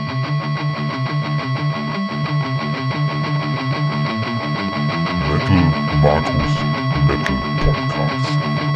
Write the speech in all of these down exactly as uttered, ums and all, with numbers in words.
Metal Markus Metal Podcast.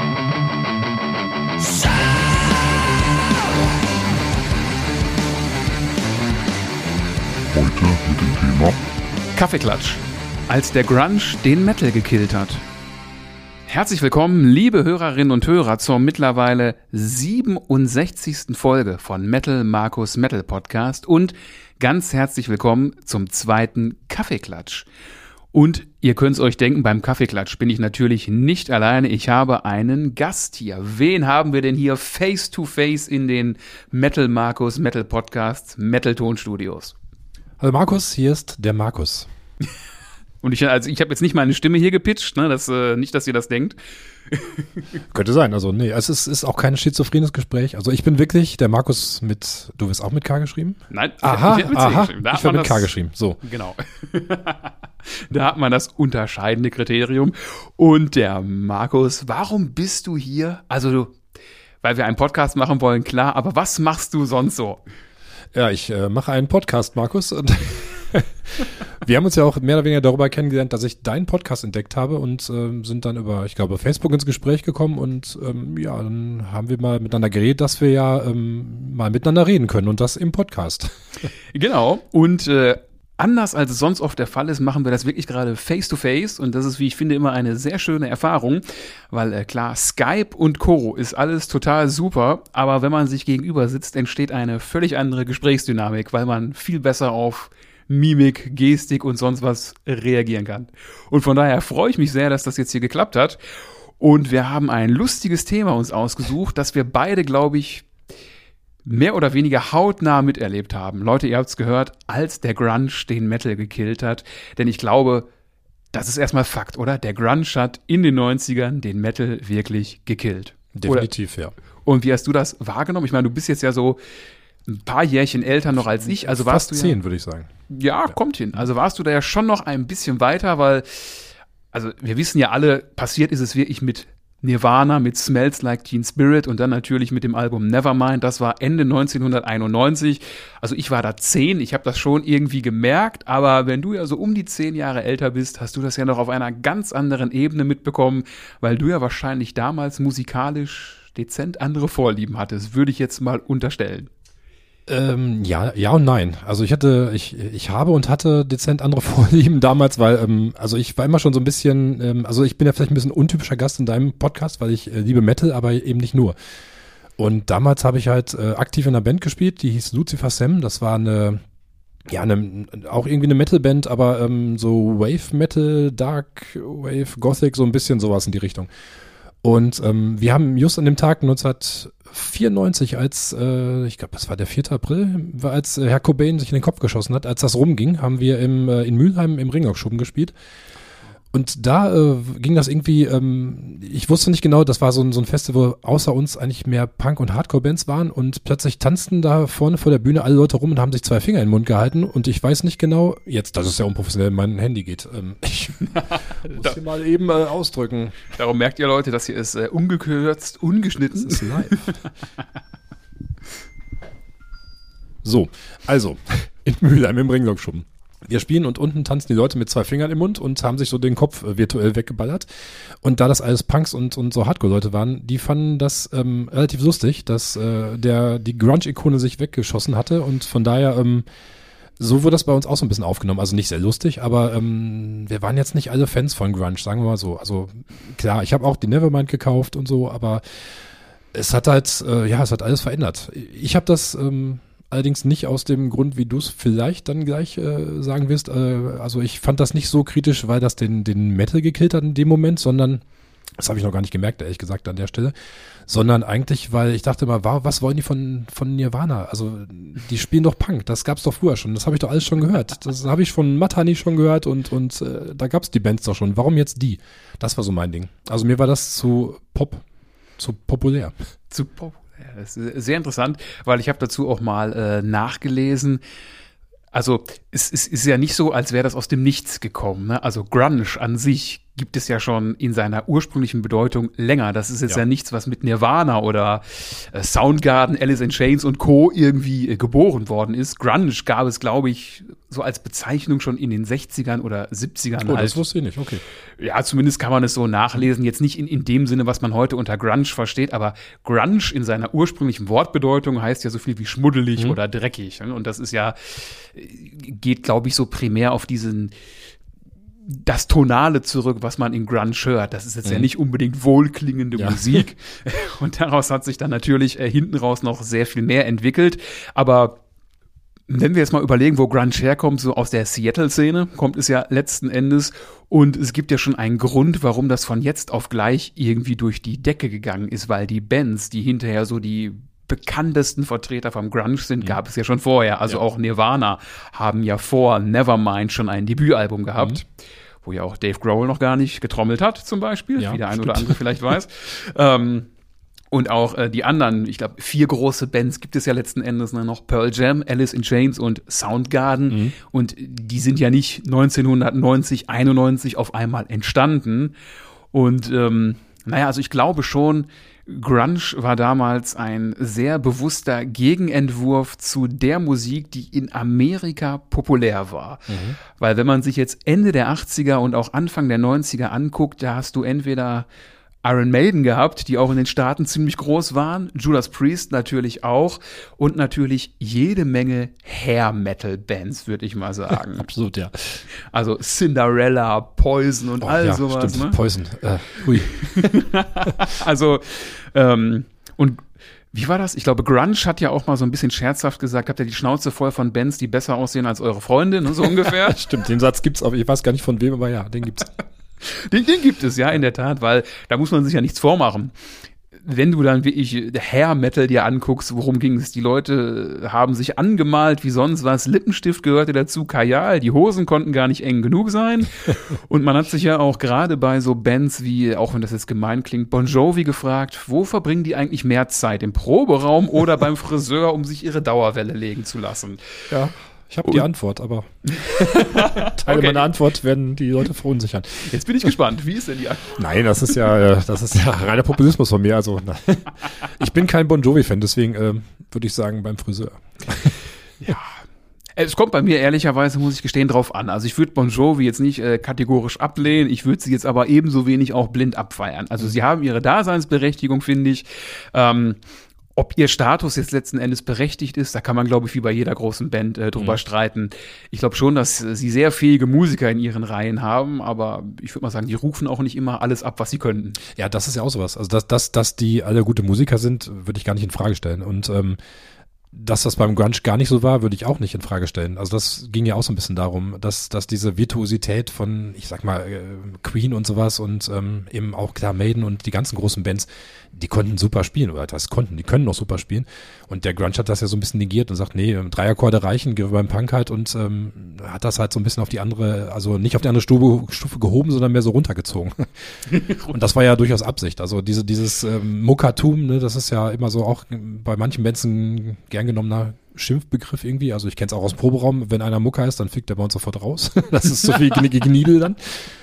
Heute mit dem Thema Kaffeeklatsch, als der Grunge den Metal gekillt hat. Herzlich willkommen, liebe Hörerinnen und Hörer, zur mittlerweile siebenundsechzigsten Folge von Metal Markus Metal Podcast und ganz herzlich willkommen zum zweiten Kaffeeklatsch. Und ihr könnt es euch denken, beim Kaffeeklatsch bin ich natürlich nicht alleine. Ich habe einen Gast hier. Wen haben wir denn hier face to face in den Metal Markus Metal Podcasts Metal Tonstudios? Hallo Markus, hier ist der Markus. Und ich, also ich habe jetzt nicht meine Stimme hier gepitcht, ne? Das, äh, nicht, dass ihr das denkt. Könnte sein, also nee, es ist, ist auch kein schizophrenes Gespräch. Also ich bin wirklich der Markus mit, du wirst auch mit K geschrieben? Nein, aha, ich werde mit aha, C geschrieben. Da ich werde mit K geschrieben, so. Genau. Da hat man das unterscheidende Kriterium. Und der Markus, warum bist du hier? Also du, weil wir einen Podcast machen wollen, klar, aber was machst du sonst so? Ja, ich äh, mache einen Podcast, Markus, und wir haben uns ja auch mehr oder weniger darüber kennengelernt, dass ich deinen Podcast entdeckt habe und ähm, sind dann über, ich glaube, Facebook ins Gespräch gekommen und ähm, ja, dann haben wir mal miteinander geredet, dass wir ja ähm, mal miteinander reden können und das im Podcast. Genau, und äh, anders als es sonst oft der Fall ist, machen wir das wirklich gerade face-to-face und das ist, wie ich finde, immer eine sehr schöne Erfahrung, weil äh, klar, Skype und Co. ist alles total super, aber wenn man sich gegenüber sitzt, entsteht eine völlig andere Gesprächsdynamik, weil man viel besser auf Mimik, Gestik und sonst was reagieren kann. Und von daher freue ich mich sehr, dass das jetzt hier geklappt hat und wir haben ein lustiges Thema uns ausgesucht, das wir beide, glaube ich, mehr oder weniger hautnah miterlebt haben. Leute, ihr habt es gehört, als der Grunge den Metal gekillt hat. Denn ich glaube, das ist erstmal Fakt, oder? Der Grunge hat in den neunzigern den Metal wirklich gekillt. Definitiv, oder? Ja. Und wie hast du das wahrgenommen? Ich meine, du bist jetzt ja so ein paar Jährchen älter noch als ich. Also warst Fast du zehn, ja, würde ich sagen. Ja, kommt hin. Also warst du da ja schon noch ein bisschen weiter, weil, also wir wissen ja alle, passiert ist es wirklich mit Nirvana, mit Smells Like Teen Spirit und dann natürlich mit dem Album Nevermind. Das war Ende neunzehnhunderteinundneunzig. Also ich war da zehn, ich habe das schon irgendwie gemerkt, aber wenn du ja so um die zehn Jahre älter bist, hast du das ja noch auf einer ganz anderen Ebene mitbekommen, weil du ja wahrscheinlich damals musikalisch dezent andere Vorlieben hattest, würde ich jetzt mal unterstellen. Ähm, ja, ja und nein. Also ich hatte, ich, ich habe und hatte dezent andere Vorlieben damals, weil, ähm, also ich war immer schon so ein bisschen, ähm, also ich bin ja vielleicht ein bisschen untypischer Gast in deinem Podcast, weil ich äh, liebe Metal, aber eben nicht nur. Und damals habe ich halt äh, aktiv in einer Band gespielt, die hieß Lucifer Sam. Das war eine, ja, eine, auch irgendwie eine Metal-Band, aber ähm, so Wave Metal, Dark Wave, Gothic, so ein bisschen sowas in die Richtung. Und ähm, wir haben just an dem Tag neunzehnhundertvierundneunzig, als, äh, ich glaube, das war der vierte April, war, als äh, Herr Cobain sich in den Kopf geschossen hat, als das rumging, haben wir im, äh, in Mülheim im Ringlockschuppen gespielt. Und da äh, ging das irgendwie, ähm, ich wusste nicht genau, das war so ein, so ein Festival, wo außer uns eigentlich mehr Punk- und Hardcore-Bands waren und plötzlich tanzten da vorne vor der Bühne alle Leute rum und haben sich zwei Finger in den Mund gehalten und ich weiß nicht genau, jetzt, dass es ja unprofessionell in mein Handy geht, ähm, ich muss hier mal eben äh, ausdrücken. Darum merkt ihr, Leute, das hier ist äh, ungekürzt, ungeschnitten. Das ist live. So, also, in Mülheim im Ringlockschuppen. Wir spielen und unten tanzen die Leute mit zwei Fingern im Mund und haben sich so den Kopf äh, virtuell weggeballert. Und da das alles Punks und, und so Hardcore-Leute waren, die fanden das ähm, relativ lustig, dass äh, der die Grunge-Ikone sich weggeschossen hatte. Und von daher, ähm, so wurde das bei uns auch so ein bisschen aufgenommen. Also nicht sehr lustig, aber ähm, wir waren jetzt nicht alle Fans von Grunge, sagen wir mal so. Also klar, ich habe auch die Nevermind gekauft und so, aber es hat halt, äh, ja, es hat alles verändert. Ich habe das ähm, allerdings nicht aus dem Grund, wie du es vielleicht dann gleich äh, sagen wirst. Äh, also ich fand das nicht so kritisch, weil das den, den Metal gekillt hat in dem Moment, sondern, das habe ich noch gar nicht gemerkt, ehrlich gesagt, an der Stelle, sondern eigentlich, weil ich dachte mal, was wollen die von, von Nirvana? Also die spielen doch Punk, das gab's doch früher schon, das habe ich doch alles schon gehört. Das habe ich von Mathani schon gehört und, und äh, da gab's die Bands doch schon. Warum jetzt die? Das war so mein Ding. Also mir war das zu Pop, zu populär. Zu populär. Ja, das ist sehr interessant, weil ich habe dazu auch mal äh, nachgelesen. Also es, es ist ja nicht so, als wäre das aus dem Nichts gekommen. Ne? Also Grunge an sich gibt es ja schon in seiner ursprünglichen Bedeutung länger. Das ist jetzt ja, Ja. ja nichts, was mit Nirvana oder äh, Soundgarden, Alice in Chains und Co. irgendwie äh, geboren worden ist. Grunge gab es, glaube ich, so als Bezeichnung schon in den sechzigern oder siebzigern Oh, halt. das wusste ich nicht, okay. Ja, zumindest kann man es so nachlesen. Jetzt nicht in, in dem Sinne, was man heute unter Grunge versteht, aber Grunge in seiner ursprünglichen Wortbedeutung heißt ja so viel wie schmuddelig Mhm. oder dreckig. Und das ist ja, geht, glaube ich, so primär auf diesen das Tonale zurück, was man in Grunge hört. Das ist jetzt ja Mhm. nicht unbedingt wohlklingende Ja. Musik. Und daraus hat sich dann natürlich äh, hinten raus noch sehr viel mehr entwickelt. Aber wenn wir jetzt mal überlegen, wo Grunge herkommt, so aus der Seattle-Szene, kommt es ja letzten Endes. Und es gibt ja schon einen Grund, warum das von jetzt auf gleich irgendwie durch die Decke gegangen ist, weil die Bands, die hinterher so die bekanntesten Vertreter vom Grunge sind, gab es ja schon vorher. Also Ja. auch Nirvana haben ja vor Nevermind schon ein Debütalbum gehabt, wo ja auch Dave Grohl noch gar nicht getrommelt hat, zum Beispiel, Ja, wie der ein stimmt. oder andere vielleicht weiß. ähm, und auch äh, die anderen, ich glaube, vier große Bands gibt es ja letzten Endes ne, noch. Pearl Jam, Alice in Chains und Soundgarden. Mhm. Und die sind ja nicht neunzehnhundertneunzig, einundneunzig auf einmal entstanden. Und ähm, naja, also ich glaube schon, Grunge war damals ein sehr bewusster Gegenentwurf zu der Musik, die in Amerika populär war. Mhm. Weil wenn man sich jetzt Ende der achtziger und auch Anfang der neunziger anguckt, da hast du entweder Iron Maiden gehabt, die auch in den Staaten ziemlich groß waren, Judas Priest natürlich auch und natürlich jede Menge Hair-Metal-Bands, würde ich mal sagen. Absolut, ja. Also Cinderella, Poison und Oh, all ja, sowas. stimmt. Ne? Poison. Äh, hui. Also, ähm, und wie war das? Ich glaube, Grunge hat ja auch mal so ein bisschen scherzhaft gesagt, habt ihr die Schnauze voll von Bands, die besser aussehen als eure Freundin, ne? So ungefähr. Stimmt, den Satz gibt's auch, ich weiß gar nicht von wem, aber ja, den gibt's. Den, den gibt es, ja, in der Tat, weil da muss man sich ja nichts vormachen. Wenn du dann wirklich Hair Metal dir anguckst, worum ging es? Die Leute haben sich angemalt wie sonst was, Lippenstift gehörte dazu, Kajal, die Hosen konnten gar nicht eng genug sein. Und man hat sich ja auch gerade bei so Bands wie, auch wenn das jetzt gemein klingt, Bon Jovi gefragt, wo verbringen die eigentlich mehr Zeit, im Proberaum oder beim Friseur, um sich ihre Dauerwelle legen zu lassen? Ja, ich habe die Und- Antwort, aber Teile Okay. meiner Antwort werden die Leute verunsichern. Jetzt bin ich gespannt, wie ist denn die Antwort? Nein, das ist ja, äh, das ist ja reiner Populismus von mir. Also, na, ich bin kein Bon Jovi-Fan, deswegen ähm, würde ich sagen beim Friseur. Ja. Es kommt bei mir ehrlicherweise, muss ich gestehen, drauf an. Also ich würde Bon Jovi jetzt nicht äh, kategorisch ablehnen, ich würde sie jetzt aber ebenso wenig auch blind abfeiern. Also sie haben ihre Daseinsberechtigung, finde ich. Ähm, ob ihr Status jetzt letzten Endes berechtigt ist, da kann man, glaube ich, wie bei jeder großen Band äh, drüber Mhm. streiten. Ich glaube schon, dass äh, sie sehr fähige Musiker in ihren Reihen haben, aber ich würde mal sagen, die rufen auch nicht immer alles ab, was sie könnten. Ja, das ist ja auch sowas. Also, dass, dass, dass die alle gute Musiker sind, würde ich gar nicht in Frage stellen. Und ähm, dass das beim Grunge gar nicht so war, würde ich auch nicht in Frage stellen. Also das ging ja auch so ein bisschen darum, dass, dass diese Virtuosität von, ich sag mal, äh, Queen und sowas und ähm, eben auch klar Maiden und die ganzen großen Bands, die konnten super spielen, oder das konnten, die können noch super spielen. Und der Grunge hat das ja so ein bisschen negiert und sagt, nee, drei Akkorde reichen, geh beim Punk halt und ähm, hat das halt so ein bisschen auf die andere, also nicht auf die andere Stufe, Stufe gehoben, sondern mehr so runtergezogen. Und das war ja durchaus Absicht. Also diese, dieses ähm, Muckertum, ne, das ist ja immer so auch bei manchen Bands ein gern genommener Schimpfbegriff irgendwie. Also ich kenne es auch aus dem Proberaum, wenn einer Mucker ist, dann fliegt der bei uns sofort raus. Das ist so viel Gniedel dann.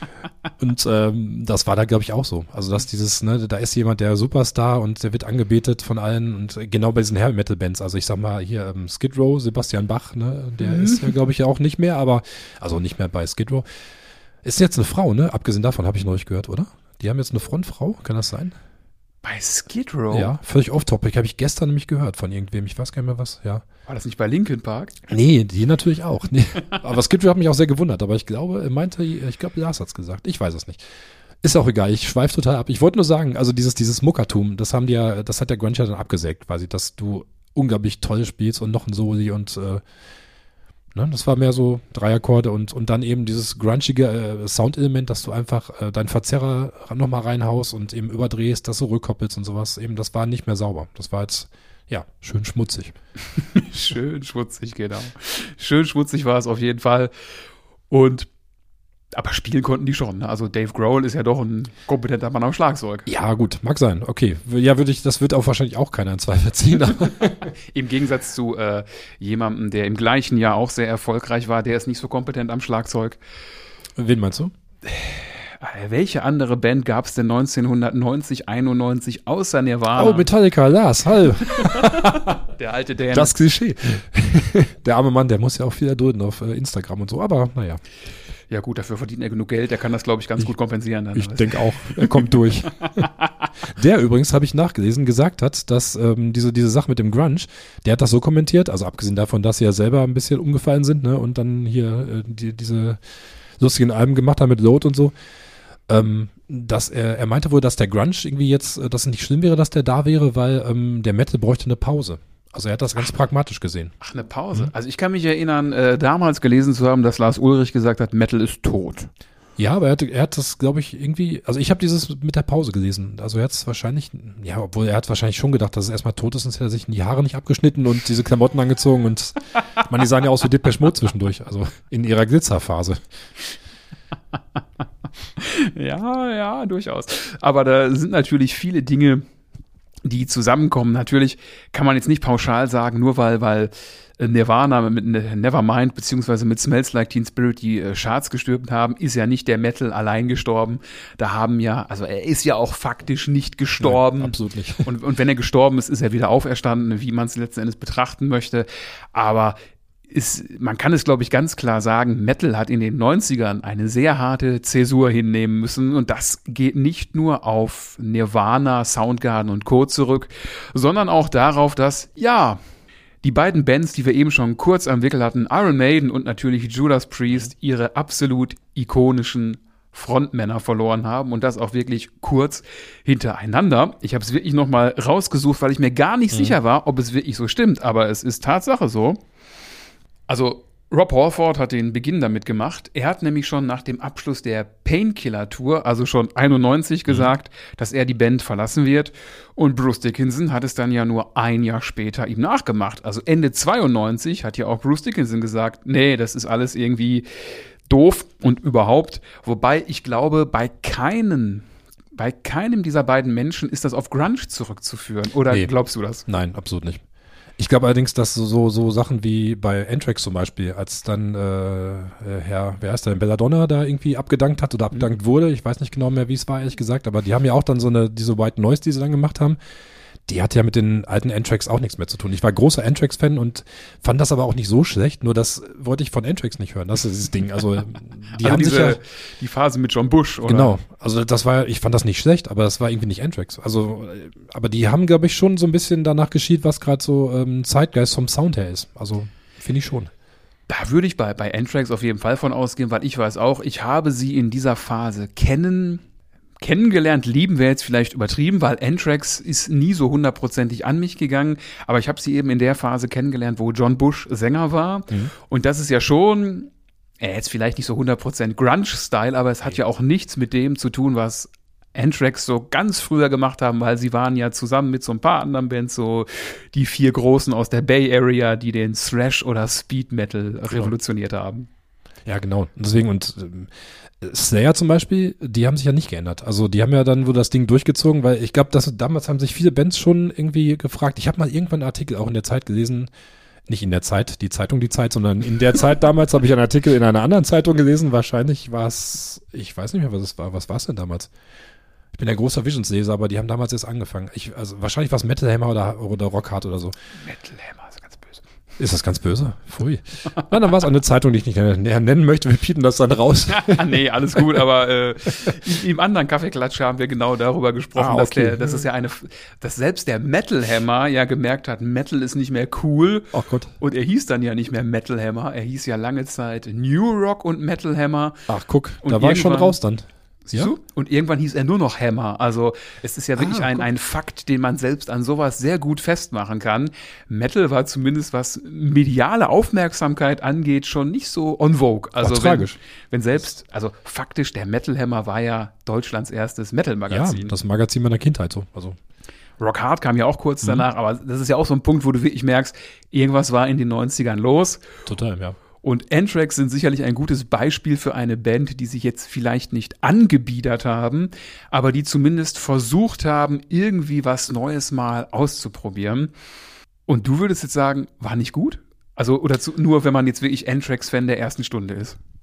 Und ähm, das war da, glaube ich, auch so. Also dass dieses, ne, da ist jemand der Superstar und der wird angebetet von allen und genau bei diesen Heavy-Metal-Bands, also ich sag mal hier ähm, Skid Row, Sebastian Bach, ne, der Mhm. ist ja, glaube ich, ja auch nicht mehr, aber, also nicht mehr bei Skid Row. Ist jetzt eine Frau, ne? Abgesehen davon habe ich neulich gehört, oder? Die haben jetzt eine Frontfrau, kann das sein? Bei Skid Row? Ja, völlig off-topic, habe ich gestern nämlich gehört von irgendwem, ich weiß gar nicht mehr was, ja. War das nicht bei Linkin Park? Nee, die natürlich auch. Nee. Aber Skid Row hat mich auch sehr gewundert, aber ich glaube, er meinte, ich glaube, Lars hat's gesagt, ich weiß es nicht. Ist auch egal, ich schweife total ab. Ich wollte nur sagen, also dieses, dieses Muckertum, das haben die ja, das hat der Grunge ja dann abgesägt, quasi, dass du unglaublich toll spielst und noch ein Soli und äh, ne, das war mehr so drei Akkorde und, und dann eben dieses grungige äh, Soundelement, dass du einfach äh, deinen Verzerrer nochmal reinhaust und eben überdrehst, das so rückkoppelst und sowas. Eben, das war nicht mehr sauber. Das war jetzt, ja, schön schmutzig. Schön schmutzig, genau. Schön schmutzig war es auf jeden Fall. Und aber spielen konnten die schon. Ne? Also Dave Grohl ist ja doch ein kompetenter Mann am Schlagzeug. Ja, gut, mag sein. Okay. Ja, würde ich, das wird auch wahrscheinlich auch keiner in Zweifel ziehen. Aber Im Gegensatz zu äh, jemandem, der im gleichen Jahr auch sehr erfolgreich war, der ist nicht so kompetent am Schlagzeug. wen meinst du? welche andere Band gab es denn neunzehnhundertneunzig, einundneunzig außer Nirvana? Oh, Metallica, Lars, hallo. Der alte Dan. Das Klischee. Der arme Mann, der muss ja auch viel erdulden auf äh, Instagram und so, aber naja. Ja gut, dafür verdient er genug Geld, der kann das, glaube ich, ganz Ich- gut kompensieren. Dann. Ich denke auch, er kommt durch. Der übrigens, habe ich nachgelesen, gesagt hat, dass ähm, diese, diese Sache mit dem Grunge, der hat das so kommentiert, also abgesehen davon, dass sie ja selber ein bisschen umgefallen sind, ne, und dann hier äh, die, diese lustigen Alben gemacht haben mit Load und so, ähm, dass er, er meinte wohl, dass der Grunge irgendwie jetzt, äh, dass es nicht schlimm wäre, dass der da wäre, weil ähm, der Metal bräuchte eine Pause. Also er hat das ganz pragmatisch gesehen. Ach, eine Pause. Also ich kann mich erinnern, äh, damals gelesen zu haben, dass Lars Ulrich gesagt hat, Metal ist tot. Ja, aber er hat, er hat das, glaube ich, irgendwie, also ich habe dieses mit der Pause gelesen. Also er hat es wahrscheinlich, ja, obwohl er hat wahrscheinlich schon gedacht, dass es erstmal tot ist, sonst hätte er sich die Haare nicht abgeschnitten und diese Klamotten angezogen und man, die sahen ja aus wie Depeche Mode zwischendurch, also in ihrer Glitzerphase. Ja, ja, durchaus. Aber da sind natürlich viele Dinge, die zusammenkommen. Natürlich kann man jetzt nicht pauschal sagen, nur weil, weil Nirvana mit Nevermind beziehungsweise mit Smells Like Teen Spirit die äh, Charts gestürmt haben, ist ja nicht der Metal allein gestorben. Da haben ja, also er ist ja auch faktisch nicht gestorben. Nein, absolut nicht. Und, und wenn er gestorben ist, ist er wieder auferstanden, wie man es letzten Endes betrachten möchte. Aber ist, man kann es, glaube ich, ganz klar sagen, Metal hat in den neunzigern eine sehr harte Zäsur hinnehmen müssen und das geht nicht nur auf Nirvana, Soundgarden und Co. zurück, sondern auch darauf, dass, ja, die beiden Bands, die wir eben schon kurz am Wickel hatten, Iron Maiden und natürlich Judas Priest, ihre absolut ikonischen Frontmänner verloren haben und das auch wirklich kurz hintereinander. Ich habe es wirklich nochmal rausgesucht, weil ich mir gar nicht mhm. sicher war, ob es wirklich so stimmt, aber es ist Tatsache so. Also Rob Halford hat den Beginn damit gemacht. Er hat nämlich schon nach dem Abschluss der Painkiller-Tour, also schon einundneunzig, gesagt, mhm. dass er die Band verlassen wird. Und Bruce Dickinson hat es dann ja nur ein Jahr später ihm nachgemacht. Also Ende zweiundneunzig hat ja auch Bruce Dickinson gesagt, nee, das ist alles irgendwie doof und überhaupt. Wobei ich glaube, bei keinen, bei keinem dieser beiden Menschen ist das auf Grunge zurückzuführen. Oder Nee. glaubst du das? Nein, absolut nicht. Ich glaube allerdings, dass so, so, so Sachen wie bei Anthrax zum Beispiel, als dann äh, äh, Herr, wer heißt der, Belladonna da irgendwie abgedankt hat oder abgedankt wurde, ich weiß nicht genau mehr, wie es war, ehrlich gesagt, aber die haben ja auch dann so eine, diese White Noise, die sie dann gemacht haben, die hat ja mit den alten Anthrax auch nichts mehr zu tun. Ich war großer Anthrax-Fan und fand das aber auch nicht so schlecht, nur das wollte ich von Anthrax nicht hören, das ist dieses Ding, also die also haben diese, sich ja, die Phase mit John Bush, oder? genau, also das war, ich fand das nicht schlecht, aber das war irgendwie nicht Anthrax. Also, äh, aber die haben, glaube ich, schon so ein bisschen danach geschielt, was gerade so ähm, Zeitgeist vom Sound her ist. Also finde ich schon. Da würde ich bei, bei Anthrax auf jeden Fall von ausgehen, weil ich weiß auch, ich habe sie in dieser Phase kennen, kennengelernt, lieben wäre jetzt vielleicht übertrieben, weil Anthrax ist nie so hundertprozentig an mich gegangen, aber ich habe sie eben in der Phase kennengelernt, wo John Bush Sänger war Mhm. und das ist ja schon, er jetzt vielleicht nicht so hundert Prozent Grunge-Style, aber es hat ja auch nichts mit dem zu tun, was Anthrax so ganz früher gemacht haben, weil sie waren ja zusammen mit so ein paar anderen Bands so die vier Großen aus der Bay Area, die den Thrash oder Speed Metal revolutioniert haben. Ja, genau. Und deswegen, und ähm, Slayer zum Beispiel, die haben sich ja nicht geändert. Also die haben ja dann wohl das Ding durchgezogen, weil ich glaube, dass damals haben sich viele Bands schon irgendwie gefragt. Ich habe mal irgendwann einen Artikel auch in der Zeit gelesen, nicht in der Zeit, die Zeitung die Zeit, sondern in der Zeit damals habe ich einen Artikel in einer anderen Zeitung gelesen. Wahrscheinlich war es, ich weiß nicht mehr, was es war. Was war es denn damals? Ich bin ja großer Visions-Leser, aber die haben damals erst angefangen. Ich, also wahrscheinlich war es Metal Hammer oder, oder Rockhard oder so. Metal Hammer ist ganz böse. Ist das ganz böse? Pfui. Na, dann war es eine Zeitung, die ich nicht näher nennen möchte. Wir piepen das dann raus. Nee, alles gut, aber äh, im, im anderen Kaffeeklatsch haben wir genau darüber gesprochen, Ah, dass okay. der, das ist ja eine, dass selbst der Metal Hammer ja gemerkt hat, Metal ist nicht mehr cool. Ach Gott. Und er hieß dann ja nicht mehr Metal Hammer, er hieß ja lange Zeit New Rock und Metal Hammer. Ach, guck, Und da war ich schon irgendwann- raus dann. Siehst Ja? du? Und irgendwann hieß er nur noch Hammer. Also es ist ja wirklich Ah, ein, guck. ein Fakt, den man selbst an sowas sehr gut festmachen kann. Metal war zumindest, was mediale Aufmerksamkeit angeht, schon nicht so on vogue. Also wenn, tragisch. wenn selbst, also faktisch, der Metal Hammer war ja Deutschlands erstes Ja, Metal-Magazin. das Magazin meiner Kindheit so. Also Rock Hard kam ja auch Mhm. kurz danach, aber das ist ja auch so ein Punkt, wo du wirklich merkst, irgendwas war in den neunzigern los. total, ja. Und Anthrax sind sicherlich ein gutes Beispiel für eine Band, die sich jetzt vielleicht nicht angebiedert haben, aber die zumindest versucht haben, irgendwie was Neues mal auszuprobieren. Und du würdest jetzt sagen, war nicht gut? Also, oder zu, nur wenn man jetzt wirklich Anthrax-Fan der ersten Stunde ist?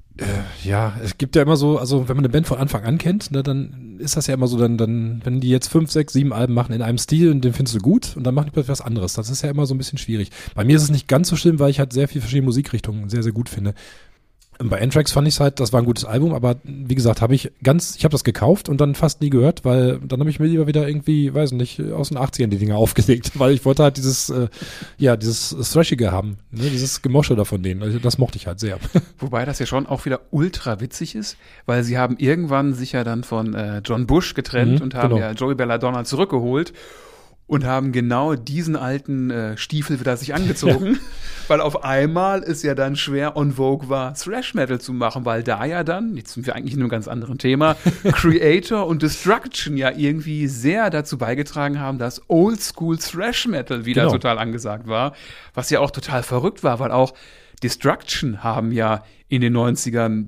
Äh, ja, es gibt ja immer so, also wenn man eine Band von Anfang an kennt, ne, dann ist das ja immer so, dann, dann, wenn die jetzt fünf, sechs, sieben Alben machen in einem Stil und den findest du gut und dann machen die plötzlich was anderes. Das ist ja immer so ein bisschen schwierig. Bei mir ist es nicht ganz so schlimm, weil ich halt sehr viel verschiedene Musikrichtungen sehr, sehr gut finde. Bei Anthrax fand ich es halt, das war ein gutes Album, aber wie gesagt, habe ich ganz, ich habe das gekauft und dann fast nie gehört, weil dann habe ich mir lieber wieder irgendwie, weiß nicht, aus den achtzigern die Dinger aufgelegt, weil ich wollte halt dieses, äh, ja, dieses Thrashige haben, ne, dieses Gemosche da von denen, also das mochte ich halt sehr. Wobei das ja schon auch wieder ultra witzig ist, weil sie haben irgendwann sich ja dann von äh, John Bush getrennt Mhm, und haben genau. ja Joey Belladonna zurückgeholt und haben genau diesen alten äh, Stiefel wieder sich angezogen, weil auf einmal es ja dann schwer on vogue war, Thrash Metal zu machen, weil da ja dann, jetzt sind wir eigentlich in einem ganz anderen Thema, Creator und Destruction ja irgendwie sehr dazu beigetragen haben, dass Oldschool Thrash Metal wieder Genau. total angesagt war, was ja auch total verrückt war, weil auch Destruction haben ja in den neunzigern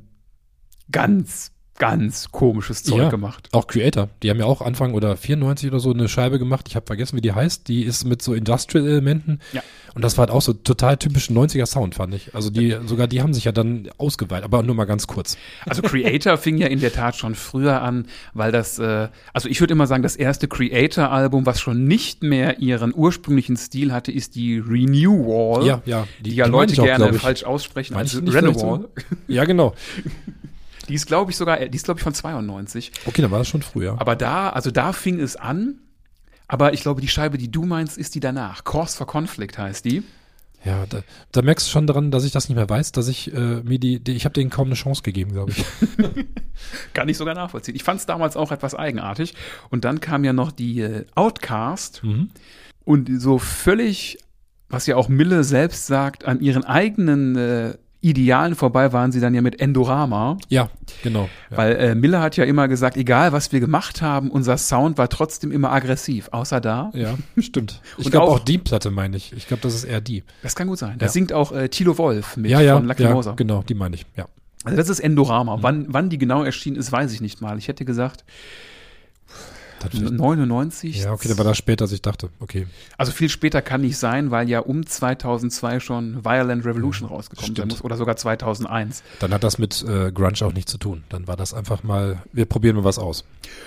ganz, ganz komisches Zeug Ja, gemacht. Auch Creator, die haben ja auch Anfang oder vierundneunzig oder so eine Scheibe gemacht, ich habe vergessen, wie die heißt, die ist mit so Industrial-Elementen Ja. und das war halt auch so total typischen neunziger Sound, fand ich. Also die, sogar die haben sich ja dann ausgeweitet, aber nur mal ganz kurz. Also Creator fing ja in der Tat schon früher an, weil das, äh, also ich würde immer sagen, das erste Creator-Album, was schon nicht mehr ihren ursprünglichen Stil hatte, ist die Renew Wall, Ja, ja. die, ja meine Leute ich auch, gerne glaub ich. falsch aussprechen, Meine ich also nicht vielleicht Renewal. so? Ja, genau. Die ist, glaube ich, sogar, die ist, glaube ich, von zweiundneunzig. Okay, dann war das schon früher. Aber da, also da fing es an, aber ich glaube, die Scheibe, die du meinst, ist die danach. Cause for Conflict heißt die. Ja, da, da merkst du schon daran, dass ich das nicht mehr weiß, dass ich äh, mir die, die ich habe denen kaum eine Chance gegeben, glaube ich. Kann ich sogar nachvollziehen. Ich fand es damals auch etwas eigenartig. Und dann kam ja noch die äh, Outcast Mhm. und so völlig, was ja auch Mille selbst sagt, an ihren eigenen äh, Idealen vorbei waren sie dann ja mit Endorama. Ja, genau. Ja. Weil äh, Mille hat ja immer gesagt, egal was wir gemacht haben, unser Sound war trotzdem immer aggressiv. Außer da. Ja, stimmt. Ich Und glaube auch, auch- die Platte meine ich. Ich glaube, das ist eher die. Das kann gut sein. Da Ja. singt auch äh, Thilo Wolf mit ja, ja, von Lucky ja, Moser. genau, die meine ich. Ja. Also das ist Endorama. Mhm. Wann, wann die genau erschienen ist, weiß ich nicht mal. Ich hätte gesagt Das vielleicht- neunundneunzig. ja, okay, dann war das später, als ich dachte. Okay. Also viel später kann nicht sein, weil ja um zweitausendzwei schon Violent Revolution rausgekommen sein Stimmt. muss oder sogar zweitausendeins. Dann hat das mit äh, Grunge auch nichts zu tun. Dann war das einfach mal, wir probieren mal was aus.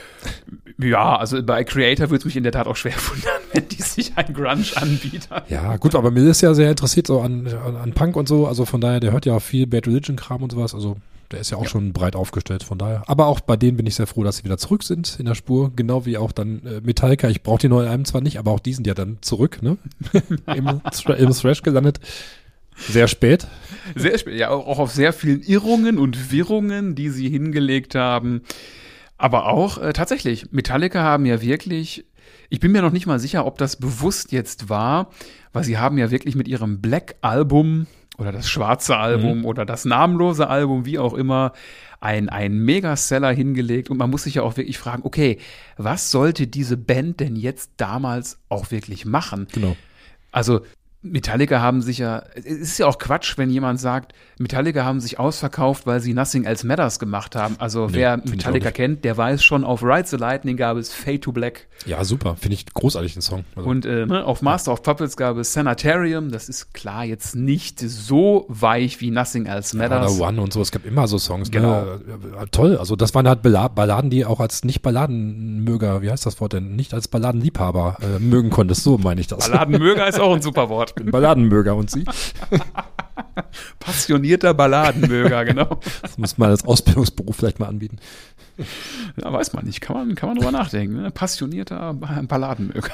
Ja, also bei Creator würde es mich in der Tat auch schwer wundern, wenn die sich ein Grunge anbieten. Ja, gut, aber mir ist ja sehr interessiert so an, an, an Punk und so. Also von daher, der hört ja auch viel Bad Religion-Kram und sowas. Also der ist ja auch Ja. schon breit aufgestellt, von daher. Aber auch bei denen bin ich sehr froh, dass sie wieder zurück sind in der Spur. Genau wie auch dann äh, Metallica. Ich brauche die neuen Alben zwar nicht, aber auch die sind ja dann zurück, ne? Im, Thra- Im Thrash gelandet. Sehr spät. Sehr spät, ja, auch auf sehr vielen Irrungen und Wirrungen, die sie hingelegt haben. Aber auch äh, tatsächlich, Metallica haben ja wirklich, ich bin mir noch nicht mal sicher, ob das bewusst jetzt war, weil sie haben ja wirklich mit ihrem Black-Album oder das schwarze Album Mhm. oder das namenlose Album, wie auch immer, ein, ein Megaseller hingelegt. Und man muss sich ja auch wirklich fragen, okay, was sollte diese Band denn jetzt damals auch wirklich machen? Genau. Also Metallica haben sich ja, es ist ja auch Quatsch, wenn jemand sagt, Metallica haben sich ausverkauft, weil sie Nothing Else Matters gemacht haben. Also Nee, wer find ich auch Metallica nicht. kennt, der weiß schon, auf Ride the Lightning gab es Fade to Black Ja, super. Finde ich großartig, den Song. Also, und äh, ne, auf Master of Puppets gab es Sanitarium. Das ist klar jetzt nicht so weich wie Nothing Else Matters. Oder One und so. Es gab immer so Songs. Genau. Ne? Ja, toll. Also das waren halt Balla- Balladen, die auch als Nicht-Balladenmöger, wie heißt das Wort denn? Nicht als Balladenliebhaber äh, mögen konntest. So meine ich das. Balladenmöger ist auch ein super Wort. Balladenmöger und sie. Passionierter Balladenmöger, genau. Das muss man als Ausbildungsberuf vielleicht mal anbieten. Ja, weiß man nicht. Kann man, kann man drüber nachdenken. Ne? Passionierter Ba- Balladenmöger.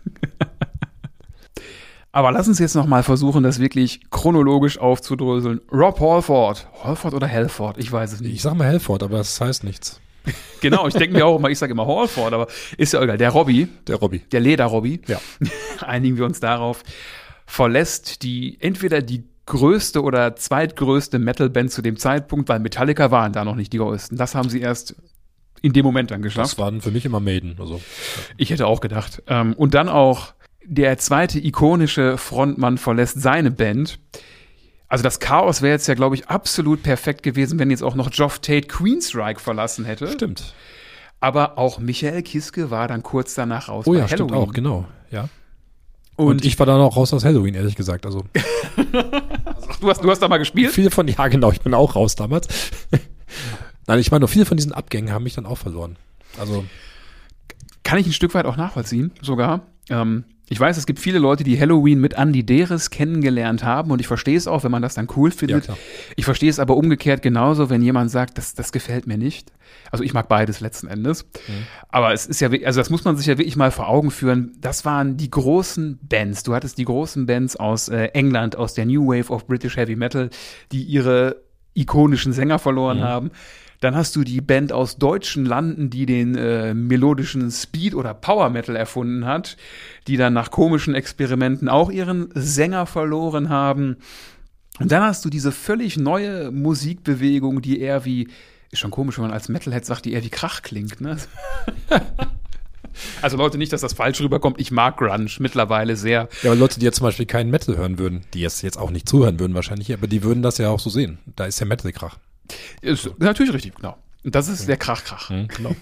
Aber lass uns jetzt noch mal versuchen, das wirklich chronologisch aufzudröseln. Rob Halford. Halford oder Halford? Ich weiß es Ich nicht. sag mal Halford, aber das heißt nichts. Genau, ich denke mir auch immer, ich sage immer Halford, aber ist ja egal. Der Robby, Der Robby. der Leder-Robby, Ja. einigen wir uns darauf, verlässt die entweder die größte oder zweitgrößte Metal-Band zu dem Zeitpunkt, weil Metallica waren da noch nicht die größten. Das haben sie erst in dem Moment dann geschafft. Das waren für mich immer Maiden. Also, Ich hätte auch gedacht. Ähm, und dann auch der zweite ikonische Frontmann verlässt seine Band. Also das Chaos wäre jetzt ja, glaube ich, absolut perfekt gewesen, wenn jetzt auch noch Geoff Tate Queensryche verlassen hätte. stimmt. Aber auch Michael Kiske war dann kurz danach raus Oh bei ja, stimmt Halloween. auch, genau. Ja. Und, Und ich war dann auch raus aus Halloween, ehrlich gesagt. Also, Du hast, du hast da mal gespielt? Viele von, ja genau, ich bin auch raus damals. Nein, ich meine, nur viele von diesen Abgängen haben mich dann auch verloren. Also kann ich ein Stück weit auch nachvollziehen, sogar. Ähm, ich weiß, es gibt viele Leute, die Halloween mit Andy Deris kennengelernt haben und ich verstehe es auch, wenn man das dann cool findet. Ja, ich verstehe es aber umgekehrt genauso, wenn jemand sagt, das, das gefällt mir nicht. Also ich mag beides letzten Endes. Mhm. Aber es ist ja, also das muss man sich ja wirklich mal vor Augen führen. Das waren die großen Bands. Du hattest die großen Bands aus äh, England, aus der New Wave of British Heavy Metal, die ihre ikonischen Sänger verloren mhm. haben. Dann hast du die Band aus deutschen Landen, die den äh, melodischen Speed oder Power Metal erfunden hat, die dann nach komischen Experimenten auch ihren Sänger verloren haben. Und dann hast du diese völlig neue Musikbewegung, die eher wie, ist schon komisch, wenn man als Metalhead sagt, die eher wie Krach klingt, ne? Also Leute, nicht, dass das falsch rüberkommt, ich mag Grunge mittlerweile sehr. Ja, aber Leute, die jetzt zum Beispiel keinen Metal hören würden, die jetzt, jetzt auch nicht zuhören würden wahrscheinlich, aber die würden das ja auch so sehen. Da ist ja Metal-Krach. Ist natürlich richtig, genau. Und das ist der Krach-Krach. Mhm, genau.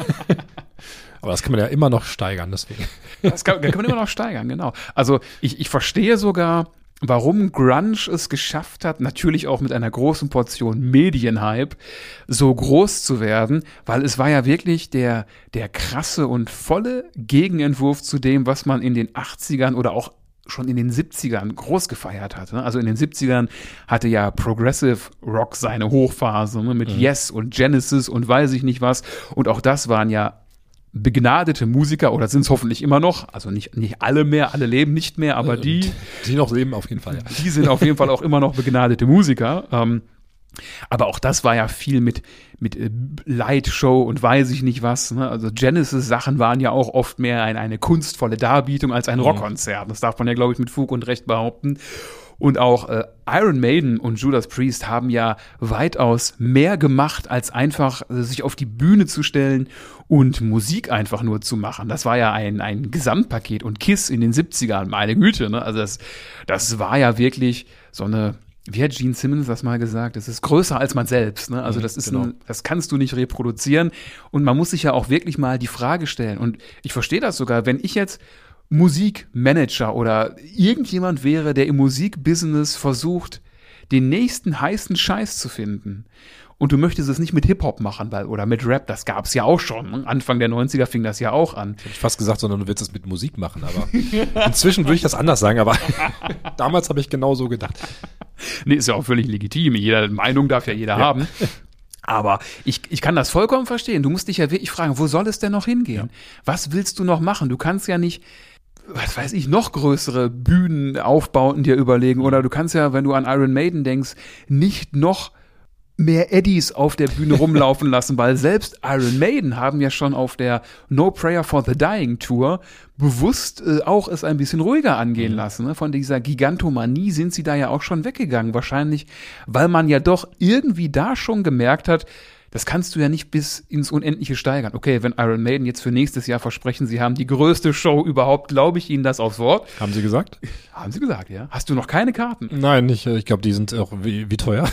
Aber das kann man ja immer noch steigern, deswegen. Das kann, kann man immer noch steigern, genau. Also ich, ich verstehe sogar, warum Grunge es geschafft hat, natürlich auch mit einer großen Portion Medienhype, so groß zu werden, weil es war ja wirklich der, der krasse und volle Gegenentwurf zu dem, was man in den achtzigern oder auch schon in den siebzigern groß gefeiert hat. Ne? Also in den siebzigern hatte ja Progressive Rock seine Hochphase, ne? Mit mhm. Yes und Genesis und weiß ich nicht was. Und auch das waren ja begnadete Musiker, oder sind es hoffentlich immer noch, also nicht, nicht alle mehr, alle leben nicht mehr, aber die, die noch leben auf jeden Fall, ja. Die sind auf jeden Fall auch immer noch begnadete Musiker. Ähm, aber auch das war ja viel mit, mit äh, Lightshow und weiß ich nicht was. Ne? Also Genesis-Sachen waren ja auch oft mehr ein, eine kunstvolle Darbietung als ein Rockkonzert. Das darf man ja, glaube ich, mit Fug und Recht behaupten. Und auch äh, Iron Maiden und Judas Priest haben ja weitaus mehr gemacht, als einfach äh, sich auf die Bühne zu stellen und Musik einfach nur zu machen. Das war ja ein, ein Gesamtpaket. Und Kiss in den siebzigern, meine Güte, ne? Also das, das war ja wirklich so eine, wie hat Gene Simmons das mal gesagt, das ist größer als man selbst. Ne? Also das ist genau. ein, das kannst du nicht reproduzieren. Und man muss sich ja auch wirklich mal die Frage stellen. Und ich verstehe das sogar, wenn ich jetzt Musikmanager oder irgendjemand wäre, der im Musikbusiness versucht, den nächsten heißen Scheiß zu finden. Und du möchtest es nicht mit Hip-Hop machen, weil, oder mit Rap, das gab's ja auch schon. Anfang der neunziger fing das ja auch an. Hätte ich fast gesagt, sondern du willst es mit Musik machen, aber inzwischen würde ich das anders sagen, aber damals habe ich genau so gedacht. Nee, ist ja auch völlig legitim. Jede Meinung darf ja jeder ja. haben. Aber ich, ich kann das vollkommen verstehen. Du musst dich ja wirklich fragen, wo soll es denn noch hingehen? Ja. Was willst du noch machen? Du kannst ja nicht, was weiß ich, noch größere Bühnenaufbauten dir überlegen. Oder du kannst ja, wenn du an Iron Maiden denkst, nicht noch mehr Eddies auf der Bühne rumlaufen lassen, weil selbst Iron Maiden haben ja schon auf der No Prayer for the Dying Tour bewusst äh, auch es ein bisschen ruhiger angehen mhm. lassen. Ne? Von dieser Gigantomanie sind sie da ja auch schon weggegangen. Wahrscheinlich, weil man ja doch irgendwie da schon gemerkt hat, das kannst du ja nicht bis ins Unendliche steigern. Okay, wenn Iron Maiden jetzt für nächstes Jahr versprechen, sie haben die größte Show überhaupt, glaube ich ihnen das aufs Wort. Haben sie gesagt? Haben sie gesagt, ja. Hast du noch keine Karten? Nein, nicht. Ich glaube, die sind auch wie, wie teuer.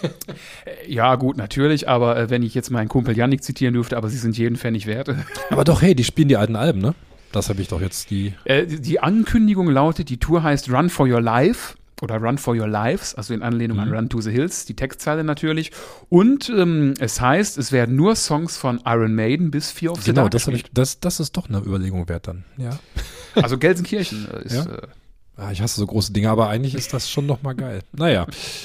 Ja, gut, natürlich. Aber äh, wenn ich jetzt meinen Kumpel Yannick zitieren dürfte, aber sie sind jeden Pfennig wert. Aber doch, hey, die spielen die alten Alben, ne? Das habe ich doch jetzt die... Äh, die Ankündigung lautet, die Tour heißt Run for Your Life. Oder Run for Your Lives, also in Anlehnung mhm. an Run to the Hills, die Textzeile natürlich. Und ähm, es heißt, es werden nur Songs von Iron Maiden bis Fear of the Genau, Dark das, ich, das, das ist doch eine Überlegung wert dann. Ja. Also Gelsenkirchen ist... Ja? Äh, ah, ich hasse so große Dinge, aber eigentlich ist das schon noch mal geil. Naja.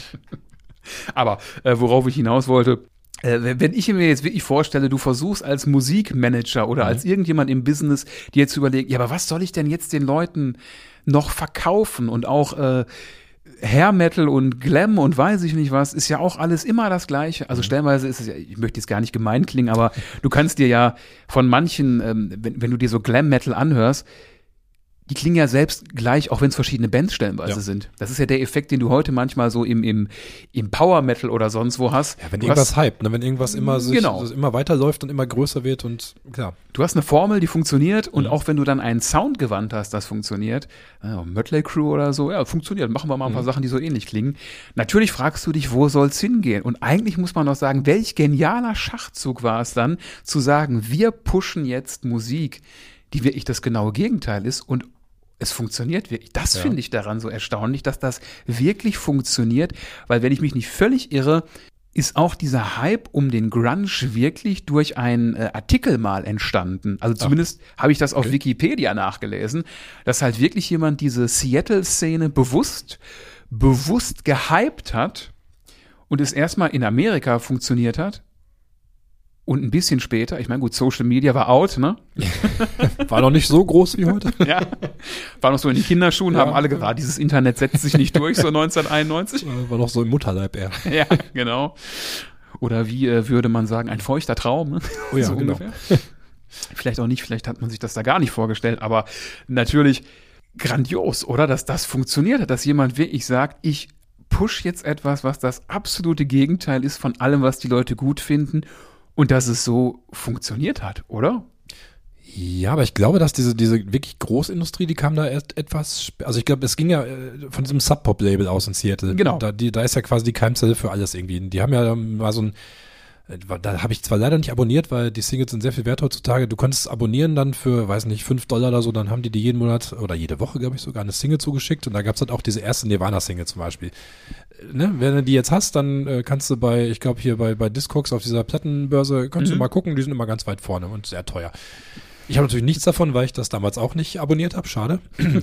Aber äh, worauf ich hinaus wollte, äh, wenn ich mir jetzt wirklich vorstelle, du versuchst als Musikmanager oder mhm. als irgendjemand im Business dir zu überlegen, ja, aber was soll ich denn jetzt den Leuten noch verkaufen? Und auch äh, Hair Metal und Glam und weiß ich nicht was, ist ja auch alles immer das Gleiche. Also stellenweise ist es ja, ich möchte jetzt gar nicht gemein klingen, aber du kannst dir ja von manchen, ähm, wenn, wenn du dir so Glam Metal anhörst, die klingen ja selbst gleich, auch wenn es verschiedene Bands stellenweise ja. sind. Das ist ja der Effekt, den du heute manchmal so im, im, im Power Metal oder sonst wo hast. Ja, wenn du irgendwas hast, hype, ne? Wenn irgendwas immer sich, genau. also immer weiterläuft und immer größer wird und klar. Du hast eine Formel, die funktioniert und mhm. auch wenn du dann einen Sound gewandt hast, das funktioniert, äh, Mötley Crüe oder so, ja, funktioniert, machen wir mal ein paar mhm. Sachen, die so ähnlich klingen. Natürlich fragst du dich, wo soll's hingehen? Und eigentlich muss man doch sagen, welch genialer Schachzug war es dann, zu sagen, wir pushen jetzt Musik, die wirklich das genaue Gegenteil ist und es funktioniert wirklich. Das Ja. finde ich daran so erstaunlich, dass das wirklich funktioniert, weil wenn ich mich nicht völlig irre, ist auch dieser Hype um den Grunge wirklich durch einen äh, Artikel mal entstanden. Also zumindest habe ich das auf okay. Wikipedia nachgelesen, dass halt wirklich jemand diese Seattle-Szene bewusst, bewusst gehypt hat und es erstmal in Amerika funktioniert hat. Und ein bisschen später, ich meine, gut, Social Media war out, ne? War noch nicht so groß wie heute. Ja. War noch so in den Kinderschuhen, Ja. haben alle gewartet, dieses Internet setzt sich nicht durch, so neunzehnhunderteinundneunzig. War noch so im Mutterleib eher. Ja, genau. Oder wie äh, würde man sagen, ein feuchter Traum, ne? Oh ja, so genau. ungefähr. Vielleicht auch nicht, vielleicht hat man sich das da gar nicht vorgestellt, aber natürlich grandios, oder? Dass das funktioniert hat, dass jemand wirklich sagt, ich push jetzt etwas, was das absolute Gegenteil ist von allem, was die Leute gut finden. Und dass es so funktioniert hat, oder? Ja, aber ich glaube, dass diese, diese wirklich Großindustrie, die kam da erst etwas, sp- also ich glaube, es ging ja äh, von diesem Sub-Pop-Label aus in Seattle. Genau. Da, die, da ist ja quasi die Keimzelle für alles irgendwie. Die haben ja mal so ein, äh, da habe ich zwar leider nicht abonniert, weil die Singles sind sehr viel wert heutzutage. Du konntest abonnieren dann für, weiß nicht, fünf Dollar oder so, dann haben die dir jeden Monat oder jede Woche, glaube ich, sogar eine Single zugeschickt. Und da gab's halt auch diese erste Nirvana-Single zum Beispiel. Ne, wenn du die jetzt hast, dann äh, kannst du bei, ich glaube hier bei, bei Discogs auf dieser Plattenbörse, kannst Mhm. du mal gucken, die sind immer ganz weit vorne und sehr teuer. Ich habe natürlich nichts davon, weil ich das damals auch nicht abonniert habe, schade.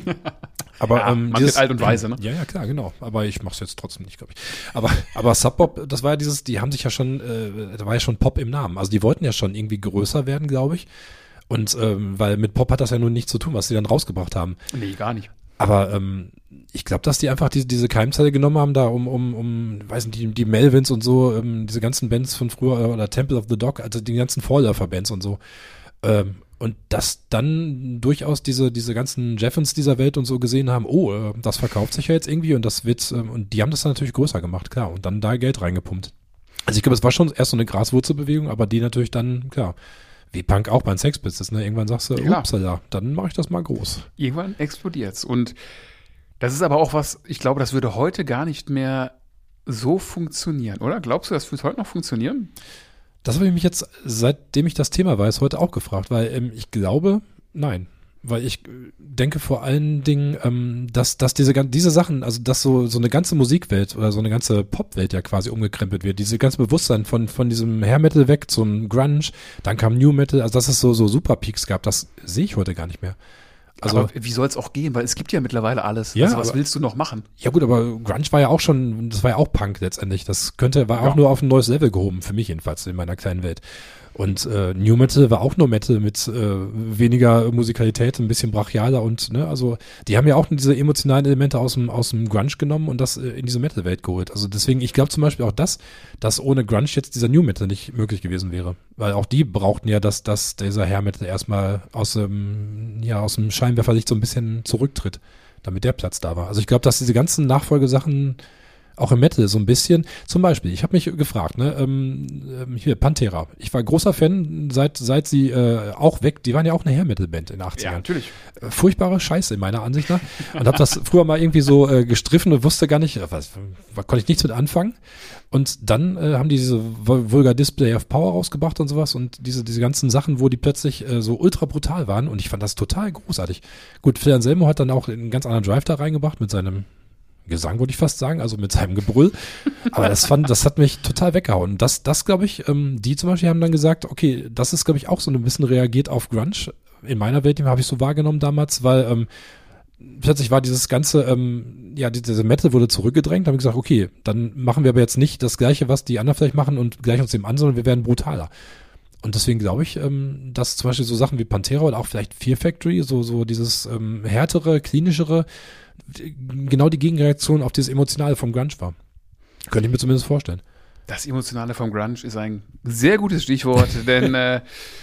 Aber Ja, ähm, man wird alt und weise, ne? Ja, ja, klar, genau. Aber ich mache es jetzt trotzdem nicht, glaube ich. Aber, aber Sub Pop, das war ja dieses, die haben sich ja schon, äh, da war ja schon Pop im Namen. Also die wollten ja schon irgendwie größer werden, glaube ich. Und ähm, weil mit Pop hat das ja nun nichts zu tun, was sie dann rausgebracht haben. Nee, gar nicht. Aber ähm, ich glaube, dass die einfach diese, diese Keimzelle genommen haben, da um, um, um, weiß nicht, die, die Melvins und so, ähm, diese ganzen Bands von früher oder Temple of the Dog, also die ganzen Vorläufer-Bands und so. Ähm, und dass dann durchaus diese, diese ganzen Jeffens dieser Welt und so gesehen haben, oh, äh, das verkauft sich ja jetzt irgendwie und das wird, ähm, und die haben das dann natürlich größer gemacht, klar, und dann da Geld reingepumpt. Also ich glaube, es war schon erst so eine Graswurzelbewegung, aber die natürlich dann, klar, wie Punk auch bei den Sex Pistols, ne? Irgendwann sagst du, Klar. upsala, dann mache ich das mal groß. Irgendwann explodiert's. Und das ist aber auch was, ich glaube, das würde heute gar nicht mehr so funktionieren, oder? Glaubst du, das wird heute noch funktionieren? Das habe ich mich jetzt, seitdem ich das Thema weiß, heute auch gefragt, weil ähm, ich glaube, nein. Weil ich äh, denke vor allen Dingen, ähm, dass, dass diese, gan- diese Sachen, also dass so, so eine ganze Musikwelt oder so eine ganze Popwelt ja quasi umgekrempelt wird. Diese ganze Bewusstsein von, von diesem Hair Metal weg zum Grunge, dann kam New Metal, also dass es so, so Super Peaks gab, das sehe ich heute gar nicht mehr. Also, aber wie soll es auch gehen? Weil es gibt ja mittlerweile alles. Ja, also was aber- willst du noch machen? ja gut, aber Grunge war ja auch schon, das war ja auch Punk letztendlich. Das könnte, war Ja. auch nur auf ein neues Level gehoben, für mich jedenfalls in meiner kleinen Welt. Und äh, New Metal war auch nur Metal mit äh, weniger Musikalität, ein bisschen brachialer und, ne, also die haben ja auch diese emotionalen Elemente aus dem, aus dem Grunge genommen und das äh, in diese Metal-Welt geholt. Also deswegen, ich glaube zum Beispiel auch das, dass ohne Grunge jetzt dieser New Metal nicht möglich gewesen wäre. Weil auch die brauchten ja, dass, dass dieser Hair Metal erstmal aus dem, ja, aus dem Scheinwerferlicht so ein bisschen zurücktritt, damit der Platz da war. Also ich glaube, dass diese ganzen Nachfolgesachen auch im Metal so ein bisschen, zum Beispiel, ich habe mich gefragt, ne, ähm, ähm, hier, Pantera. Ich war großer Fan, seit seit sie äh, auch weg, die waren ja auch eine Hair-Metal-Band in den achtzigern. natürlich. Äh, Furchtbare Scheiße in meiner Ansicht nach. Und habe das früher mal irgendwie so äh, gestriffen und wusste gar nicht, äh, was, was konnte ich nichts mit anfangen. Und dann äh, haben die diese Vul- Vulgar Display of Power rausgebracht und sowas und diese diese ganzen Sachen, wo die plötzlich äh, so ultra brutal waren und ich fand das total großartig. Gut, Phil Anselmo hat dann auch einen ganz anderen Drive da reingebracht mit seinem Gesang, würde ich fast sagen, also mit seinem Gebrüll. Aber das fand, das hat mich total weggehauen. Das, das glaube ich, ähm, die zum Beispiel haben dann gesagt, okay, das ist, glaube ich, auch so ein bisschen reagiert auf Grunge. In meiner Welt, die habe ich so wahrgenommen damals, weil ähm, plötzlich war dieses ganze, ähm, ja, die- diese Metal wurde zurückgedrängt. Da habe ich gesagt, okay, dann machen wir aber jetzt nicht das Gleiche, was die anderen vielleicht machen und gleichen uns dem an, sondern wir werden brutaler. Und deswegen glaube ich, ähm, dass zum Beispiel so Sachen wie Pantera oder auch vielleicht Fear Factory, so, so dieses ähm, härtere, klinischere, d- genau die Gegenreaktion auf dieses Emotionale vom Grunge war. Könnte ich mir zumindest vorstellen. Das Emotionale vom Grunge ist ein sehr gutes Stichwort, denn äh,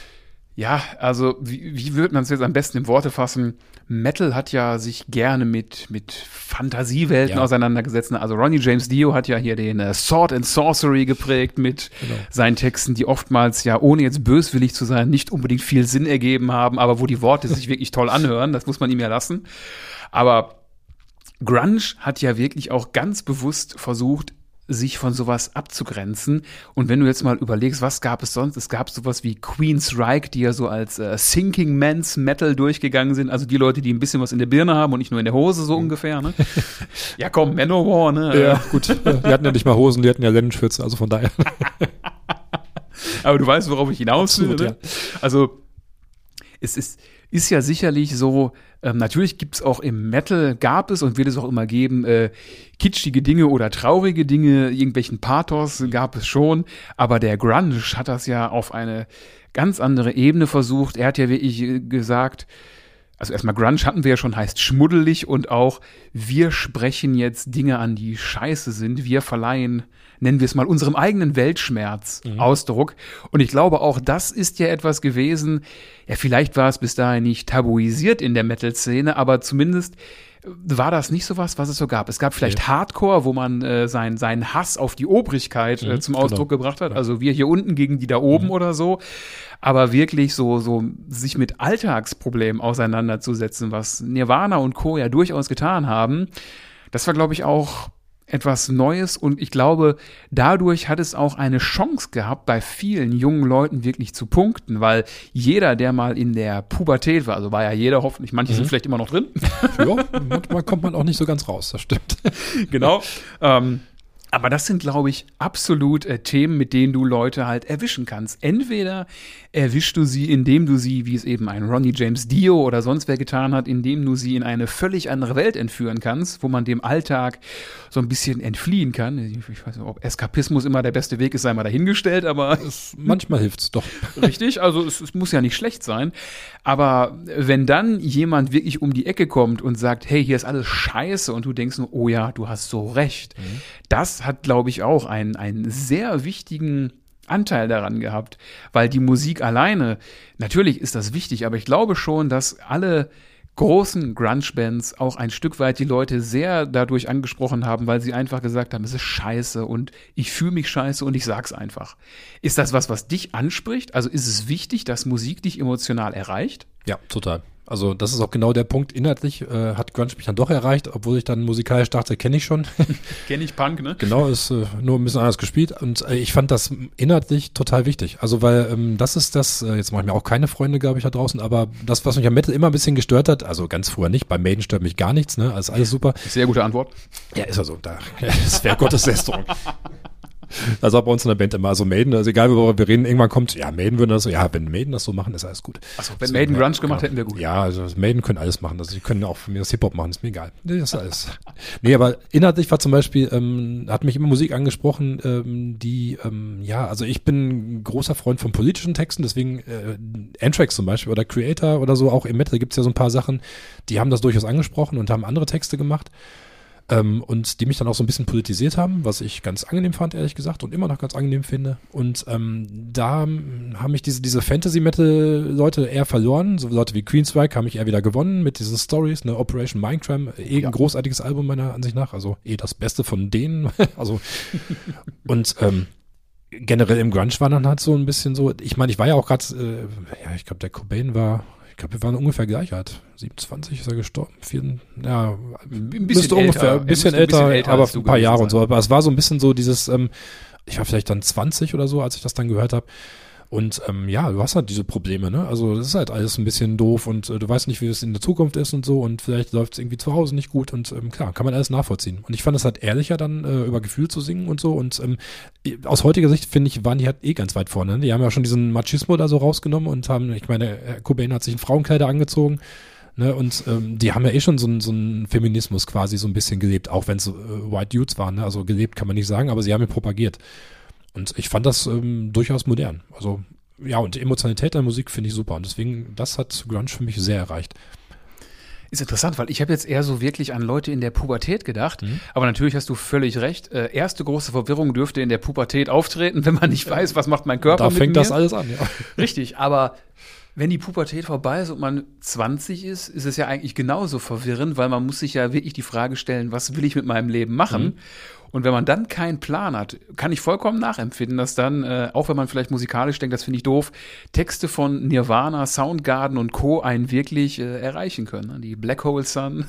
ja, also wie, wie würde man es jetzt am besten in Worte fassen? Metal hat ja sich gerne mit, mit Fantasiewelten Ja. auseinandergesetzt. Also Ronnie James Dio hat ja hier den äh, Sword and Sorcery geprägt mit Genau. seinen Texten, die oftmals ja, ohne jetzt böswillig zu sein, nicht unbedingt viel Sinn ergeben haben, aber wo die Worte sich wirklich toll anhören. Das muss man ihm ja lassen. Aber Grunge hat ja wirklich auch ganz bewusst versucht, sich von sowas abzugrenzen. Und wenn du jetzt mal überlegst, was gab es sonst? Es gab sowas wie Queensryche, die ja so als äh, Thinking Man's Metal durchgegangen sind. Also die Leute, die ein bisschen was in der Birne haben und nicht nur in der Hose, so ungefähr. Ne? Ja komm, Manowar, ne? Ja, gut. Die hatten ja nicht mal Hosen, die hatten ja Lendenschürze, also von daher. Aber du weißt, worauf ich hinaus will. Absolut, Ne? ja. Also es ist, ist ja sicherlich so, ähm, natürlich gibt es auch im Metal, gab es und wird es auch immer geben, äh, kitschige Dinge oder traurige Dinge, irgendwelchen Pathos gab es schon, aber der Grunge hat das ja auf eine ganz andere Ebene versucht. Er hat ja wirklich äh, gesagt, also erstmal Grunge hatten wir ja schon, heißt schmuddelig und auch wir sprechen jetzt Dinge an, die scheiße sind. Wir verleihen, nennen wir es mal, unserem eigenen Weltschmerz mhm. Ausdruck. Und ich glaube, auch das ist ja etwas gewesen, ja, vielleicht war es bis dahin nicht tabuisiert in der Metal-Szene, aber zumindest war das nicht sowas, was es so gab. Es gab vielleicht okay. Hardcore, wo man äh, sein, seinen Hass auf die Obrigkeit äh, zum Ausdruck genau. gebracht hat. Also wir hier unten gegen die da oben mhm. oder so. Aber wirklich so, so sich mit Alltagsproblemen auseinanderzusetzen, was Nirvana und Co. ja durchaus getan haben, das war, glaube ich, auch etwas Neues. Und ich glaube, dadurch hat es auch eine Chance gehabt, bei vielen jungen Leuten wirklich zu punkten, weil jeder, der mal in der Pubertät war, also war ja jeder hoffentlich, manche mhm. sind vielleicht immer noch drin. Ja, manchmal kommt man auch nicht so ganz raus, das stimmt. Genau. Ähm, aber das sind, glaube ich, absolut äh, Themen, mit denen du Leute halt erwischen kannst. Entweder erwischst du sie, indem du sie, wie es eben ein Ronnie James Dio oder sonst wer getan hat, indem du sie in eine völlig andere Welt entführen kannst, wo man dem Alltag so ein bisschen entfliehen kann. Ich weiß nicht, ob Eskapismus immer der beste Weg ist, sei mal dahingestellt, aber es, manchmal hilft's doch. Richtig, also es, es muss ja nicht schlecht sein. Aber wenn dann jemand wirklich um die Ecke kommt und sagt, hey, hier ist alles scheiße und du denkst nur, oh ja, du hast so recht. Mhm. Das hat, glaube ich, auch einen, einen sehr wichtigen Anteil daran gehabt, weil die Musik alleine, natürlich ist das wichtig, aber ich glaube schon, dass alle großen Grunge-Bands auch ein Stück weit die Leute sehr dadurch angesprochen haben, weil sie einfach gesagt haben, es ist scheiße und ich fühle mich scheiße und ich sag's einfach. Ist das was, was dich anspricht? Also ist es wichtig, dass Musik dich emotional erreicht? Ja, total. Also das ist auch genau der Punkt. Inhaltlich äh, hat Grunge mich dann doch erreicht, obwohl ich dann musikalisch dachte, kenne ich schon. Kenne ich Punk, ne? Genau, ist äh, nur ein bisschen anders gespielt. Und äh, ich fand das inhaltlich total wichtig. Also weil ähm, das ist das, äh, jetzt mache ich mir auch keine Freunde, glaube ich, da draußen, aber das, was mich am Metal immer ein bisschen gestört hat, also ganz früher nicht, bei Maiden stört mich gar nichts, ne? Also alles super. Sehr gute Antwort. Ja, ist also, da, das wäre Gottes Lästerung. Das war bei uns in der Band immer so Maiden, also egal worüber wir reden, irgendwann kommt, ja, Maiden würden das so, ja, wenn Maiden das so machen, ist alles gut. Achso, wenn so, Maiden ja, Grunge gemacht genau. hätten wir gut. Ja, also Maiden können alles machen, also die können auch von mir das Hip-Hop machen, ist mir egal. Nee, das ist alles. Nee, aber inhaltlich war zum Beispiel, ähm, hat mich immer Musik angesprochen, ähm, die, ähm, ja, also ich bin ein großer Freund von politischen Texten, deswegen äh, Anthrax zum Beispiel oder Creator oder so, auch im Metal gibt's ja so ein paar Sachen, die haben das durchaus angesprochen und haben andere Texte gemacht. Ähm, und die mich dann auch so ein bisschen politisiert haben, was ich ganz angenehm fand, ehrlich gesagt, und immer noch ganz angenehm finde. Und ähm, da haben mich diese, diese Fantasy-Metal-Leute eher verloren. So Leute wie Queensryche haben mich eher wieder gewonnen mit diesen Stories, ne, Operation Mindcrime, eh ein großartiges Album meiner Ansicht nach, also eh das Beste von denen. also und ähm, generell im Grunge war dann halt so ein bisschen so, ich meine, ich war ja auch gerade, äh, ja, ich glaube, der Cobain war, ich glaube, wir waren ungefähr gleich alt. siebenundzwanzig ist er gestorben. Vier, ja, ein bisschen ungefähr, älter, ein bisschen älter, älter, älter aber ein paar Jahre sein. und so. Aber es war so ein bisschen so dieses, ähm, ich war vielleicht dann zwanzig oder so, als ich das dann gehört habe. Und ähm, ja, du hast halt diese Probleme, ne? Also das ist halt alles ein bisschen doof und äh, du weißt nicht, wie es in der Zukunft ist und so und vielleicht läuft es irgendwie zu Hause nicht gut und ähm, klar, kann man alles nachvollziehen. Und ich fand es halt ehrlicher dann, äh, über Gefühl zu singen und so und ähm, aus heutiger Sicht, finde ich, waren die halt eh ganz weit vorne. Ne? Die haben ja schon diesen Machismo da so rausgenommen und haben, ich meine, Cobain hat sich in Frauenkleider angezogen. Ne, und ähm, die haben ja eh schon so einen so einen Feminismus quasi so ein bisschen gelebt, auch wenn es äh, White Dudes waren. Ne? Also gelebt kann man nicht sagen, aber sie haben ihn propagiert. Und ich fand das ähm, durchaus modern. Also ja, und die Emotionalität der Musik finde ich super. Und deswegen, das hat Grunge für mich sehr erreicht. Ist interessant, weil ich habe jetzt eher so wirklich an Leute in der Pubertät gedacht. Mhm. Aber natürlich hast du völlig recht. Äh, erste große Verwirrung dürfte in der Pubertät auftreten, wenn man nicht weiß, was macht mein Körper da mit fängt mir. das alles an, ja. Richtig, aber wenn die Pubertät vorbei ist und man zwanzig ist, ist es ja eigentlich genauso verwirrend, weil man muss sich ja wirklich die Frage stellen, was will ich mit meinem Leben machen? Mhm. Und wenn man dann keinen Plan hat, kann ich vollkommen nachempfinden, dass dann, äh, auch wenn man vielleicht musikalisch denkt, das finde ich doof, Texte von Nirvana, Soundgarden und Co. einen wirklich äh, erreichen können. Die Black Hole Sun.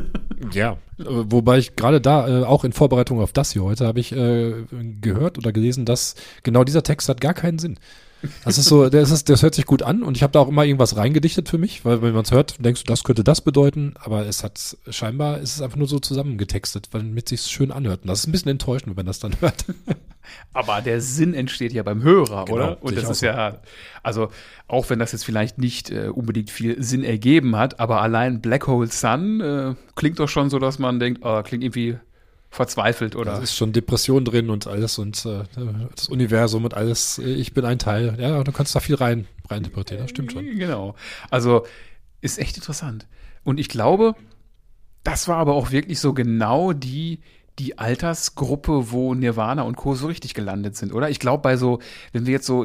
Ja, wobei ich gerade da, äh, auch in Vorbereitung auf das hier heute, habe ich äh, gehört oder gelesen, dass genau dieser Text hat gar keinen Sinn. Das ist so, das, ist, das hört sich gut an und ich habe da auch immer irgendwas reingedichtet für mich, weil wenn man es hört, denkst du, das könnte das bedeuten, aber es hat scheinbar, ist es einfach nur so zusammengetextet, damit es sich schön anhört. Und das ist ein bisschen enttäuschend, wenn man das dann hört. Aber der Sinn entsteht ja beim Hörer, Genau, oder? Und das auch ist so. ja, also auch wenn das jetzt vielleicht nicht äh, unbedingt viel Sinn ergeben hat, aber allein Black Hole Sun äh, klingt doch schon so, dass man denkt, oh, klingt irgendwie verzweifelt, oder? Da ist schon Depression drin und alles und äh, das Universum und alles, ich bin ein Teil. Ja, du kannst da viel rein, rein interpretieren, das stimmt schon. Genau. Also ist echt interessant. Und ich glaube, das war aber auch wirklich so genau die, die Altersgruppe, wo Nirvana und Co. so richtig gelandet sind, oder? Ich glaube, bei so, wenn wir jetzt so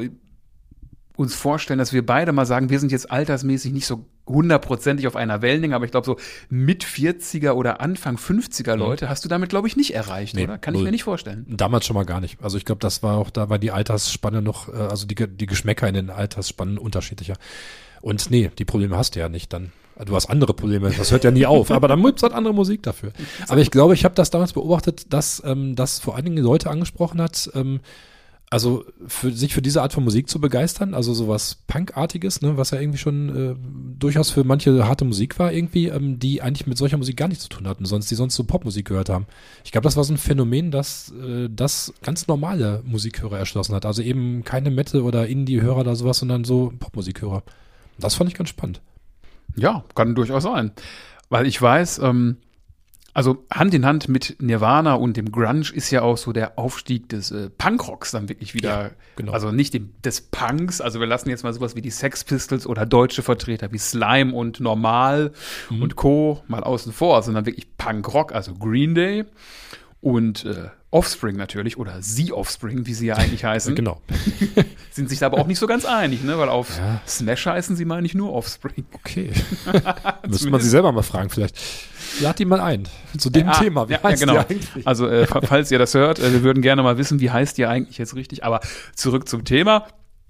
uns vorstellen, dass wir beide mal sagen, wir sind jetzt altersmäßig nicht so hundertprozentig auf einer Wellenlänge, aber ich glaube so mit vierziger oder Anfang fünfziger Leute hast du damit, glaube ich, nicht erreicht, Nee, oder? Kann null. ich mir nicht vorstellen. Damals schon mal gar nicht. Also ich glaube, das war auch, da war die Altersspanne noch, äh, also die, die Geschmäcker in den Altersspannen unterschiedlicher. Und nee, die Probleme hast du ja nicht dann. Du hast andere Probleme, das hört ja nie auf, aber dann gibt es halt andere Musik dafür. Aber ich glaube, ich habe das damals beobachtet, dass ähm, das vor allen Dingen Leute angesprochen hat, ähm, also für sich für diese Art von Musik zu begeistern, also sowas Punkartiges, ne, was ja irgendwie schon äh, durchaus für manche harte Musik war irgendwie, ähm, die eigentlich mit solcher Musik gar nichts zu tun hatten, sonst die sonst so Popmusik gehört haben. Ich glaube, das war so ein Phänomen, das äh, das ganz normale Musikhörer erschlossen hat, also eben keine Metal- oder Indie-Hörer oder sowas, sondern so Popmusikhörer. Das fand ich ganz spannend. Ja, kann durchaus sein. Weil ich weiß, ähm, also Hand in Hand mit Nirvana und dem Grunge ist ja auch so der Aufstieg des äh, Punkrocks dann wirklich wieder, Ja, genau. also nicht dem, des Punks, also wir lassen jetzt mal sowas wie die Sex Pistols oder deutsche Vertreter wie Slime und Normal Mhm. und Co. mal außen vor, sondern wirklich Punkrock, also Green Day und äh, Offspring natürlich oder The Offspring, wie sie ja eigentlich heißen, Genau. sind sich da aber auch nicht so ganz einig, ne? Weil auf Ja. Smash heißen sie, meine ich, nur Offspring. Okay. Müsste man sie selber mal fragen vielleicht. Lad die mal ein zu dem Ja, Thema. Wie ja, ja, heißt genau. die eigentlich? Also, äh, falls ihr das hört, äh, wir würden gerne mal wissen, wie heißt ihr eigentlich jetzt richtig. Aber zurück zum Thema.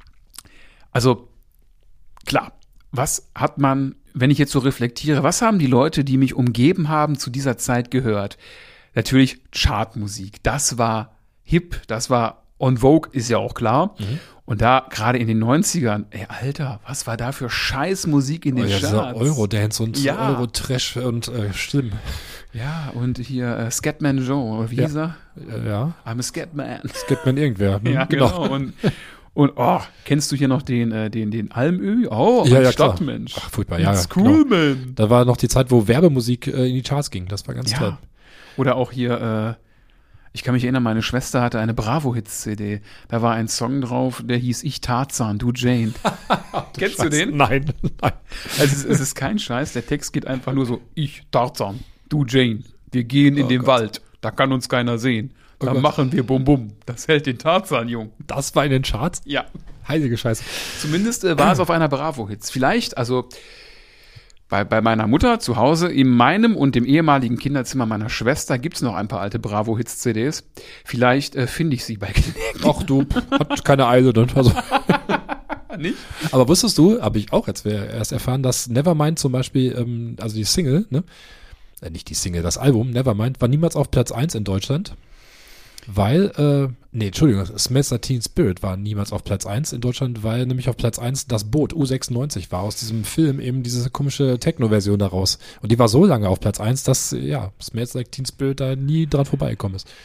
Also, klar, was hat man, wenn ich jetzt so reflektiere, was haben die Leute, die mich umgeben haben, zu dieser Zeit gehört? Natürlich Chartmusik. Das war hip, das war on vogue, ist ja auch klar. Mhm. Und da, gerade in den neunzigern, ey, Alter, was war da für Scheißmusik in den Oh ja, dieser Charts? Eurodance und Ja. Euro-Trash und äh, schlimm. Ja, und hier äh, Scatman Joe, oder wie Ja. hieß er? Äh, ja, I'm a Scatman. das gibt man irgendwer. Hm, Ja, genau. Und, und oh, kennst du hier noch den, äh, den, den Almö? Oh, Ja, mein ja, klar. Stadtmensch. Ach, furchtbar, ja, It's ja, cool, genau. man. Da war noch die Zeit, wo Werbemusik äh, in die Charts ging. Das war ganz Ja. toll. Oder auch hier, äh, ich kann mich erinnern, meine Schwester hatte eine Bravo-Hits-C D. Da war ein Song drauf, der hieß Ich Tarzan, du Jane. Kennst du Scheiße. den? Nein, nein. Also es, ist- es ist kein Scheiß, der Text geht einfach nur so, ich Tarzan, du Jane. Wir gehen in Oh den Gott. Wald, da kann uns keiner sehen. Oh Da Gott. machen wir Bum Bum. Das hält den Tarzan jung. Das war in den Charts? Ja. Heilige Scheiße. Zumindest äh, war es auf einer Bravo-Hits. Vielleicht, also bei, bei meiner Mutter zu Hause, in meinem und dem ehemaligen Kinderzimmer meiner Schwester gibt es noch ein paar alte Bravo-Hits-C Ds. Vielleicht äh, finde ich sie bei Gelegenheit. Ach du, hat keine Eile. Dann. Also. Nicht? Aber wusstest du, habe ich auch jetzt erst erfahren, dass Nevermind zum Beispiel, ähm, also die Single, ne? Äh, nicht die Single, das Album, Nevermind, war niemals auf Platz eins in Deutschland. Weil, äh, nee, Entschuldigung, Smells Like Teen Spirit war niemals auf Platz eins in Deutschland, weil nämlich auf Platz eins das Boot U sechsundneunzig war, aus diesem Film eben diese komische Techno-Version daraus. Und die war so lange auf Platz eins, dass, ja, Smells Like Teen Spirit da nie dran vorbeigekommen ist.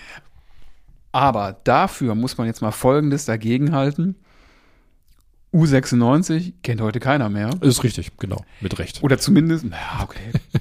Aber dafür muss man jetzt mal Folgendes dagegenhalten. U sechsundneunzig kennt heute keiner mehr. Ist richtig, genau, mit Recht. Oder zumindest, naja, okay.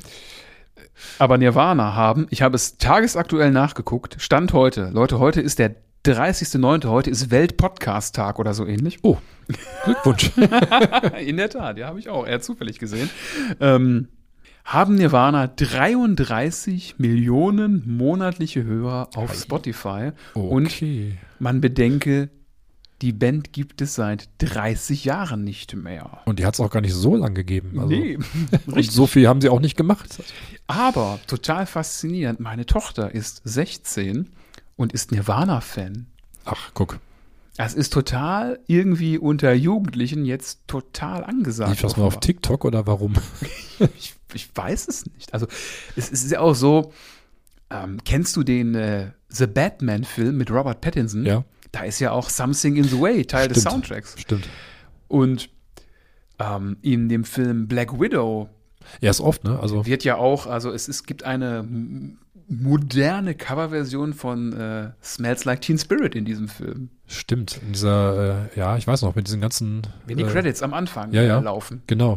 Aber Nirvana haben, ich habe es tagesaktuell nachgeguckt, Stand heute, Leute, heute ist der dreißigster neunte, heute ist Welt-Podcast-Tag oder so ähnlich. Oh, Glückwunsch. In der Tat, ja, habe ich auch eher zufällig gesehen. Ähm, haben Nirvana dreiunddreißig Millionen monatliche Hörer auf Spotify. Und Okay. man bedenke, Die Band gibt es seit dreißig Jahren nicht mehr. Und die hat es auch gar nicht so lang gegeben. Also, Nee, und so viel haben sie auch nicht gemacht. Aber total faszinierend, meine Tochter ist sechzehn und ist Nirvana-Fan. Ach, guck. Das ist total irgendwie unter Jugendlichen jetzt total angesagt. Lief das mal auf offenbar. TikTok oder warum? Ich, ich weiß es nicht. Also es, es ist ja auch so, ähm, kennst du den äh, The Batman-Film mit Robert Pattinson? Ja. Da ist ja auch Something in the Way Teil des Stimmt. Soundtracks. Stimmt. Und ähm, in dem Film Black Widow Ja, ist oft, ne? Also, wird ja auch, also es, es gibt eine m- moderne Coverversion von äh, Smells Like Teen Spirit in diesem Film. stimmt. In dieser, äh, ja, ich weiß noch, mit diesen ganzen. Wenn die äh, Credits am Anfang ja, ja. äh, laufen. Genau.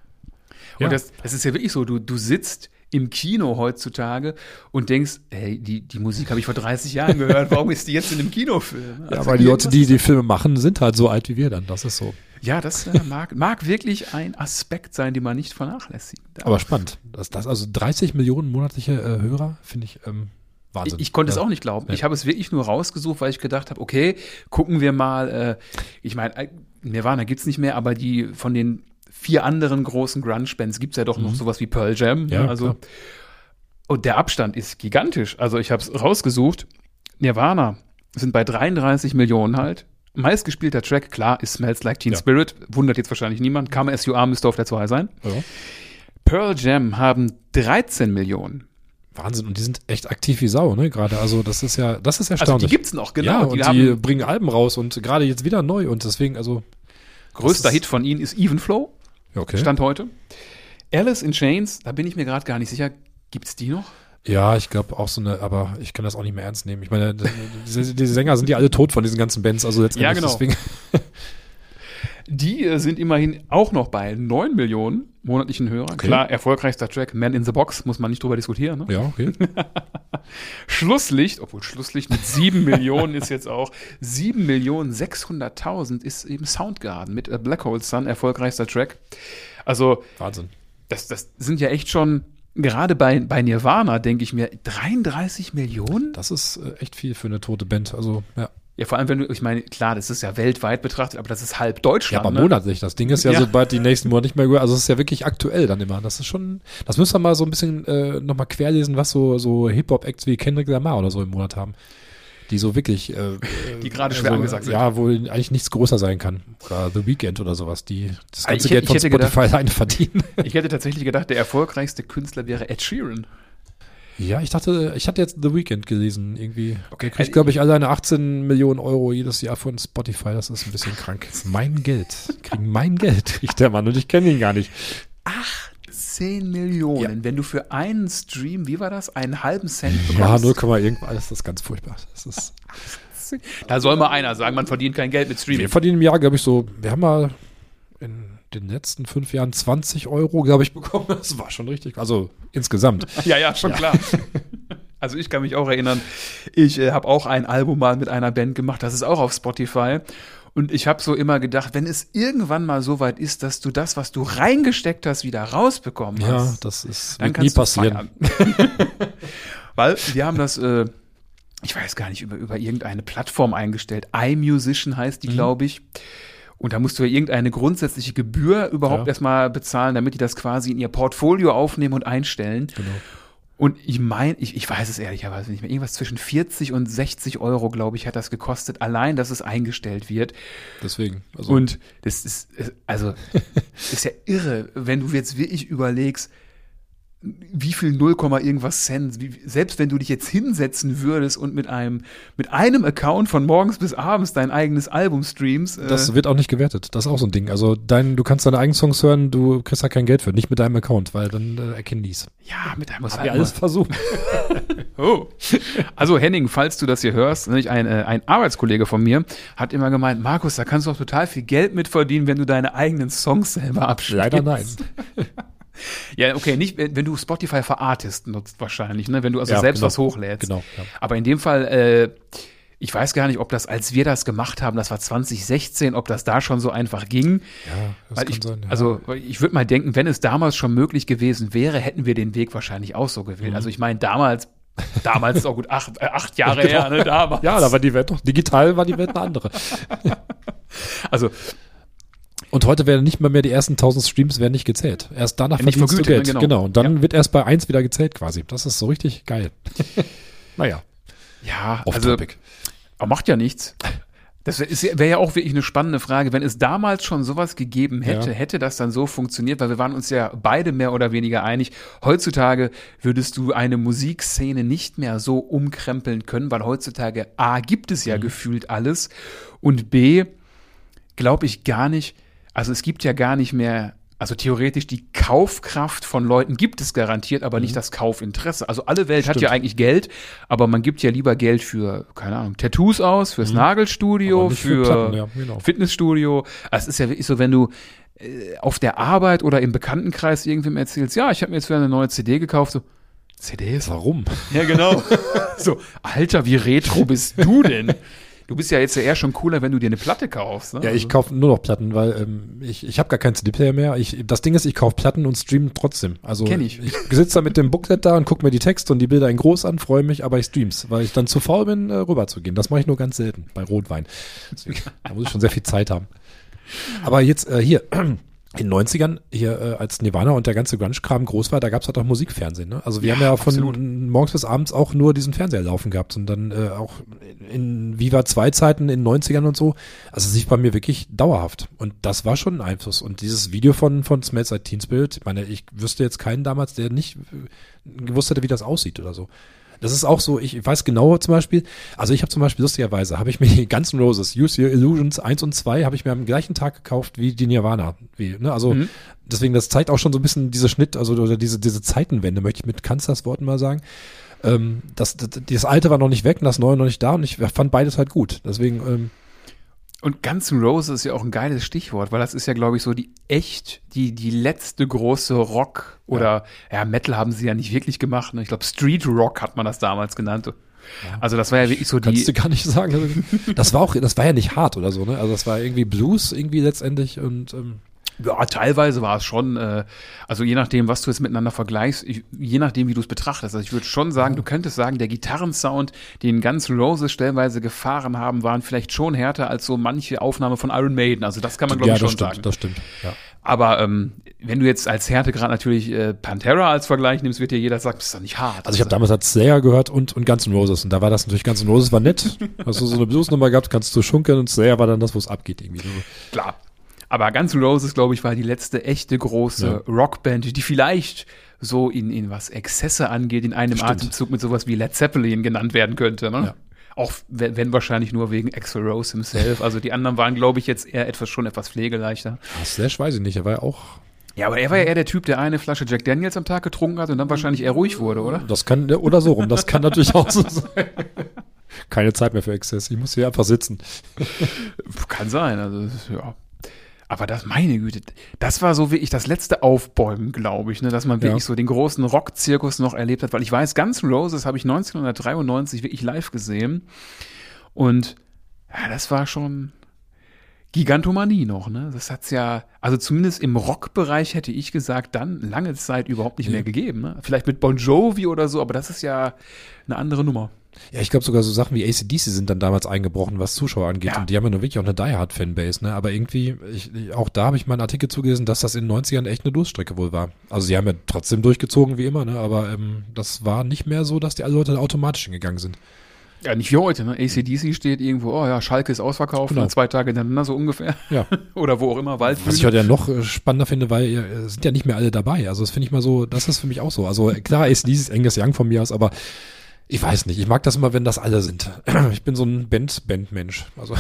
Ja. Und das, das ist ja wirklich so, du, du sitzt im Kino heutzutage und denkst, hey, die, die Musik habe ich vor dreißig Jahren gehört, warum ist die jetzt in einem Kinofilm? Ja, Also weil die Leute, irgendwas- die die Filme machen, sind halt so alt wie wir dann. Das ist so. Ja, das äh, mag, mag wirklich ein Aspekt sein, den man nicht vernachlässigen darf. Aber spannend. Das, das also dreißig Millionen monatliche äh, Hörer, finde ich ähm, Wahnsinn. Ich, ich konnte es Ja. auch nicht glauben. Ja. Ich habe es wirklich nur rausgesucht, weil ich gedacht habe, okay, gucken wir mal, äh, ich meine, äh, Nirvana gibt's nicht mehr, aber die von den vier anderen großen Grunge-Bands gibt's ja doch noch sowas wie Pearl Jam. Ja, ne? Also, klar. und der Abstand ist gigantisch. Also ich habe es rausgesucht. Nirvana sind bei dreiunddreißig Millionen halt. Meistgespielter Track, klar, ist Smells Like Teen Ja. Spirit. Wundert jetzt wahrscheinlich niemand. Come As You Are müsste auf der zwei sein. Ja. Pearl Jam haben dreizehn Millionen. Wahnsinn. Und die sind echt aktiv wie Sau, ne? Gerade. Also, das ist ja, das ist Also erstaunlich. die gibt's noch, genau. Ja, und die die, haben, bringen Alben raus und gerade jetzt wieder neu und deswegen, also. größter das ist- Hit von ihnen ist Even Flow. Ja, okay. Stand heute. Alice in Chains, da bin ich mir gerade gar nicht sicher. Gibt's die noch? Ja, ich glaube auch so eine, aber ich kann das auch nicht mehr ernst nehmen. Ich meine, diese, diese Sänger sind ja alle tot von diesen ganzen Bands, also letztendlich Ja, genau. deswegen. Die äh, sind immerhin auch noch bei neun Millionen monatlichen Hörern. Okay. Klar, erfolgreichster Track, Man in the Box, muss man nicht drüber diskutieren. Ne? Ja, okay. Schlusslicht, obwohl Schlusslicht mit sieben Millionen ist jetzt auch, sieben Millionen sechshunderttausend ist eben Soundgarden mit A Black Hole Sun, erfolgreichster Track. Also, Wahnsinn. das, das sind ja echt schon, gerade bei, bei Nirvana, denke ich mir, dreiunddreißig Millionen? Das ist äh, echt viel für eine tote Band. Also, ja. Ja, vor allem, wenn du, ich meine, klar, das ist ja weltweit betrachtet, aber das ist halb Ja, Deutschland. aber ne? monatlich. Das Ding ist ja, Ja. sobald die nächsten Monate nicht mehr gehört. Also, es ist ja wirklich aktuell dann immer. Das ist schon, das müssen wir mal so ein bisschen äh, nochmal querlesen, was so, so Hip-Hop-Acts wie Kendrick Lamar oder so im Monat haben. Die so wirklich, äh, Die gerade schwer angesagt sind. Ja, wo eigentlich nichts größer sein kann. Oder The Weeknd oder sowas, die das ganze Ich- Geld ich von hätte Spotify gedacht- alleine verdienen. Ich hätte tatsächlich gedacht, der erfolgreichste Künstler wäre Ed Sheeran. Ja, ich dachte, ich hatte jetzt The Weeknd gelesen, irgendwie. Okay. Der kriegt, glaube ich, alleine achtzehn Millionen Euro jedes Jahr von Spotify. Das ist ein bisschen krank. Das ist mein Geld. Kriegen mein Geld, kriegt der Mann. Und ich kenne ihn gar nicht. zehn Millionen. Wenn du für einen Stream, wie war das, einen halben Cent bekommst. Ja, null Komma irgendwas. Das ist ganz furchtbar. Das ist, Da soll mal einer sagen, man verdient kein Geld mit Streaming. wir verdienen im Jahr, glaube ich, so, wir haben mal in den letzten fünf Jahren zwanzig Euro, glaube ich, bekommen. Das war schon richtig. Also insgesamt. Ja, ja, schon klar. Also ich kann mich auch erinnern, ich äh, habe auch ein Album mal mit einer Band gemacht, das ist auch auf Spotify. Und ich habe so immer gedacht, wenn es irgendwann mal so weit ist, dass du das, was du reingesteckt hast, wieder rausbekommen Ja, hast, das ist, dann wird nie kannst du passieren. feiern. Weil wir haben das, äh, ich weiß gar nicht, über, über irgendeine Plattform eingestellt. iMusician heißt die, Mhm. glaube ich. Und da musst du ja irgendeine grundsätzliche Gebühr überhaupt Ja. erstmal bezahlen, damit die das quasi in ihr Portfolio aufnehmen und einstellen. Genau. Und ich meine, ich, ich weiß es ehrlicherweise nicht mehr, irgendwas zwischen vierzig und sechzig Euro, glaube ich, hat das gekostet, allein, dass es eingestellt wird. Deswegen. Also, Und das ist, ist- also, ist ja irre, wenn du jetzt wirklich überlegst, wie viel null, irgendwas Cent, wie, selbst wenn du dich jetzt hinsetzen würdest und mit einem, mit einem Account von morgens bis abends dein eigenes Album streamst, äh, das wird auch nicht gewertet. Das ist auch so ein Ding. Also dein, du kannst deine eigenen Songs hören, du kriegst da kein Geld für, nicht mit deinem Account, weil dann äh, erkennen die's. ja, mit einem Haben wir alles versucht. Oh. Also Henning, falls du das hier hörst, nicht, ein, äh, ein Arbeitskollege von mir hat immer gemeint, Markus, da kannst du auch total viel Geld mit verdienen, wenn du deine eigenen Songs selber abspielst. Leider nein. Ja, okay, nicht, wenn wenn du Spotify für Artist nutzt wahrscheinlich, ne? Wenn du also Ja, selbst genau. was hochlädst. Genau. Ja. Aber in dem Fall, äh, ich weiß gar nicht, ob das, als wir das gemacht haben, das war zwanzig sechzehn, ob das da schon so einfach ging. Ja, das Weil kann ich, sein. Ja. Also ich würde mal denken, wenn es damals schon möglich gewesen wäre, hätten wir den Weg wahrscheinlich auch so gewählt. Mhm. Also ich meine, damals Damals ist auch gut, acht, äh, acht Jahre her, ne, damals. Ja, da war die Welt doch, digital war die Welt eine andere. Also, Und heute werden nicht mal mehr die ersten tausend Streams werden nicht gezählt. Erst danach Nicht verdienst du vergütet, Geld. ne, Genau. genau. Und dann Ja. wird erst bei eins wieder gezählt quasi. Das ist so richtig geil. Naja, ja, off also, topic. aber macht ja nichts. Das wäre wär ja auch wirklich eine spannende Frage, wenn es damals schon sowas gegeben hätte, Ja. hätte das dann so funktioniert, weil wir waren uns ja beide mehr oder weniger einig, heutzutage würdest du eine Musikszene nicht mehr so umkrempeln können, weil heutzutage A, gibt es ja Mhm. gefühlt alles und B, glaube ich gar nicht, also es gibt ja gar nicht mehr, also theoretisch die Kaufkraft von Leuten gibt es garantiert, aber nicht das Kaufinteresse. Also alle Welt hat Mhm. Stimmt. ja eigentlich Geld, aber man gibt ja lieber Geld für, keine Ahnung, Tattoos aus, fürs Nagelstudio, Mhm. Aber nicht für für, Platten, ja, genau. Fitnessstudio. Also es ist ja wirklich so, wenn du äh, auf der Arbeit oder im Bekanntenkreis irgendwem erzählst, ja, ich habe mir jetzt wieder eine neue C D gekauft, so, C Ds? Warum? Ja, genau. So, Alter, wie retro bist du denn? Du bist ja jetzt ja eher schon cooler, wenn du dir eine Platte kaufst. Ne? Ja, ich kaufe nur noch Platten, weil ähm, ich, ich habe gar keinen C D-Player mehr. Ich, das Ding ist, ich kaufe Platten und streame trotzdem. Also Kenn ich. ich sitze da mit dem Booklet da und gucke mir die Texte und die Bilder in groß an, freue mich, aber ich streams, weil ich dann zu faul bin, äh, rüber zu gehen. Das mache ich nur ganz selten bei Rotwein. Deswegen, da muss ich schon sehr viel Zeit haben. Aber jetzt äh, hier, in den neunzigern, hier äh, als Nirvana und der ganze Grunge-Kram groß war, da gab's halt auch Musikfernsehen. Ne? Also wir Ja, haben ja von absolut. morgens bis abends auch nur diesen Fernseher laufen gehabt und dann äh, auch in Viva zwei Zeiten in den neunzigern und so. Also es lief bei mir wirklich dauerhaft und das war schon ein Einfluss. Und dieses Video von von Smells Like Teen Spirit, ich meine, ich wüsste jetzt keinen damals, der nicht äh, gewusst hätte, wie das aussieht oder so. Das ist auch so, ich weiß genau zum Beispiel, also ich habe zum Beispiel lustigerweise, habe ich mir die Guns N' Roses, Use Your Illusions eins und zwei, habe ich mir am gleichen Tag gekauft wie die Nirvana. Wie, ne? Also Mhm. deswegen, das zeigt auch schon so ein bisschen diese Schnitt, also oder diese, diese Zeitenwende, möchte ich mit Kanzlers Worten mal sagen. Ähm, das, das, das Alte war noch nicht weg und das Neue noch nicht da und ich fand beides halt gut. Deswegen, ähm, Und Guns N' Roses ist ja auch ein geiles Stichwort, weil das ist ja, glaube ich, so die echt, die, die letzte große Rock oder, ja, Metal haben sie ja nicht wirklich gemacht. Ne? Ich glaube, Street Rock hat man das damals genannt. Also das war ja wirklich so kannst die, du gar nicht sagen. Also, das war auch, das war ja nicht hart oder so, ne? Also das war irgendwie Blues irgendwie letztendlich und ähm, ja, teilweise war es schon, äh, also je nachdem, was du jetzt miteinander vergleichst, ich, je nachdem, wie du es betrachtest. Also ich würde schon sagen, du könntest sagen, der Gitarrensound, den Guns N' Roses stellenweise gefahren haben, waren vielleicht schon härter als so manche Aufnahme von Iron Maiden. Also das kann man, glaube ja, ich, das schon stimmt, sagen. das stimmt. Ja. Aber ähm, wenn du jetzt als Härtegrad natürlich äh, Pantera als Vergleich nimmst, wird dir jeder sagen, das ist doch nicht hart. Also ich habe damals halt Slayer gehört und, und Guns N' Roses und da war das natürlich, Guns N' Roses war nett. Hast du so eine Bluesnummer gehabt, kannst du schunkeln und Slayer war dann das, wo es abgeht irgendwie. Klar. Aber Guns N' Roses, glaube ich, war die letzte echte große Ja. Rockband, die vielleicht so in, in was Exzesse angeht, in einem Stimmt. Atemzug mit sowas wie Led Zeppelin genannt werden könnte. Ne? Ja. Auch wenn, wenn wahrscheinlich nur wegen Axl Rose himself. Also die anderen waren, glaube ich, jetzt eher etwas schon etwas pflegeleichter. Ah, Slash weiß ich nicht, er war ja auch, Ja, aber er war ja eher der Typ, der eine Flasche Jack Daniels am Tag getrunken hat und dann wahrscheinlich eher ruhig wurde, oder? das kann, oder so rum, das kann natürlich auch so sein. Keine Zeit mehr für Exzess, ich muss hier einfach sitzen. Kann sein, also ja. Aber das, meine Güte, das war so wirklich das letzte Aufbäumen, glaube ich, ne, dass man wirklich Ja. so den großen Rock-Zirkus noch erlebt hat, weil ich weiß, Guns N' Roses habe ich neunzehnhundertdreiundneunzig wirklich live gesehen und ja, das war schon Gigantomanie noch, ne? Das hat's ja, also zumindest im Rock-Bereich hätte ich gesagt, dann lange Zeit überhaupt nicht Ja. mehr gegeben, ne? Vielleicht mit Bon Jovi oder so, aber das ist ja eine andere Nummer. Ja, ich glaube sogar so Sachen wie A C D C sind dann damals eingebrochen, was Zuschauer angeht. Ja. Und die haben ja nur wirklich auch eine Die Hard Fanbase, ne? Aber irgendwie, ich, ich- auch da habe ich mal einen Artikel zugelesen, dass das in den neunzigern echt eine Durststrecke wohl war. Also sie haben ja trotzdem durchgezogen wie immer, ne? Aber ähm, das war nicht mehr so, dass die alle Leute automatisch hingegangen sind. Ja, nicht wie heute, ne? A C D C steht irgendwo, oh ja, Schalke ist ausverkauft, Genau. und zwei Tage hintereinander so ungefähr. Ja. Oder wo auch immer, Waldbühne. Was ich heute ja noch äh, spannender finde, weil äh, sind ja nicht mehr alle dabei. Also das finde ich mal so, das ist für mich auch so. Also äh, klar, A C D C ist Angus Young von mir aus, aber ich weiß nicht. Ich mag das immer, wenn das alle sind. Ich bin so ein Band-Band-Mensch. Also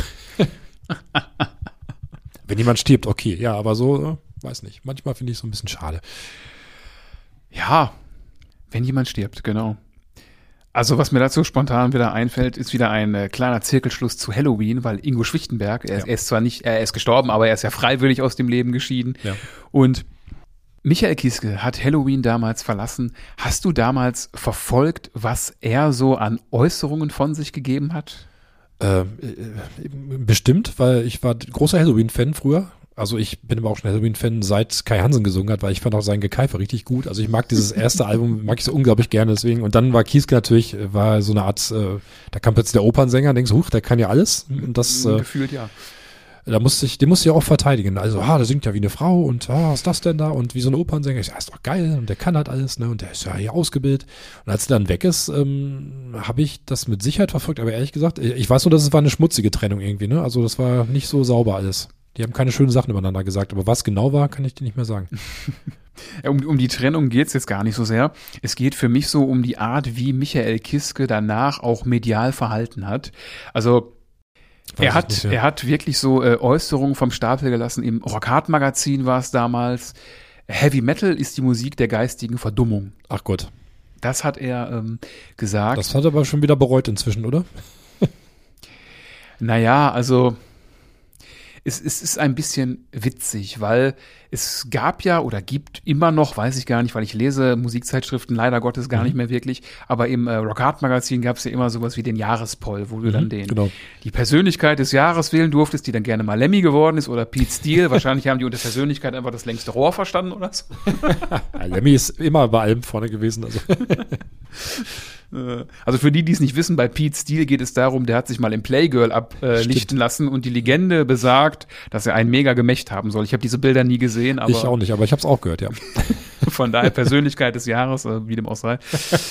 wenn jemand stirbt, okay. Ja, aber so, äh, weiß nicht. Manchmal finde ich es so ein bisschen schade. Ja, wenn jemand stirbt, genau. Also was mir dazu spontan wieder einfällt, ist wieder ein äh, kleiner Zirkelschluss zu Halloween, weil Ingo Schwichtenberg, er, Ja. er ist zwar nicht, er ist gestorben, aber er ist ja freiwillig aus dem Leben geschieden. Ja. Und Michael Kieske hat Halloween damals verlassen. Hast du damals verfolgt, was er so an Äußerungen von sich gegeben hat? Ähm, äh, bestimmt, weil ich war großer Halloween-Fan früher. Also ich bin aber auch schon Halloween-Fan, seit Kai Hansen gesungen hat, weil ich fand auch sein Gekeifer richtig gut. Also ich mag dieses erste Album, mag ich so unglaublich gerne deswegen. Und dann war Kieske natürlich, war so eine Art, äh, da kam plötzlich der Opernsänger, denkst du, huch, der kann ja alles. Und das, äh, Gefühlt, ja. Da musste ich, den musste ich auch verteidigen. Also, ah, der singt ja wie eine Frau und ah, was ist das denn da? Und wie so ein Opernsänger. Ich sag, ist doch geil und der kann halt alles, ne? Und der ist ja hier ausgebildet. Und als er dann weg ist, ähm, habe ich das mit Sicherheit verfolgt. Aber ehrlich gesagt, ich weiß nur, dass es war eine schmutzige Trennung irgendwie, ne? Also das war nicht so sauber alles. Die haben keine schönen Sachen übereinander gesagt. Aber was genau war, kann ich dir nicht mehr sagen. Um, um die Trennung geht's jetzt gar nicht so sehr. Es geht für mich so um die Art, wie Michael Kiske danach auch medial verhalten hat. Also Weiß er hat, nicht, ja. er hat wirklich so äh, Äußerungen vom Stapel gelassen. Im Rock-Hard-Magazin war es damals. Heavy Metal ist die Musik der geistigen Verdummung. Ach Gott. Das hat er ähm, gesagt. Das hat er aber schon wieder bereut inzwischen, oder? Naja, also es, es ist ein bisschen witzig, weil es gab ja oder gibt immer noch, weiß ich gar nicht, weil ich lese Musikzeitschriften leider Gottes gar Mhm. nicht mehr wirklich, aber im äh, Rock-Hard-Magazin gab es ja immer sowas wie den Jahrespoll, wo du Mhm, dann den genau. die Persönlichkeit des Jahres wählen durftest, die dann gerne mal Lemmy geworden ist oder Pete Steele. Wahrscheinlich haben die unter Persönlichkeit einfach das längste Rohr verstanden oder so. Ja, Lemmy ist immer bei allem vorne gewesen. Also. Also für die, die es nicht wissen, bei Pete Steele geht es darum, der hat sich mal im Playgirl ablichten Stimmt. lassen und die Legende besagt, dass er ein mega Gemächt haben soll. Ich habe diese Bilder nie gesehen, aber Ich auch nicht, aber ich habe es auch gehört, ja. von daher Persönlichkeit des Jahres, äh, wie dem auch sei.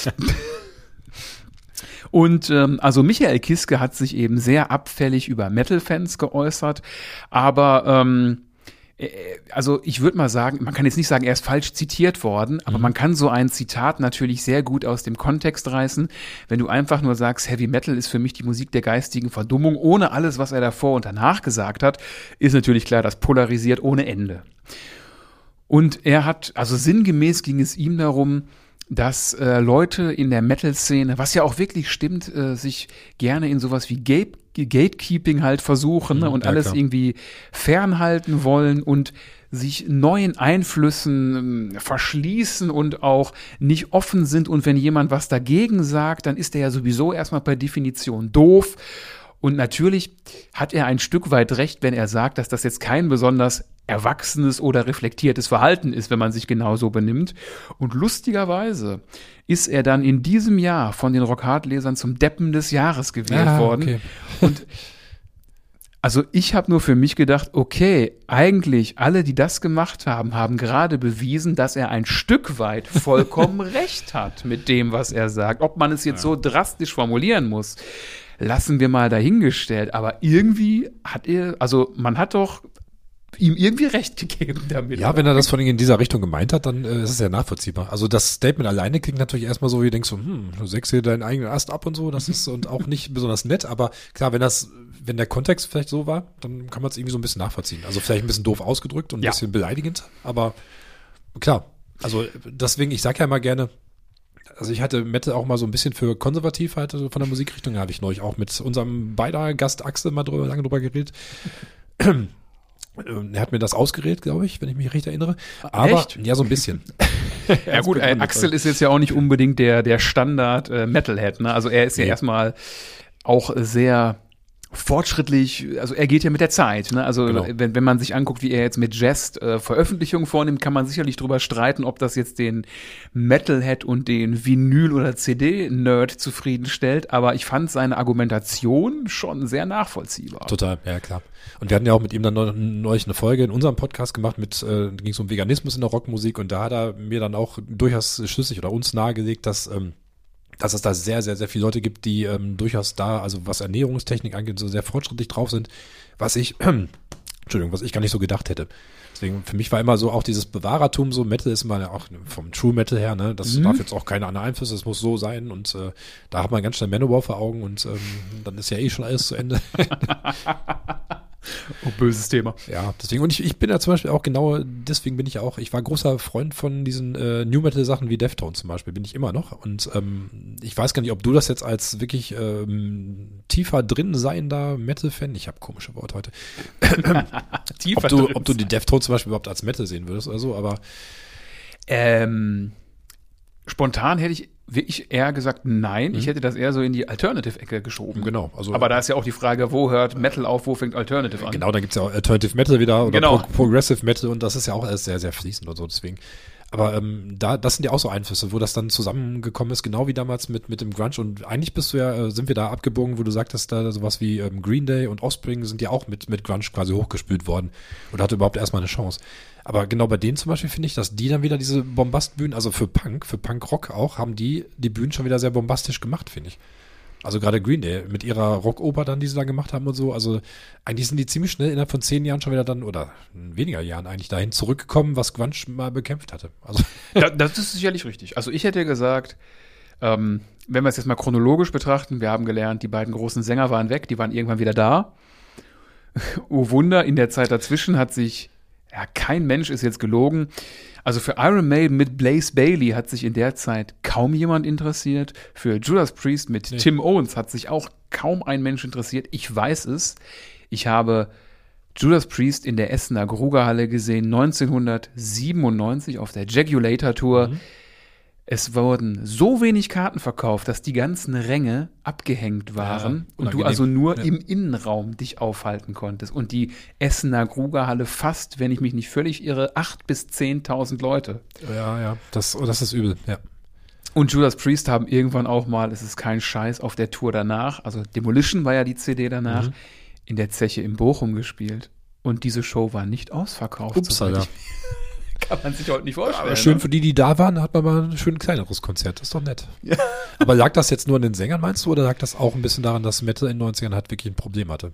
Und ähm, also Michael Kiske hat sich eben sehr abfällig über Metal-Fans geäußert, aber ähm, äh, also ich würde mal sagen, man kann jetzt nicht sagen, er ist falsch zitiert worden, aber Mhm. man kann so ein Zitat natürlich sehr gut aus dem Kontext reißen, wenn du einfach nur sagst, Heavy Metal ist für mich die Musik der geistigen Verdummung, ohne alles, was er davor und danach gesagt hat, ist natürlich klar, das polarisiert ohne Ende. Und er hat, also sinngemäß ging es ihm darum, dass äh, Leute in der Metal-Szene, was ja auch wirklich stimmt, äh, sich gerne in sowas wie Gate Gatekeeping halt versuchen, ne, Mhm, und ja, alles klar. irgendwie fernhalten wollen und sich neuen Einflüssen ähm, verschließen und auch nicht offen sind. Und wenn jemand was dagegen sagt, dann ist er ja sowieso erstmal per Definition doof. Und natürlich hat er ein Stück weit recht, wenn er sagt, dass das jetzt kein besonders erwachsenes oder reflektiertes Verhalten ist, wenn man sich genau so benimmt. Und lustigerweise ist er dann in diesem Jahr von den Rock-Hard-Lesern zum Deppen des Jahres gewählt Ah, worden. okay. Und also ich habe nur für mich gedacht, okay, eigentlich alle, die das gemacht haben, haben gerade bewiesen, dass er ein Stück weit vollkommen recht hat mit dem, was er sagt. Ob man es jetzt so drastisch formulieren muss, lassen wir mal dahingestellt. Aber irgendwie hat er, also man hat doch ihm irgendwie recht gegeben damit. Ja, wenn er das von Ihnen in dieser Richtung gemeint hat, dann äh, ist es ja nachvollziehbar. Also das Statement alleine klingt natürlich erstmal so, wie du denkst, so, hm, du sägst hier deinen eigenen Ast ab und so, das ist und auch nicht besonders nett, aber klar, wenn das, wenn der Kontext vielleicht so war, dann kann man es irgendwie so ein bisschen nachvollziehen. Also vielleicht ein bisschen doof ausgedrückt und ein Ja. bisschen beleidigend, aber klar, also deswegen, ich sag ja immer gerne, also ich hatte Metal auch mal so ein bisschen für konservativ halt also von der Musikrichtung, da habe ich neulich auch mit unserem beider Gast Axel mal drüber, lange drüber geredet. Er hat mir das ausgeredet, glaube ich, wenn ich mich recht erinnere. Aber Echt? ja, so ein bisschen. Ja gut, äh, Axel ist jetzt ja auch nicht unbedingt der, der Standard äh, Metalhead, ne? Also er ist ja Nee. erstmal auch sehr fortschrittlich, also er geht ja mit der Zeit, ne? Also Genau. wenn, wenn man sich anguckt, wie er jetzt mit Jazz äh, Veröffentlichungen vornimmt, kann man sicherlich drüber streiten, ob das jetzt den Metalhead und den Vinyl- oder C D-Nerd zufriedenstellt, aber ich fand seine Argumentation schon sehr nachvollziehbar. Total, ja klar. Und wir hatten ja auch mit ihm dann neu- neulich eine Folge in unserem Podcast gemacht, mit äh, da ging es um Veganismus in der Rockmusik und da hat er mir dann auch durchaus schlüssig oder uns nahegelegt, dass ähm, dass es da sehr, sehr, sehr viele Leute gibt, die ähm, durchaus da, also was Ernährungstechnik angeht, so sehr fortschrittlich drauf sind, was ich, Entschuldigung, was ich gar nicht so gedacht hätte. Deswegen, für mich war immer so auch dieses Bewahrertum, so Metal ist immer auch vom True Metal her, ne, das Mhm. darf jetzt auch keine anderen Einflüsse, das muss so sein und äh, da hat man ganz schnell Manowar vor Augen und ähm, dann ist ja eh schon alles zu Ende. Oh, böses Thema. Ja, deswegen, und ich, ich bin ja zum Beispiel auch genau, deswegen bin ich auch, ich war großer Freund von diesen äh, New Metal Sachen wie Deftones zum Beispiel, bin ich immer noch. Und ähm, ich weiß gar nicht, ob du das jetzt als wirklich ähm, tiefer drin seiender Metal-Fan, ich habe komische Worte heute, Tiefer ob du, drin. ob du die Deftones zum Beispiel überhaupt als Metal sehen würdest oder so, aber Ähm, spontan hätte ich wirklich eher gesagt, nein, ich hätte das eher so in die Alternative-Ecke geschoben. Genau. Also, Aber da ist ja auch die Frage, wo hört Metal auf, wo fängt Alternative an? Genau, da gibt's ja auch Alternative Metal wieder oder Genau. Pro Progressive Metal und das ist ja auch alles sehr, sehr fließend und so, deswegen. Aber ähm, da, das sind ja auch so Einflüsse, wo das dann zusammengekommen ist, genau wie damals mit mit dem Grunge. Und eigentlich bist du ja, äh, sind wir da abgebogen, wo du sagtest, da sowas wie ähm, Green Day und Offspring sind ja auch mit mit Grunge quasi hochgespült worden und hatte überhaupt erstmal eine Chance. Aber genau bei denen zum Beispiel finde ich, dass die dann wieder diese Bombastbühnen, also für Punk, für Punk-Rock auch, haben die die Bühnen schon wieder sehr bombastisch gemacht, finde ich. Also gerade Green Day mit ihrer Rockoper dann, die sie da gemacht haben und so. Also eigentlich sind die ziemlich schnell innerhalb von zehn Jahren schon wieder dann, oder weniger Jahren eigentlich dahin zurückgekommen, was Grunge mal bekämpft hatte. Also Da, das ist sicherlich richtig. Also ich hätte gesagt, ähm, wenn wir es jetzt mal chronologisch betrachten, wir haben gelernt, die beiden großen Sänger waren weg, die waren irgendwann wieder da. Oh Wunder, in der Zeit dazwischen hat sich, ja, kein Mensch ist jetzt gelogen. Also für Iron Maiden mit Blaze Bayley hat sich in der Zeit kaum jemand interessiert. Für Judas Priest mit Nee. Tim Owens hat sich auch kaum ein Mensch interessiert. Ich weiß es. Ich habe Judas Priest in der Essener Grugerhalle gesehen, neunzehnhundertsiebenundneunzig auf der Jagulator Tour. Mhm. Es wurden so wenig Karten verkauft, dass die ganzen Ränge abgehängt waren Ja, und du unangenehm. also nur Ja. im Innenraum dich aufhalten konntest. Und die Essener Grugerhalle fast, wenn ich mich nicht völlig irre, acht bis zehntausend Leute. ja, ja, das, das ist übel, ja. Und Judas Priest haben irgendwann auch mal, es ist kein Scheiß, auf der Tour danach, also Demolition war ja die C D danach, Mhm. in der Zeche in Bochum gespielt. Und diese Show war nicht ausverkauft. Upsala. soweit ich- Kann man sich heute nicht vorstellen. Aber schön ne? für die, die da waren, hat man mal ein schön kleineres Konzert. Das ist doch nett. Aber lag das jetzt nur an den Sängern, meinst du, oder lag das auch ein bisschen daran, dass Metal in den neunzigern halt wirklich ein Problem hatte?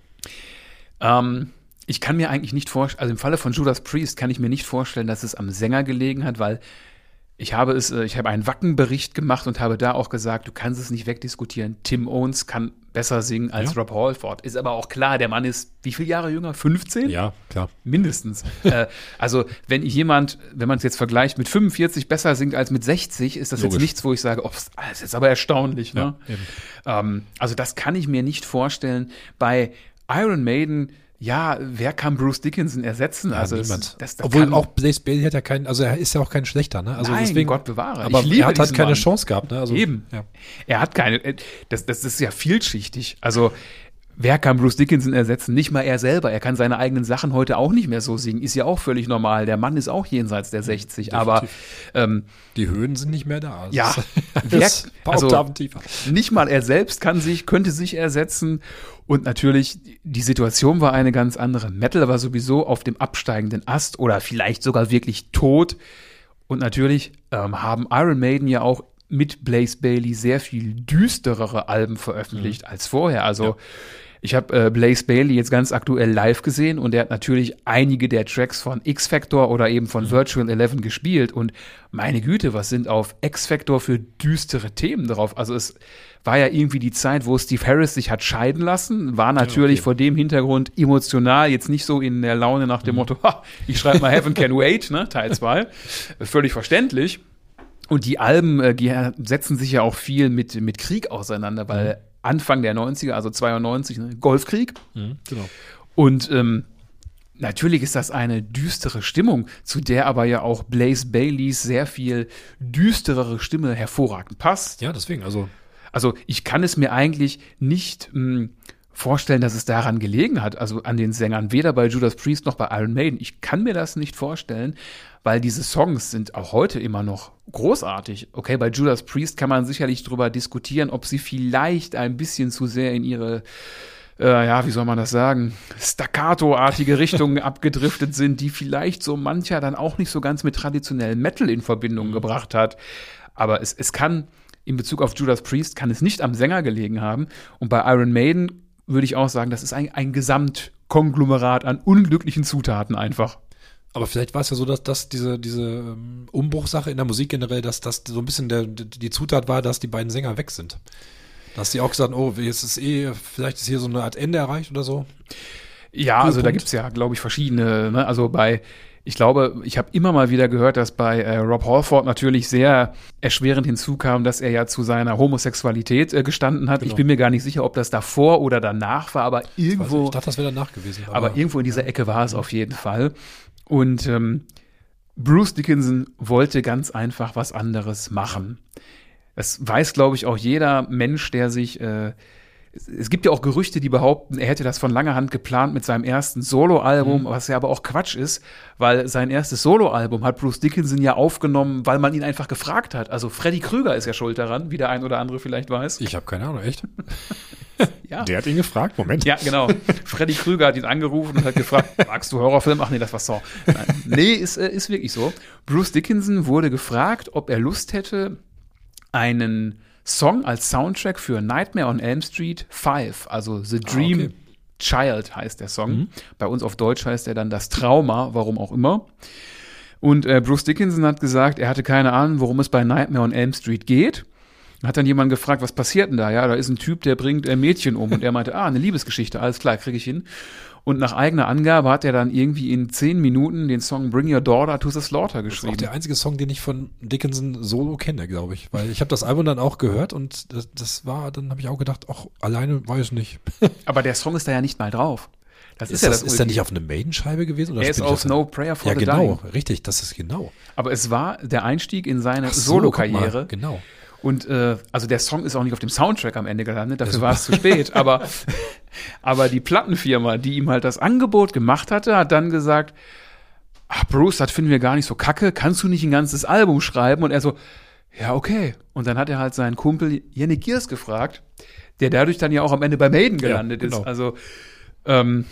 Ähm, ich kann mir eigentlich nicht vorstellen, also im Falle von Judas Priest kann ich mir nicht vorstellen, dass es am Sänger gelegen hat, weil ich habe es, äh, ich habe einen Wackenbericht gemacht und habe da auch gesagt, du kannst es nicht wegdiskutieren. Tim Owens kann besser singen als Ja. Rob Halford. Ist aber auch klar, der Mann ist wie viele Jahre jünger? fünfzehn? Ja, klar. Mindestens. äh, also wenn jemand, wenn man es jetzt vergleicht, mit fünfundvierzig besser singt als mit sechzig, ist das Logisch. jetzt nichts, wo ich sage, oh, das ist aber erstaunlich. Ne? Ja, eben. Ähm, also das kann ich mir nicht vorstellen. Bei Iron Maiden, ja, wer kann Bruce Dickinson ersetzen? Ja, also es- niemand. Das, das Obwohl kann, auch Blaze Bayley hat ja keinen, also er ist ja auch kein schlechter, ne? Also Nein, deswegen, Gott bewahre. Aber Ich liebe er hat halt diesen keine Mann. Chance gehabt, ne? Also, Eben. Ja. Er hat keine, äh, das, das ist ja vielschichtig. Also wer kann Bruce Dickinson ersetzen? Nicht mal er selber. Er kann seine eigenen Sachen heute auch nicht mehr so singen. Ist ja auch völlig normal. Der Mann ist auch jenseits der sechzig. Aber ähm, Die Höhen sind nicht mehr da. Also Ja, das wer- ist ein paar also- Oktaven tiefer. nicht mal er selbst kann sich, könnte sich ersetzen. Und natürlich, die Situation war eine ganz andere. Metal war sowieso auf dem absteigenden Ast oder vielleicht sogar wirklich tot. Und natürlich ähm, haben Iron Maiden ja auch mit Blaze Bayley sehr viel düsterere Alben veröffentlicht Mhm. als vorher. Also ich habe äh, Blaze Bayley jetzt ganz aktuell live gesehen und er hat natürlich einige der Tracks von X-Factor oder eben Mhm. von Virtual Eleven gespielt. Und meine Güte, was sind auf X-Factor für düstere Themen drauf? Also es war ja irgendwie die Zeit, wo Steve Harris sich hat scheiden lassen, war natürlich okay. vor dem Hintergrund emotional, jetzt nicht so in der Laune nach Mhm. dem Motto, ha, ich schreibe mal Heaven Can Wait, ne, Teil zwei. Völlig verständlich. Und die Alben äh, die setzen sich ja auch viel mit, mit Krieg auseinander, weil Anfang der neunziger, also zweiundneunzig, ne, Golfkrieg. Mhm, genau. Und ähm, natürlich ist das eine düstere Stimmung, zu der aber ja auch Blaze Baileys sehr viel düsterere Stimme hervorragend passt. Ja, deswegen, also Also ich kann es mir eigentlich nicht mh, vorstellen, dass es daran gelegen hat, also an den Sängern, weder bei Judas Priest noch bei Iron Maiden. Ich kann mir das nicht vorstellen, weil diese Songs sind auch heute immer noch großartig. Okay, bei Judas Priest kann man sicherlich drüber diskutieren, ob sie vielleicht ein bisschen zu sehr in ihre, äh, ja, wie soll man das sagen, staccato-artige Richtungen abgedriftet sind, die vielleicht so mancher dann auch nicht so ganz mit traditionellem Metal in Verbindung gebracht hat. Aber es, es kann in Bezug auf Judas Priest kann es nicht am Sänger gelegen haben. Und bei Iron Maiden würde ich auch sagen, das ist ein, ein Gesamtkonglomerat an unglücklichen Zutaten einfach. aber vielleicht war es ja so, dass das diese, diese ähm, Umbruchsache in der Musik generell, dass das so ein bisschen der, die Zutat war, dass die beiden Sänger weg sind. Dass die auch gesagt haben, oh, jetzt ist eh, vielleicht ist hier so eine Art Ende erreicht oder so. Ja, also da Höhepunkt. gibt's ja, glaube ich, verschiedene. Ne? Also bei, ich glaube, ich habe immer mal wieder gehört, dass bei äh, Rob Halford natürlich sehr erschwerend hinzukam, dass er ja zu seiner Homosexualität äh, gestanden hat. Genau. Ich bin mir gar nicht sicher, ob das davor oder danach war, aber Also irgendwo. ich dachte, das wäre danach gewesen. Aber irgendwo in dieser Ecke war es auf jeden Fall. Und ähm, Bruce Dickinson wollte ganz einfach was anderes machen. Das weiß, glaube ich, auch jeder Mensch, der sich äh, es gibt ja auch Gerüchte, die behaupten, er hätte das von langer Hand geplant mit seinem ersten Soloalbum, mhm. was ja aber auch Quatsch ist, weil sein erstes Soloalbum hat Bruce Dickinson ja aufgenommen, weil man ihn einfach gefragt hat. Also Freddy Krüger ist ja schuld daran, wie der ein oder andere vielleicht weiß. Ich habe keine Ahnung, echt? Ja. Der hat ihn gefragt, Moment. Ja, genau. Freddy Krüger hat ihn angerufen und hat gefragt, magst du Horrorfilm? Ach nee, das war Saw. Nein. Nee, ist, äh, ist wirklich so. Bruce Dickinson wurde gefragt, ob er Lust hätte, einen Song als Soundtrack für Nightmare on Elm Street fünf, also The Dream ah, okay. Child heißt der Song. Mhm. Bei uns auf Deutsch heißt er dann Das Trauma, warum auch immer. Und äh, Bruce Dickinson hat gesagt, er hatte keine Ahnung, worum es bei Nightmare on Elm Street geht. Hat dann jemand gefragt, was passiert denn da? Ja, da ist ein Typ, der bringt ein Mädchen um. Und er meinte, ah, eine Liebesgeschichte, alles klar, kriege ich hin. Und nach eigener Angabe hat er dann irgendwie in zehn Minuten den Song Bring Your Daughter to the Slaughter geschrieben. Das ist auch der einzige Song, den ich von Dickinson solo kenne, glaube ich. Weil ich habe das Album dann auch gehört und das, das war, dann habe ich auch gedacht, ach, alleine weiß ich nicht. Aber der Song ist da ja nicht mal drauf. Das ist, ist ja das, das ist der nicht auf eine Maiden-Scheibe gewesen? Oder er ist auf No Prayer for ja, the genau, Dying. Richtig, das ist genau. Aber es war der Einstieg in seine so, Solo-Karriere. Genau. Und äh, also der Song ist auch nicht auf dem Soundtrack am Ende gelandet, dafür war es zu spät. Aber, aber die Plattenfirma, die ihm halt das Angebot gemacht hatte, hat dann gesagt, ach Bruce, das finden wir gar nicht so kacke, kannst du nicht ein ganzes Album schreiben? Und er so, ja okay. Und dann hat er halt seinen Kumpel Yannick Giers gefragt, der dadurch dann ja auch am Ende bei Maiden gelandet ja, genau. ist. Also ähm,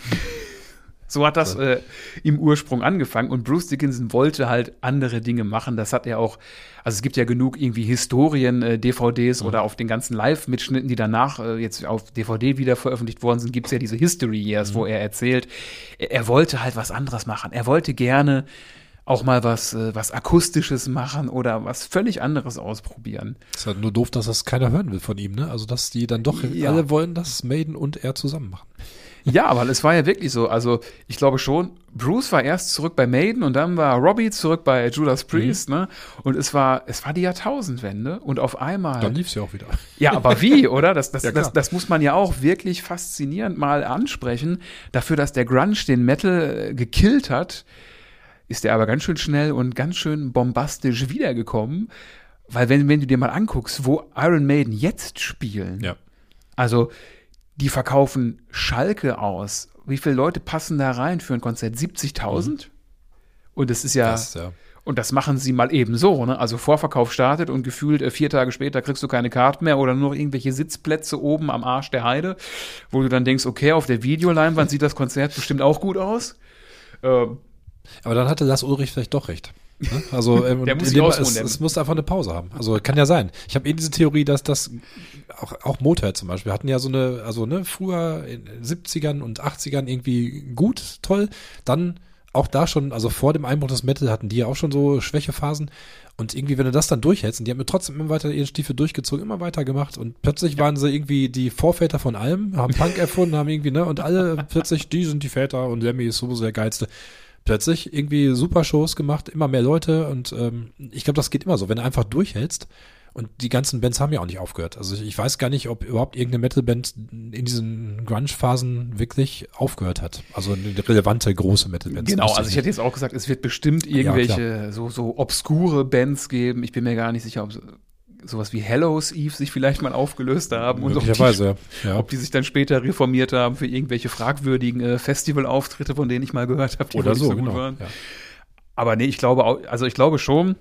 so hat das äh, im Ursprung angefangen und Bruce Dickinson wollte halt andere Dinge machen. Das hat er auch, also es gibt ja genug irgendwie Historien-D V Ds mhm. oder auf den ganzen Live-Mitschnitten, die danach äh, jetzt auf D V D wieder veröffentlicht worden sind, gibt's ja diese History Years, mhm. wo er erzählt, er, er wollte halt was anderes machen. Er wollte gerne auch mal was, äh, was Akustisches machen oder was völlig anderes ausprobieren. Ist halt nur doof, dass das keiner hören will von ihm, ne? Also, dass die dann doch ja. alle wollen, dass Maiden und er zusammen machen. Ja, aber es war ja wirklich so. Also ich glaube schon, Bruce war erst zurück bei Maiden und dann war Robbie zurück bei Judas Priest, mhm. ne? Und es war, es war die Jahrtausendwende und auf einmal. Dann lief's ja auch wieder. Ja, aber wie, oder? Das, das, ja, das, das muss man ja auch wirklich faszinierend mal ansprechen. Dafür, dass der Grunge den Metal gekillt hat, ist er aber ganz schön schnell und ganz schön bombastisch wiedergekommen. Weil wenn, wenn du dir mal anguckst, wo Iron Maiden jetzt spielen, ja. also die verkaufen Schalke aus. Wie viele Leute passen da rein für ein Konzert? siebzigtausend? Mhm. Und das ist ja, das, ja, und das machen sie mal eben so, ne? Also Vorverkauf startet und gefühlt äh, vier Tage später kriegst du keine Karten mehr oder nur noch irgendwelche Sitzplätze oben am Arsch der Heide, wo du dann denkst, okay, auf der Videoleinwand sieht das Konzert bestimmt auch gut aus. Ähm, Aber dann hatte Lars Ulrich vielleicht doch recht. Also ähm, der muss dem, es, es muss einfach eine Pause haben. Also kann ja sein. Ich habe eh diese Theorie, dass das auch, auch Motorhead zum Beispiel hatten ja so eine, also ne, früher in den siebzigern und achtzigern irgendwie gut, toll. Dann auch da schon, also vor dem Einbruch des Metal hatten die ja auch schon so Schwächephasen. Und irgendwie, wenn du das dann durchhältst, und die haben mir trotzdem immer weiter ihren Stiefel durchgezogen, immer weiter gemacht und plötzlich waren sie irgendwie die Vorväter von allem, haben Punk erfunden, haben irgendwie, ne, und alle plötzlich, die sind die Väter und Lemmy ist sowieso der Geilste. Plötzlich irgendwie super Shows gemacht, immer mehr Leute und ähm, ich glaube, das geht immer so, wenn du einfach durchhältst und die ganzen Bands haben ja auch nicht aufgehört. Also ich, ich weiß gar nicht, ob überhaupt irgendeine Metal-Band in diesen Grunge-Phasen wirklich aufgehört hat. Also eine relevante, große Metal-Band. Genau, also ich hätte jetzt auch gesagt, es wird bestimmt irgendwelche ja, so, so obskure Bands geben. Ich bin mir gar nicht sicher, ob so sowas wie Hallows Eve sich vielleicht mal aufgelöst haben und ob die, ja. Ja. ob die sich dann später reformiert haben für irgendwelche fragwürdigen äh, Festivalauftritte, von denen ich mal gehört habe, die Oder nicht so, so gut genau. waren. Ja. Aber nee, ich glaube auch, also ich glaube schon,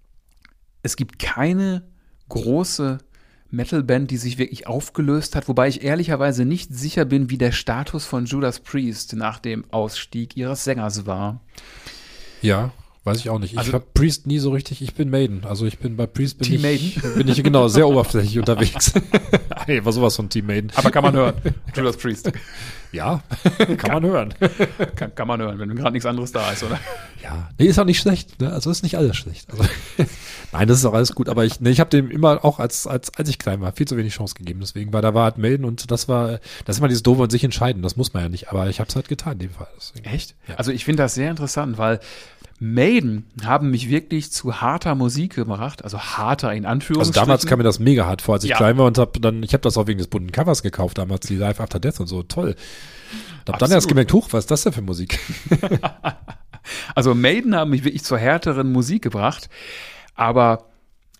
es gibt keine große Metalband, die sich wirklich aufgelöst hat, wobei ich ehrlicherweise nicht sicher bin, wie der Status von Judas Priest nach dem Ausstieg ihres Sängers war. Ja, weiß ich auch nicht. Ich also, habe Priest nie so richtig, ich bin Maiden. Also ich bin bei Priest bin Team ich, Maiden? bin ich genau sehr oberflächlich unterwegs. Hey, war sowas von Team Maiden. Aber kann man hören. Judas Priest. Ja, kann, kann man hören. Kann, kann man hören, wenn gerade nichts anderes da ist, oder? Ja, nee, ist auch nicht schlecht. Ne? Also ist nicht alles schlecht. Also, nein, das ist auch alles gut. Aber ich, nee, ich habe dem immer auch als als als ich klein war viel zu wenig Chance gegeben. Deswegen, weil da war halt Maiden und das war, das ist immer dieses Doofe und sich entscheiden. Das muss man ja nicht. Aber ich habe es halt getan in dem Fall. Deswegen. Echt? Ja. Also ich finde das sehr interessant, weil Maiden haben mich wirklich zu harter Musik gebracht, also harter in Anführungsstrichen. Also damals kam mir das mega hart vor, als ich ja. klein war und hab dann, ich habe das auch wegen des bunten Covers gekauft, damals die Live After Death und so, toll. Und hab dann erst gemerkt, huch, was ist das denn für Musik? Also Maiden haben mich wirklich zur härteren Musik gebracht, aber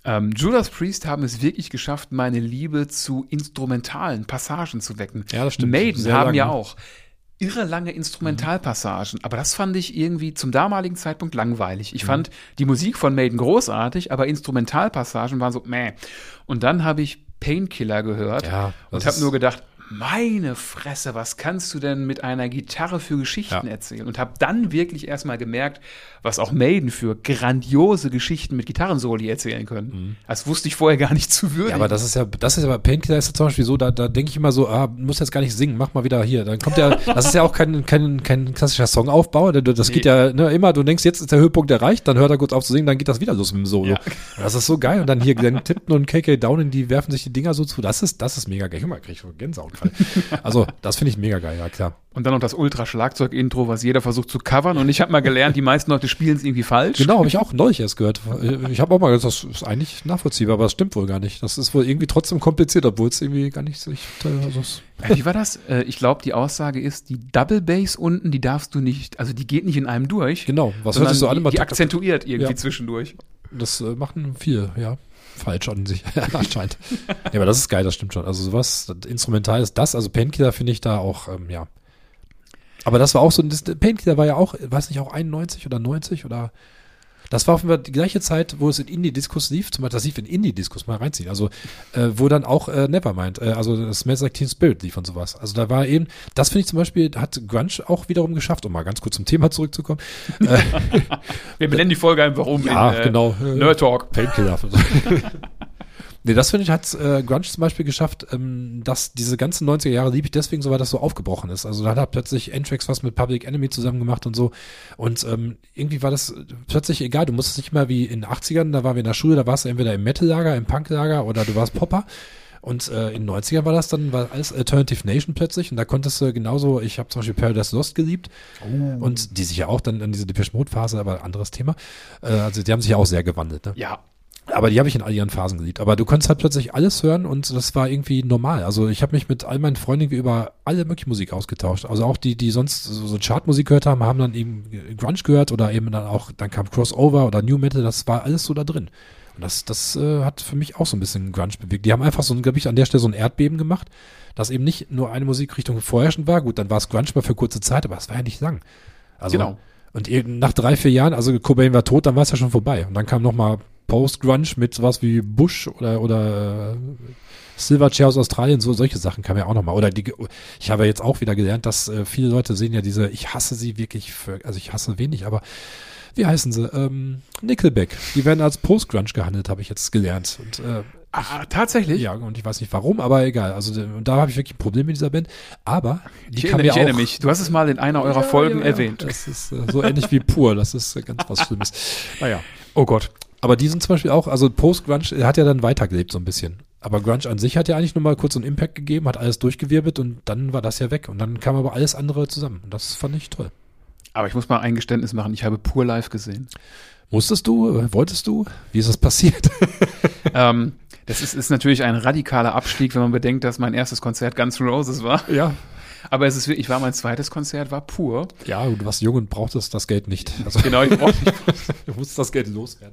Ähm, Judas Priest haben es wirklich geschafft, meine Liebe zu instrumentalen Passagen zu wecken. Ja, das stimmt. Maiden Sehr haben lange. ja auch irre lange Instrumentalpassagen, aber das fand ich irgendwie zum damaligen Zeitpunkt langweilig. Ich Mhm. fand die Musik von Maiden großartig, aber Instrumentalpassagen waren so meh. Und dann habe ich Painkiller gehört Ja, das und habe ist- nur gedacht, meine Fresse, was kannst du denn mit einer Gitarre für Geschichten Ja. erzählen? Und habe dann wirklich erstmal gemerkt, was auch Maiden für grandiose Geschichten mit Gitarrensoli erzählen können. Das wusste ich vorher gar nicht zu würdigen. Ja, aber das ist ja, das ist ja bei Painkiller ist ja zum Beispiel so, da, da denke ich immer so, ah, muss jetzt gar nicht singen, mach mal wieder hier. Dann kommt ja, das ist ja auch kein, kein, kein klassischer Songaufbau. Das geht Nee. ja ne, immer, du denkst, jetzt ist der Höhepunkt erreicht, dann hört er kurz auf zu singen, dann geht das wieder los mit dem Solo. Ja. Das ist so geil. Und dann hier Glenn Tipton und K K Downing, die werfen sich die Dinger so zu. Das ist, das ist mega geil. Guck mal, krieg ich schon Gänsehaut gerade. Also, das finde ich mega geil, ja klar. Und dann noch das Ultra-Schlagzeug-Intro, was jeder versucht zu covern. Und ich habe mal gelernt, die meisten Leute spielen es irgendwie falsch. Genau, habe ich auch neulich erst gehört. Ich habe auch mal gesagt, das ist eigentlich nachvollziehbar, aber das stimmt wohl gar nicht. Das ist wohl irgendwie trotzdem kompliziert, obwohl es irgendwie gar nicht so. Ich, also es- Äh, Wie war das? Äh, Ich glaube, die Aussage ist, die Double Bass unten, die darfst du nicht, also die geht nicht in einem durch. Genau, was hört sondern sich so an? die, immer die tak- tak- akzentuiert irgendwie Ja. zwischendurch. Das äh, machen viele, ja. Falsch an sich, anscheinend. Ja, aber das ist geil, das stimmt schon. Also sowas, das Instrumental ist das, also Painkiller finde ich da auch, ähm, ja. Aber das war auch so, das, Painkiller war ja auch, weiß nicht, auch einundneunzig oder neunzig oder, das war offenbar die gleiche Zeit, wo es in Indie-Discos lief, zum Beispiel, das lief in Indie-Discos, mal reinziehen, also, äh, wo dann auch äh, Nevermind, äh, also das Smells Like Teen Spirit lief und sowas. Also da war eben, das finde ich zum Beispiel, hat Grunge auch wiederum geschafft, um mal ganz kurz zum Thema zurückzukommen. äh, Wir benennen die Folge einfach um Ja, in äh, genau. Nerd Talk. Painkiller. Nee, das finde ich, hat äh, Grunge zum Beispiel geschafft, ähm, dass diese ganzen neunziger Jahre liebe ich deswegen so, weil das so aufgebrochen ist. Also da hat er plötzlich Anthrax was mit Public Enemy zusammen gemacht und so. Und ähm, irgendwie war das plötzlich egal. Du musstest nicht mehr wie in den achtzigern, da waren wir in der Schule, da warst du entweder im Metal-Lager, im Punk-Lager oder du warst Popper. Und äh, in den neunzigern war das dann, war alles Alternative Nation plötzlich. Und da konntest du genauso, ich habe zum Beispiel Paradise Lost geliebt. Und die sich ja auch dann an diese Depeche Mode-Phase, aber anderes Thema. Äh, also die haben sich ja auch sehr gewandelt. Ne? Ja. Aber die habe ich in all ihren Phasen geliebt. Aber du konntest halt plötzlich alles hören und das war irgendwie normal. Also ich habe mich mit all meinen Freunden über alle mögliche Musik ausgetauscht. Also auch die, die sonst so, so Chartmusik gehört haben, haben dann eben Grunge gehört oder eben dann auch, dann kam Crossover oder New Metal, das war alles so da drin. Und das, das äh, hat für mich auch so ein bisschen Grunge bewegt. Die haben einfach so, glaube ich, an der Stelle so ein Erdbeben gemacht, dass eben nicht nur eine Musikrichtung vorherrschend war. Gut, dann war es Grunge mal für kurze Zeit, aber es war ja nicht lang. Also, Genau. Und eben nach drei, vier Jahren, also Cobain war tot, dann war es ja schon vorbei. Und dann kam noch mal Post-Grunge mit sowas wie Bush oder, oder äh, Silverchair aus Australien, so solche Sachen kamen ja auch nochmal. Oder die, ich habe jetzt auch wieder gelernt, dass äh, viele Leute sehen ja diese, ich hasse sie wirklich für, also ich hasse wenig, aber wie heißen sie? Ähm, Nickelback. Die werden als Post-Grunge gehandelt, habe ich jetzt gelernt. Und äh, Ah, tatsächlich? ja, und ich weiß nicht warum, aber egal. Also und da habe ich wirklich ein Problem mit dieser Band. Aber die Ich, kann erinnere, mir ich erinnere auch, mich. Du hast es mal in einer eurer Ja, Folgen ja, ja. erwähnt. Das ist äh, so ähnlich wie Pur. Das ist äh, ganz was Schlimmes. Naja. Oh Gott. Aber die sind zum Beispiel auch, also Post-Grunge hat ja dann weitergelebt so ein bisschen. Aber Grunge an sich hat ja eigentlich nur mal kurz einen Impact gegeben, hat alles durchgewirbelt und dann war das ja weg. Und dann kam aber alles andere zusammen. Und das fand ich toll. Aber ich muss mal ein Geständnis machen. Ich habe Pur live gesehen. Musstest du? Äh, Wolltest du? Wie ist das passiert? ähm, das ist, ist natürlich ein radikaler Abstieg, wenn man bedenkt, dass mein erstes Konzert Guns N' Roses war. ja. Aber es ist wirklich, war mein zweites Konzert, war Pur. Ja, du warst jung und brauchtest das Geld nicht. Also, Genau, ich brauchte nicht. du musstest das Geld loswerden.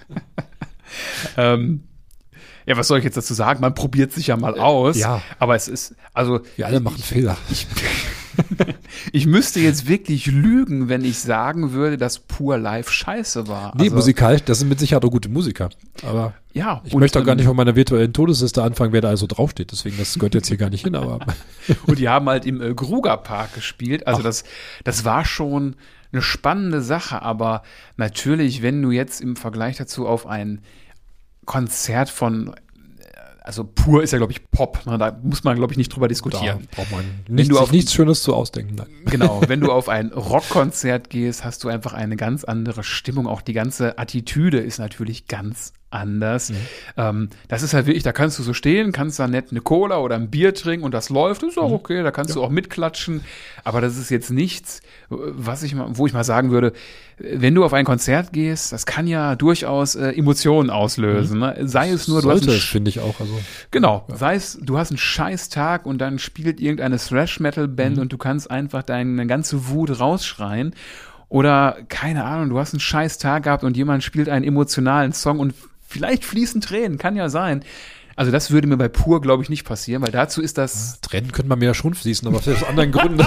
ähm, ja, was soll ich jetzt dazu sagen? Man probiert sich ja mal aus. ja. Aber es ist, also. Wir alle machen Fehler. Ich, ich müsste jetzt wirklich lügen, wenn ich sagen würde, dass Pur live scheiße war. Nee, Also, musikalisch, das sind mit Sicherheit auch gute Musiker. Aber Ja. ich und, möchte auch gar ähm, nicht von meiner virtuellen Todesliste anfangen, wer da also draufsteht. Deswegen, das gehört jetzt hier gar nicht hin, aber. Und die haben halt im äh, Gruger Park gespielt. Also Ach. das, das war schon eine spannende Sache. Aber natürlich, wenn du jetzt im Vergleich dazu auf ein Konzert von, also Pur ist ja, glaube ich, Pop. Ne? Da muss man, glaube ich, nicht drüber Da diskutieren. braucht man nichts, du sich auf- nichts Schönes zu ausdenken. Nein. Genau, wenn du auf ein Rockkonzert gehst, hast du einfach eine ganz andere Stimmung. Auch die ganze Attitüde ist natürlich ganz anders. Mhm. Ähm, das ist halt wirklich, da kannst du so stehen, kannst da nett eine Cola oder ein Bier trinken und das läuft, ist auch okay, da kannst du auch mitklatschen. Aber das ist jetzt nichts, was ich mal, wo ich mal sagen würde, wenn du auf ein Konzert gehst, das kann ja durchaus äh, Emotionen auslösen. Ne? Sei es nur, du hast Sollte einen es, finde ich auch. Also, Genau, sei es, du hast einen scheiß Tag und dann spielt irgendeine Thrash-Metal-Band Mhm. und du kannst einfach deine ganze Wut rausschreien. Oder, keine Ahnung, du hast einen scheiß Tag gehabt und jemand spielt einen emotionalen Song und vielleicht fließen Tränen, kann ja sein. Also das würde mir bei Pur, glaube ich, nicht passieren, weil dazu ist das... Tränen könnte man mir ja schon fließen, aber aus anderen Gründen.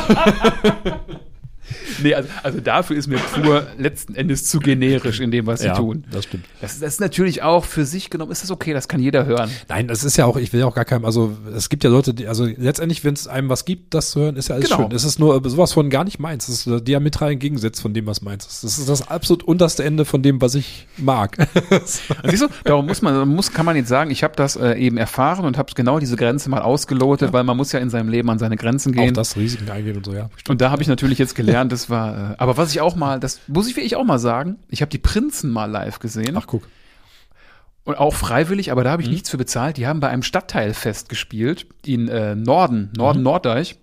Nee, also, also dafür ist mir Pur letzten Endes zu generisch in dem, was sie Ja, tun. das stimmt. Das, das ist natürlich auch für sich genommen, ist das okay, das kann jeder hören. Nein, das ist ja auch, ich will ja auch gar keinem, also es gibt ja Leute, die, also letztendlich, wenn es einem was gibt, das zu hören, ist ja alles Genau. schön. Es ist nur sowas von gar nicht meins. Es ist diametral im Gegensatz von dem, was meins ist. Das ist das absolut unterste Ende von dem, was ich mag. Siehst du, darum muss man, muss, kann man jetzt sagen, ich habe das äh, eben erfahren und habe genau diese Grenze mal ausgelotet, Ja. weil man muss ja in seinem Leben an seine Grenzen Auch gehen. das Risiken eingehen und so, ja. Und da habe ich natürlich jetzt gelernt, das war, äh, aber was ich auch mal, das muss ich wirklich auch mal sagen, ich habe die Prinzen mal live gesehen. Ach, guck. Und auch freiwillig, aber da habe ich Mhm. nichts für bezahlt. Die haben bei einem Stadtteilfest gespielt in äh, Norden, Norden Mhm. Norddeich.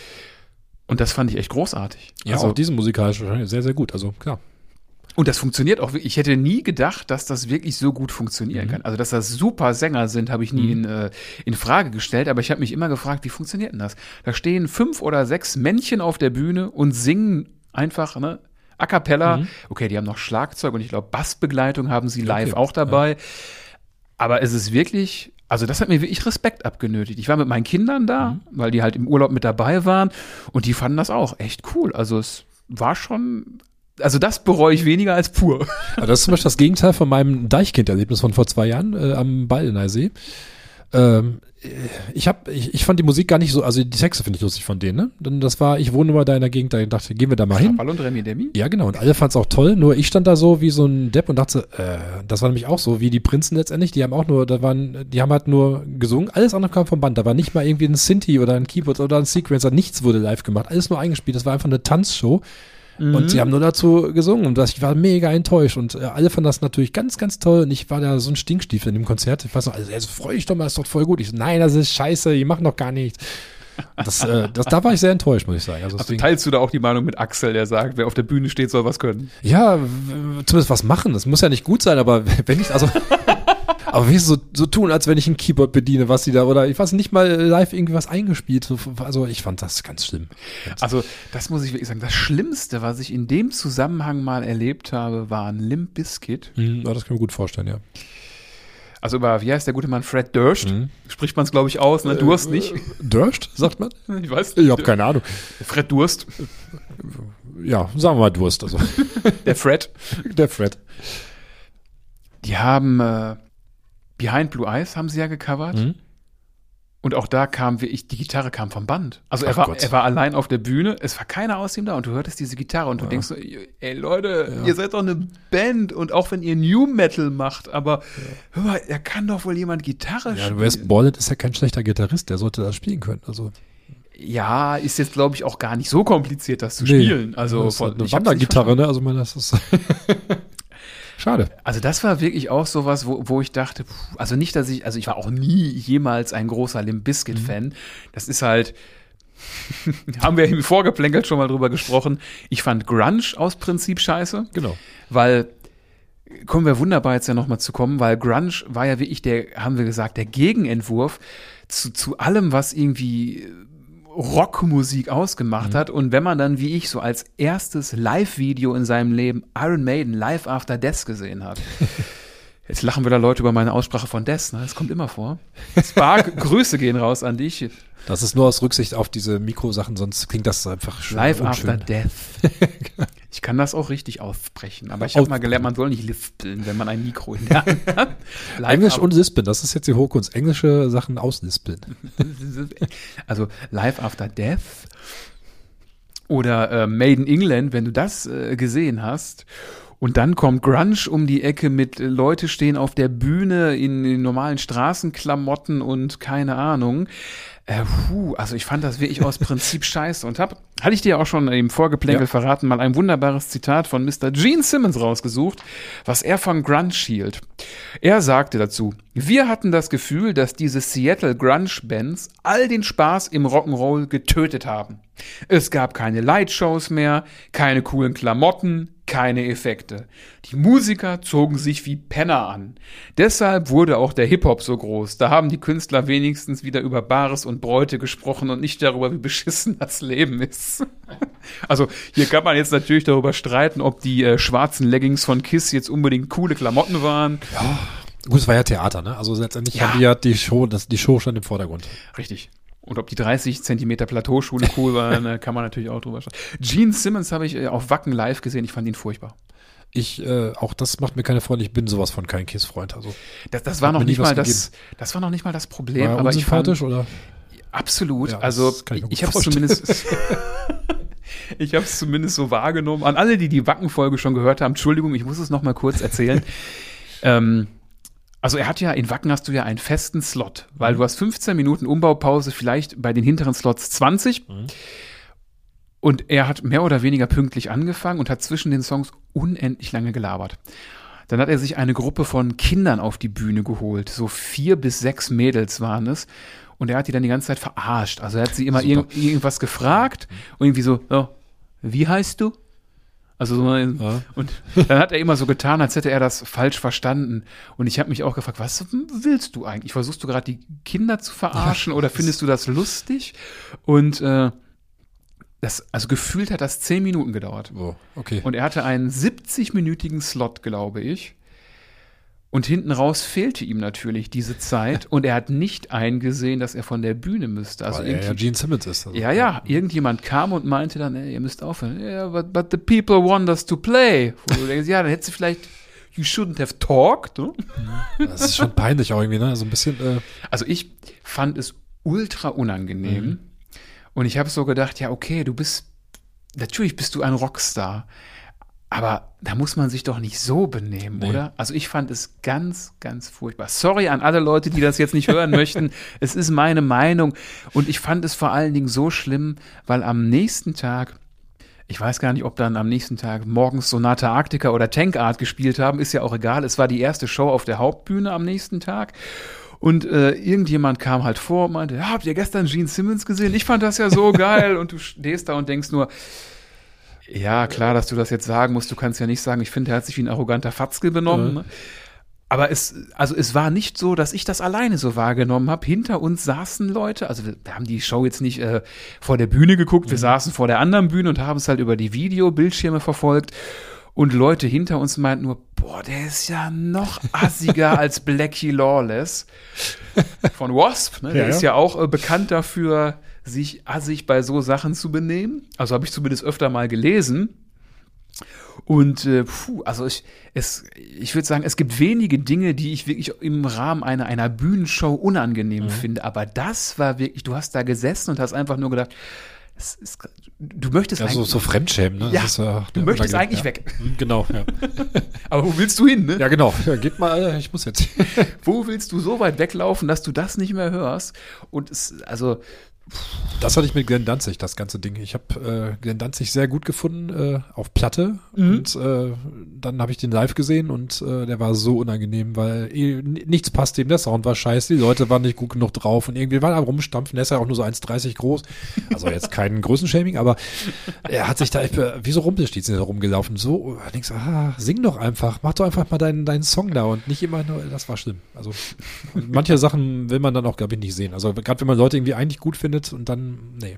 Und das fand ich echt großartig. Ja, also, auch diese musikalisch wahrscheinlich sehr, sehr gut. Also, klar. und das funktioniert auch wirklich. Ich hätte nie gedacht, dass das wirklich so gut funktionieren Mhm. kann. Also, dass das super Sänger sind, habe ich nie Mhm. in, äh, in Frage gestellt. Aber ich habe mich immer gefragt, wie funktioniert denn das? Da stehen fünf oder sechs Männchen auf der Bühne und singen einfach, ne? A cappella. Mhm. Okay, die haben noch Schlagzeug und ich glaube, Bassbegleitung haben sie live Okay, auch dabei. Aber es ist wirklich, also das hat mir wirklich Respekt abgenötigt. Ich war mit meinen Kindern da, Mhm. weil die halt im Urlaub mit dabei waren und die fanden das auch echt cool. Also es war schon, also das bereue ich weniger als Pur. Aber das ist zum Beispiel das Gegenteil von meinem Deichkind-Erlebnis von vor zwei Jahren äh, am Baldeneysee. Ähm, ich hab, ich, ich fand die Musik gar nicht so, also die Texte finde ich lustig von denen, ne? Denn das war, ich wohne immer da in der Gegend, da dachte, gehen wir da mal hin. Ball und Remi Demi? Ja, genau. Und alle fanden es auch toll. Nur ich stand da so wie so ein Depp und dachte, äh, das war nämlich auch so, wie die Prinzen letztendlich. Die haben auch nur, da waren, die haben halt nur gesungen. Alles andere kam vom Band. Da war nicht mal irgendwie ein Synthi oder ein Keyboard oder ein Sequencer. Nichts wurde live gemacht. Alles nur eingespielt. Das war einfach eine Tanzshow. Und sie haben nur dazu gesungen. Und das, ich war mega enttäuscht. Und äh, alle fanden das natürlich ganz, ganz toll. Und ich war da so ein Stinkstiefel in dem Konzert. Ich weiß noch, also, also freu dich doch mal, das ist doch voll gut. Ich so, nein, das ist scheiße, die machen doch gar nichts. Das, äh, das, da war ich sehr enttäuscht, muss ich sagen. Also, Also deswegen- teilst du da auch die Meinung mit Axel, der sagt, wer auf der Bühne steht, soll was können? Ja, w- zumindest was machen. Das muss ja nicht gut sein, aber wenn ich, also, aber wie so, so tun, als wenn ich ein Keyboard bediene, was sie da, oder ich weiß nicht mal live irgendwie was eingespielt. So, also ich fand das ganz schlimm. Also das muss ich wirklich sagen. Das Schlimmste, was ich in dem Zusammenhang mal erlebt habe, war ein Limp Bizkit. Mhm, das kann ich mir gut vorstellen, ja. Also über, wie heißt der gute Mann, Fred Durst? Mhm. Spricht man es, glaube ich, aus, ne? Durst nicht. Durst, sagt man? Ich weiß Ich habe keine Ahnung. Fred Durst. Ja, sagen wir mal Durst, also. Der Fred. Der Fred. Die haben äh, Behind Blue Eyes haben sie ja gecovert. Mhm. Und auch da kam wirklich, die Gitarre kam vom Band. Also er Ach war, Gott. er war allein auf der Bühne, es war keiner aus ihm da und du hörtest diese Gitarre und du Ja. denkst so, ey Leute, Ja. ihr seid doch eine Band und auch wenn ihr New Metal macht, aber hör mal, er kann doch wohl jemand Gitarre Ja, spielen. Wes Borland ist ja kein schlechter Gitarrist, der sollte das spielen können. Also Ja, ist jetzt glaube ich auch gar nicht so kompliziert, das zu Nee. spielen. Also das ist halt von- eine ich hab's nicht Wandergitarre, ne? Also man, das ist schade. Also das war wirklich auch sowas, wo, wo ich dachte, puh, also nicht, dass ich, also ich war auch nie jemals ein großer Limp Bizkit-Fan. Das ist halt, haben wir im Vorgeplänkelt schon mal drüber gesprochen. Ich fand Grunge aus Prinzip scheiße, Genau. weil, kommen wir wunderbar jetzt ja nochmal zu kommen, weil Grunge war ja wirklich der, haben wir gesagt, der Gegenentwurf zu, zu allem, was irgendwie Rockmusik ausgemacht Mhm. hat. Und wenn man dann, wie ich, so als erstes Live-Video in seinem Leben Iron Maiden Live After Death gesehen hat. Jetzt lachen wieder Leute über meine Aussprache von Death, ne? Das kommt immer vor. Spark, Grüße gehen raus an dich. Das ist nur aus Rücksicht auf diese Mikrosachen, sonst klingt das einfach schön. Live unschön. After Death. Ich kann das auch richtig aussprechen, aber ich habe mal gelernt, man soll nicht lispeln, wenn man ein Mikro in der Hand hat. Live Englisch After- und Lispeln, das ist jetzt die Hochkunst. Englische Sachen auslispeln. Also Live After Death oder äh, Made in England, wenn du das äh, gesehen hast. Und dann kommt Grunge um die Ecke mit äh, Leute stehen auf der Bühne in, in normalen Straßenklamotten und keine Ahnung. Äh, puh, also ich fand das wirklich aus Prinzip scheiße und hab, hatte ich dir auch schon im Vorgeplänkel Ja. verraten, mal ein wunderbares Zitat von Mister Gene Simmons rausgesucht, was er von Grunge hielt. Er sagte dazu: Wir hatten das Gefühl, dass diese Seattle Grunge-Bands all den Spaß im Rock'n'Roll getötet haben. Es gab keine Lightshows mehr, keine coolen Klamotten, keine Effekte. Die Musiker zogen sich wie Penner an. Deshalb wurde auch der Hip-Hop so groß. Da haben die Künstler wenigstens wieder über Bares und Bräute gesprochen und nicht darüber, wie beschissen das Leben ist. Also hier kann man jetzt natürlich darüber streiten, ob die äh, schwarzen Leggings von Kiss jetzt unbedingt coole Klamotten waren. Gut, es war ja Theater, ne? Also letztendlich Ja. haben die ja die Show, das, die Show stand im Vordergrund. Richtig. Und ob die dreißig Zentimeter Plateauschule cool waren, äh, kann man natürlich auch drüber schauen. Gene Simmons habe ich äh, auf Wacken live gesehen. Ich fand ihn furchtbar. Ich, äh, auch das macht mir keine Freunde. Ich bin sowas von kein Kiss-Freund. Also, Das, das war Hat noch mir nie nicht was mal das, das war noch nicht mal das Problem. war er aber ich fand, unsympathisch oder? absolut. Ja, Also das kann ich mir ich, gut ich habe es zumindest, ich habe es zumindest so wahrgenommen. An alle, die die Wacken-Folge schon gehört haben, Entschuldigung, ich muss es noch mal kurz erzählen. ähm, Also er hat ja, in Wacken hast du ja einen festen Slot, weil du hast fünfzehn Minuten Umbaupause, vielleicht bei den hinteren Slots zwanzig. Mhm. Und er hat mehr oder weniger pünktlich angefangen und hat zwischen den Songs unendlich lange gelabert. Dann hat er sich eine Gruppe von Kindern auf die Bühne geholt. So vier bis sechs Mädels waren es. Und er hat die dann die ganze Zeit verarscht. Also er hat sie immer irg irgendwas gefragt und irgendwie so, oh, wie heißt du? Also so, Ja. und dann hat er immer so getan, als hätte er das falsch verstanden. Und ich habe mich auch gefragt, was willst du eigentlich? Versuchst du gerade die Kinder zu verarschen oder findest du das lustig? Und äh, das, also gefühlt hat das zehn Minuten gedauert. Oh, okay. Und er hatte einen siebzig-minütigen Slot, glaube ich. Und hinten raus fehlte ihm natürlich diese Zeit. Und er hat nicht eingesehen, dass er von der Bühne müsste. Also Weil er ja irgendwie- Gene Simmons ist. Also. ja, ja, irgendjemand kam und meinte dann, ey, ihr müsst aufhören. Ja, but, but the people want us to play. Wo du denkst, ja, dann hättest du vielleicht, you shouldn't have talked. Ne? Das ist schon peinlich auch irgendwie, ne? So ein bisschen, äh, Also ich fand es ultra unangenehm. Mhm. Und ich habe so gedacht, ja, okay, du bist, natürlich bist du ein Rockstar. Aber da muss man sich doch nicht so benehmen, Nee. oder? Also ich fand es ganz, ganz furchtbar. Sorry an alle Leute, die das jetzt nicht hören möchten. Es ist meine Meinung. Und ich fand es vor allen Dingen so schlimm, weil am nächsten Tag, ich weiß gar nicht, ob dann am nächsten Tag morgens Sonata Arctica oder Tank Art gespielt haben, ist ja auch egal. Es war die erste Show auf der Hauptbühne am nächsten Tag. Und äh, irgendjemand kam halt vor und meinte, ja, habt ihr gestern Gene Simmons gesehen? Ich fand das ja so geil. Und du stehst da und denkst nur, ja, klar, dass du das jetzt sagen musst. Du kannst ja nicht sagen, ich finde, er hat sich wie ein arroganter Fatzke benommen. Ja. Ne? Aber es, also es war nicht so, dass ich das alleine so wahrgenommen habe. Hinter uns saßen Leute, also wir, wir haben die Show jetzt nicht äh, vor der Bühne geguckt, wir saßen vor der anderen Bühne und haben es halt über die Videobildschirme verfolgt. Und Leute hinter uns meinten nur, boah, der ist ja noch assiger als Blackie Lawless von Wasp. Ne? Der Ja, ist ja. ja auch äh, bekannt dafür, sich assig bei so Sachen zu benehmen. Also habe ich zumindest öfter mal gelesen. Und äh, puh, also ich, es, ich würde sagen, es gibt wenige Dinge, die ich wirklich im Rahmen einer, einer Bühnenshow unangenehm Mhm. finde. Aber das war wirklich, du hast da gesessen und hast einfach nur gedacht, es ist, du möchtest ja, so, eigentlich, so Fremdschämen, ne? Ja, Das ist, äh, du ja, möchtest unangenehm, eigentlich ja. weg. Mhm, genau, ja. Aber wo willst du hin, ne? Ja, genau. Ja, geht mal, äh, ich muss jetzt. Wo willst du so weit weglaufen, dass du das nicht mehr hörst? Und es, also, Das hatte ich mit Glenn Danzig, das ganze Ding. Ich habe äh, Glenn Danzig sehr gut gefunden äh, auf Platte Mhm. und äh, dann habe ich den live gesehen und äh, der war so unangenehm, weil eh, n- nichts passte ihm, der Sound war scheiße, die Leute waren nicht gut genug drauf und irgendwie war er rumstampfen, der ist ja auch nur so eins dreißig groß, also jetzt kein Größenshaming, aber er hat sich da echt, äh, wie so Rumpelstilzchen rumgelaufen, so, da denkst du, ah, sing doch einfach, mach doch einfach mal deinen, deinen Song da und nicht immer nur, das war schlimm. Also und manche Sachen will man dann auch, glaube ich, nicht sehen. Also gerade wenn man Leute irgendwie eigentlich gut findet und dann, nee.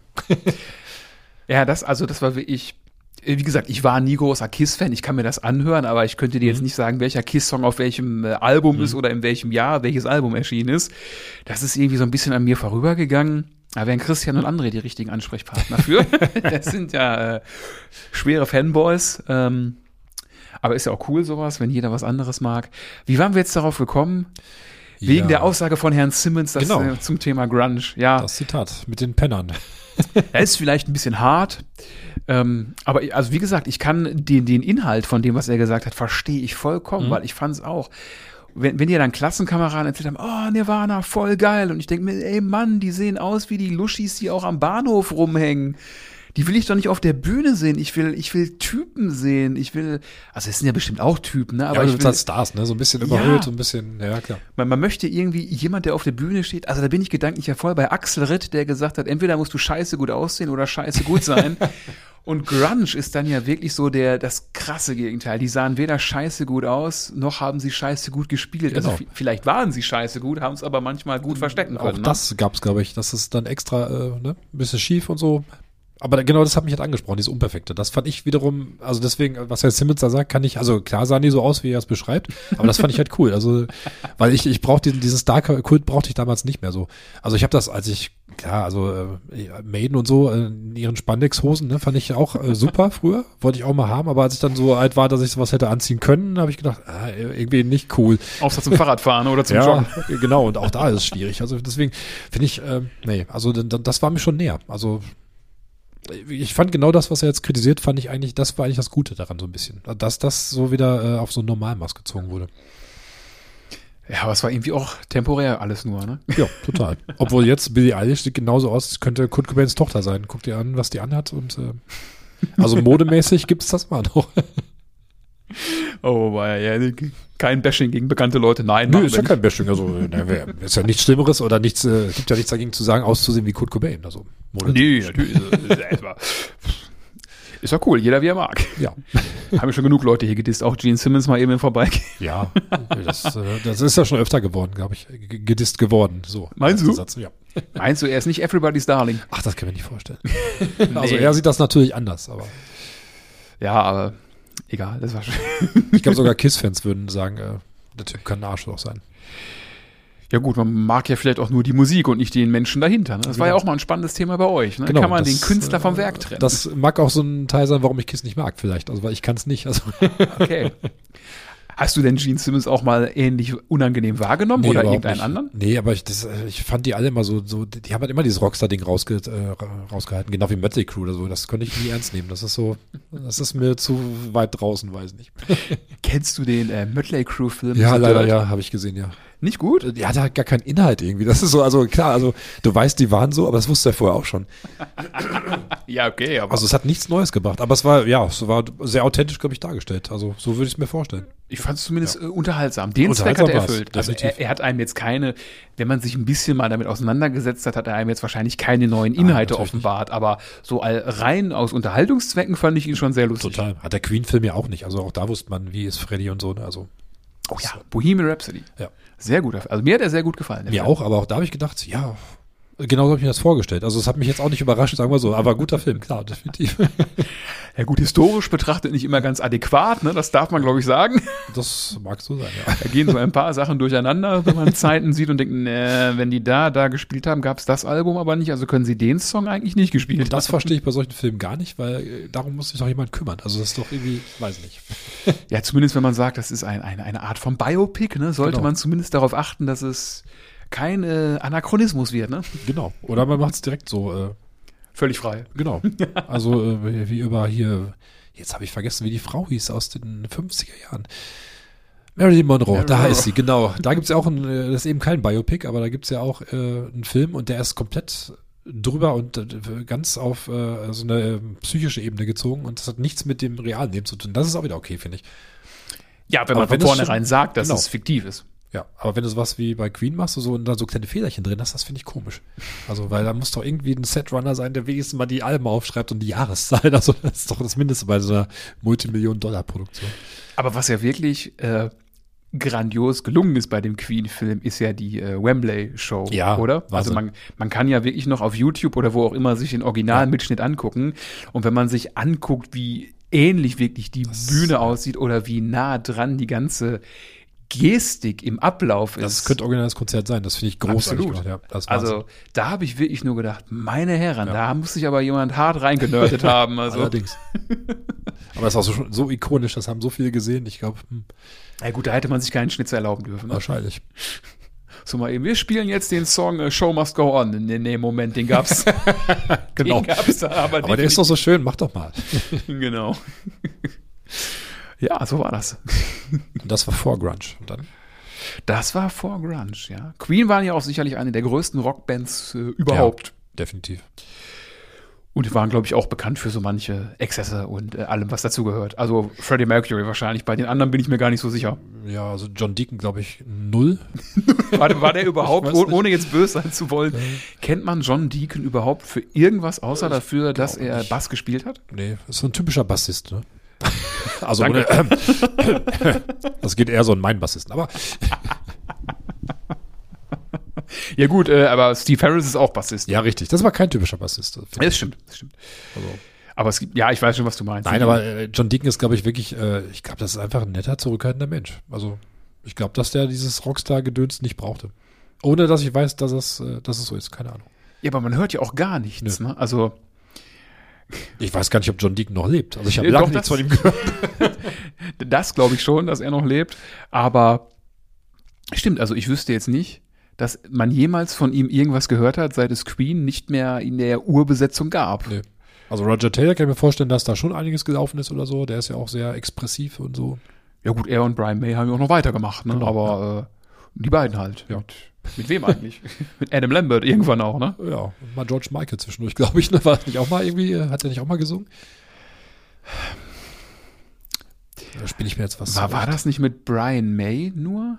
ja, das, also das war wirklich, wie gesagt, ich war nie großer Kiss-Fan, ich kann mir das anhören, aber ich könnte dir jetzt nicht sagen, welcher Kiss-Song auf welchem äh, Album ist oder in welchem Jahr welches Album erschienen ist. Das ist irgendwie so ein bisschen an mir vorübergegangen. Da wären Christian und André die richtigen Ansprechpartner für. Das sind ja äh, schwere Fanboys. Ähm, aber ist ja auch cool sowas, wenn jeder was anderes mag. Wie waren wir jetzt darauf gekommen? Wegen Ja. der Aussage von Herrn Simmons das, Genau. äh, zum Thema Grunge. Ja, Das Zitat mit den Pennern. er ist vielleicht ein bisschen hart. Ähm, aber also wie gesagt, ich kann den, den Inhalt von dem, was er gesagt hat, verstehe ich vollkommen, Mhm. weil ich fand es auch. Wenn, wenn dir dann Klassenkameraden erzählt haben, oh, Nirvana, voll geil. Und ich denke mir, ey Mann, die sehen aus wie die Luschis, die auch am Bahnhof rumhängen. Die will ich doch nicht auf der Bühne sehen. Ich will, ich will Typen sehen. Ich will, also es sind ja bestimmt auch Typen, ne? Aber Aber ja, ich du will, als Stars, ne? So ein bisschen überhöht, Ja. so ein bisschen, ja klar. man, man möchte irgendwie jemand, der auf der Bühne steht, also da bin ich gedanklich ja voll bei Axel Ritt, der gesagt hat, entweder musst du scheiße gut aussehen oder scheiße gut sein. Und Grunge ist dann ja wirklich so der, das krasse Gegenteil. Die sahen weder scheiße gut aus, noch haben sie scheiße gut gespielt. Also Genau. v- vielleicht waren sie scheiße gut, haben es aber manchmal gut verstecken Auch können. das gab's, glaube ich, dass es dann extra, äh, ne? Ein bisschen schief und so. Aber genau das hat mich halt angesprochen, dieses Unperfekte. Das fand ich wiederum, also deswegen, was Herr Simmons da sagt, kann ich, also klar sahen die so aus, wie er es beschreibt, aber das fand ich halt cool. Also, weil ich, ich brauchte diesen Star-Kult brauchte ich damals nicht mehr so. Also ich habe das, als ich, klar, also äh, Maiden und so, äh, in ihren Spandex-Hosen, ne, fand ich auch äh, super früher, wollte ich auch mal haben, aber als ich dann so alt war, dass ich sowas hätte anziehen können, habe ich gedacht, ah, irgendwie nicht cool. Außer zum Fahrradfahren oder zum Ja, Joggen. genau, und auch da ist es schwierig. Also deswegen finde ich, äh, nee, also das war mir schon näher. Also ich fand genau das, was er jetzt kritisiert, fand ich eigentlich, das war eigentlich das Gute daran so ein bisschen. Dass das so wieder äh, auf so ein Normalmaß gezogen wurde. Ja, aber es war irgendwie auch temporär alles nur, ne? Ja, total. Obwohl jetzt Billie Eilish sieht genauso aus, es könnte Kurt Cobains Tochter sein. Guck dir an, was die anhat und äh, also modemäßig gibt's das mal noch. Oh, war ja kein Bashing gegen bekannte Leute. Nein, Nö, machen ist wir ja nicht. kein Bashing. Also ne, ist ja nichts Schlimmeres oder nichts, äh, gibt ja nichts dagegen zu sagen, auszusehen wie Kurt Cobain. Also Mode. Nee, natürlich. Ist, ja- ist ja cool, jeder wie er mag. Ja. Haben wir schon genug Leute hier gedisst. Auch Gene Simmons mal eben im Vorbeigehen. Ja, das, äh, das ist ja schon öfter geworden, glaube ich, g- gedisst geworden. So. Meinst als du? Satz, ja. Meinst du, er ist nicht everybody's darling? Ach, das kann ich mir nicht vorstellen. Also Nee. er sieht das natürlich anders, aber Ja, aber egal, das war schon. ich glaube sogar Kiss-Fans würden sagen, äh, der Typ kann ein Arschloch sein. Ja gut, man mag ja vielleicht auch nur die Musik und nicht den Menschen dahinter. Ne? Das war ja auch mal ein spannendes Thema bei euch. Ne? Kann man das, den Künstler vom äh, Werk trennen? Das mag auch so ein Teil sein, warum ich Kiss nicht mag vielleicht. Also weil ich kann es nicht. Also Okay. Hast du denn Gene Simmons auch mal ähnlich unangenehm wahrgenommen oder überhaupt irgendeinen nicht. anderen? Nee, aber ich, das, äh, ich fand die alle immer so, so die haben halt immer dieses Rockstar-Ding rausge, äh, rausgehalten, genau wie Mötley Crüe oder so. Das konnte ich nie ernst nehmen. Das ist so, das ist mir zu weit draußen, weiß nicht. Kennst du den äh, Mötley Crüe Film? Ja, The leider, Dirt? ja, habe ich gesehen, ja. Nicht gut? Die hatte halt gar keinen Inhalt irgendwie. Das ist so, also klar, also du weißt, die waren so, aber das wusste er vorher auch schon. Ja, okay, aber Also es hat nichts Neues gebracht, aber es war, ja, es war sehr authentisch, glaube ich, dargestellt. Also so würde ich es mir vorstellen. ich fand es zumindest äh, unterhaltsam. Den Zweck Unterhaltsam hat er war's, erfüllt. Also definitiv. er, er hat einem jetzt keine, wenn man sich ein bisschen mal damit auseinandergesetzt hat, hat er einem jetzt wahrscheinlich keine neuen Inhalte natürlich offenbart. Aber so all, rein aus Unterhaltungszwecken fand ich ihn schon sehr lustig. Total. Hat der Queen-Film ja auch nicht. Also auch da wusste man, wie ist Freddy und so. Ne? Also Oh ja, Bohemian Rhapsody. Ja. Sehr gut. Also mir hat er sehr gut gefallen. der mir Film. auch, aber auch da habe ich gedacht, ja, genau so habe ich mir das vorgestellt. Also es hat mich jetzt auch nicht überrascht, sagen wir so. Aber guter Film, klar, definitiv. Ja gut, historisch betrachtet nicht immer ganz adäquat, ne? Das darf man, glaube ich, sagen. Das mag so sein, ja. Da gehen so ein paar Sachen durcheinander, wenn man Zeiten sieht und denkt, nee, wenn die da, da gespielt haben, gab es das Album aber nicht, also können sie den Song eigentlich nicht gespielt Und das haben. verstehe ich bei solchen Filmen gar nicht, weil äh, darum muss sich doch jemand kümmern. Also das ist doch irgendwie, weiß nicht. Ja, zumindest wenn man sagt, das ist ein, eine, eine Art von Biopic, ne? Sollte Genau. man zumindest darauf achten, dass es kein äh, Anachronismus wird, ne? Genau. Oder man macht es direkt so, äh, Völlig frei. genau. Also äh, wie über hier, jetzt habe ich vergessen, wie die Frau hieß aus den fünfziger Jahren. Marilyn Monroe, Marilyn da Monroe. ist sie, genau. Da gibt es ja auch, ein, äh, das ist eben kein Biopic, aber da gibt es ja auch äh, einen Film und der ist komplett drüber und äh, ganz auf äh, so eine äh, psychische Ebene gezogen und das hat nichts mit dem realen Leben zu tun. Das ist auch wieder okay, finde ich. Ja, wenn Aber man wenn von es vornherein schon- sagt, dass genau. es fiktiv ist. Ja, aber wenn du sowas wie bei Queen machst so, und dann so kleine Fehlerchen drin hast, das finde ich komisch. Also, weil da muss doch irgendwie ein Setrunner sein, der wenigstens mal die Alben aufschreibt und die Jahreszahl. Also, das ist doch das Mindeste bei so einer Multimillion-Dollar-Produktion. Aber was ja wirklich äh, grandios gelungen ist bei dem Queen-Film, ist ja die äh, Wembley-Show, Ja, oder? Wahnsinn. Also man, man kann ja wirklich noch auf YouTube oder wo auch immer sich den Originalmitschnitt angucken. Und wenn man sich anguckt, wie ähnlich wirklich die Das- Bühne aussieht oder wie nah dran die ganze Gestik im Ablauf ist. Das könnte originales Konzert sein. Das finde ich großartig Absolut. gemacht. Ja, das ist Wahnsinn. Also da habe ich wirklich nur gedacht, meine Herren, Ja. da muss sich aber jemand hart reingenördet haben. Also, allerdings. Aber das ist auch so, schon so ikonisch, das haben so viele gesehen. Ich glaube, hm, na gut, da hätte man sich keinen Schnitzer erlauben dürfen. Ne? wahrscheinlich. So mal eben, wir spielen jetzt den Song äh, Show Must Go On. Nee, nee, Moment, den gab's. Genau. Den gab's da, aber, Aber der ist doch so schön, mach doch mal. Genau. Ja, so war das. Und das war vor Grunge. Und dann? Das war vor Grunge, ja. Queen waren ja auch sicherlich eine der größten Rockbands äh, überhaupt. Ja, definitiv. Und die waren, glaube ich, auch bekannt für so manche Exzesse und äh, allem, was dazugehört. Also Freddie Mercury wahrscheinlich. Bei den anderen bin ich mir gar nicht so sicher. Ja, also John Deacon, glaube ich, null. War, war der überhaupt, Ich weiß oh, nicht. ohne jetzt böse sein zu wollen, kennt man John Deacon überhaupt für irgendwas, außer dafür, dass glaube er nicht. Bass gespielt hat? Nee, ist so ein typischer Bassist, ne? Also Danke. ohne, das geht eher so an meinen Bassisten, aber Ja gut, äh, aber Steve Harris ist auch Bassist. Ja, richtig. Das war kein typischer Bassist. Ja, das stimmt, das stimmt. Also, Aber es gibt, ja, ich weiß schon, was du meinst. nein, aber äh, John Deacon ist, glaube ich, wirklich, äh, ich glaube, das ist einfach ein netter, zurückhaltender Mensch. Also, ich glaube, dass der dieses Rockstar-Gedöns nicht brauchte. Ohne, dass ich weiß, dass es, äh, dass es so ist. Keine Ahnung. Ja, aber man hört ja auch gar nichts, ne? Also, Ich weiß gar nicht, ob John Deacon noch lebt. Also, ich habe Ja, lange doch, nichts das- von ihm gehört. das glaube ich schon, dass er noch lebt. Aber stimmt, also ich wüsste jetzt nicht, dass man jemals von ihm irgendwas gehört hat, seit es Queen nicht mehr in der Urbesetzung gab. Nee. Also, Roger Taylor kann ich mir vorstellen, dass da schon einiges gelaufen ist oder so. Der ist ja auch sehr expressiv und so. Ja gut, er und Brian May haben ja auch noch weitergemacht, ne? Genau, aber äh, die beiden halt. Ja. Mit, mit wem eigentlich? Mit Adam Lambert irgendwann auch, ne? Ja, und mal George Michael zwischendurch, glaube ich. Ne? War das nicht auch mal irgendwie, äh, hat er nicht auch mal gesungen? Da spiele ich mir jetzt was. War, war das nicht mit Brian May nur?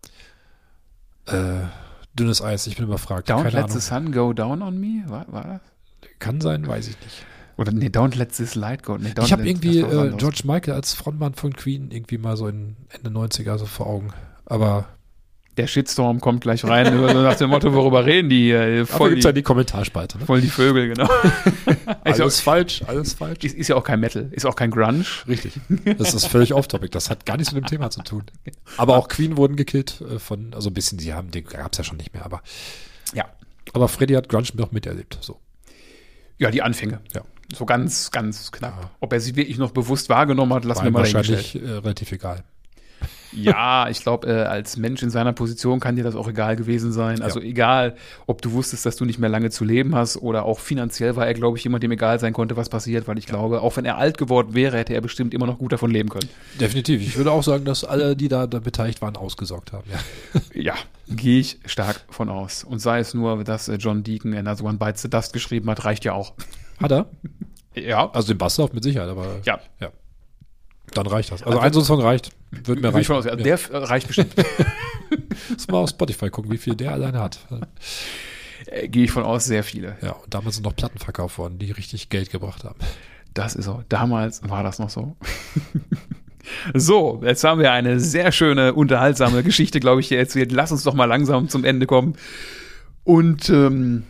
Äh, dünnes Eis, ich bin überfragt. Don't Keine let Ahnung. the sun go down on me? War, war das? Kann sein, weiß ich nicht. Oder nee, don't let this light go. Nee, don't Ich habe let- irgendwie das war was äh, anderes. George Michael als Frontmann von Queen irgendwie mal so in Ende neunziger so vor Augen. Aber Der Shitstorm kommt gleich rein, über- nach dem Motto, worüber reden die? äh, voll Voll, gibt's ja die, die Kommentarspalte. Ne? voll die Vögel, genau. ist, ja Alles auch, falsch, alles falsch. ist, ist ja auch kein Metal, ist auch kein Grunge. Richtig. Das ist völlig off-topic. Das hat gar nichts mit dem Thema zu tun. Aber auch Queen wurden gekillt äh, von, also ein bisschen, sie haben, den gab's ja schon nicht mehr, aber, Ja. aber Freddie hat Grunge noch miterlebt. So. Ja, die Anfänge. Ja. So ganz, ganz knapp. Ja. Ob er sie wirklich noch bewusst wahrgenommen hat, lassen War wir ihm mal wahrscheinlich dahingestellt. äh, relativ egal. Ja, ich glaube, äh, als Mensch in seiner Position kann dir das auch egal gewesen sein. Also egal, ob du wusstest, dass du nicht mehr lange zu leben hast oder auch finanziell war er, glaube ich, jemand, dem egal sein konnte, was passiert, weil ich glaube, auch wenn er alt geworden wäre, hätte er bestimmt immer noch gut davon leben können. Definitiv. Ich würde auch sagen, dass alle, die da, da beteiligt waren, ausgesorgt haben. Ja. Ja, gehe ich stark von aus. Und sei es nur, dass äh, John Deacon Another One Bites the Dust geschrieben hat, reicht ja auch. Hat er? Ja, Also den Bass auf mit Sicherheit, aber ja. ja. Dann reicht das. Also, Also- ein so ein Song reicht. Würde mir Gehe ich reichen. von aus. Ja, Ja. der äh, reicht bestimmt. Lass mal auf Spotify gucken, wie viel der alleine hat. Äh, Gehe ich von aus, sehr viele. Ja, und damals sind noch Platten verkauft worden, die richtig Geld gebracht haben. Das ist so. Damals war das noch so. So, jetzt haben wir eine sehr schöne, unterhaltsame Geschichte, glaube ich, hier erzählt. Lass uns doch mal langsam zum Ende kommen. Und ähm,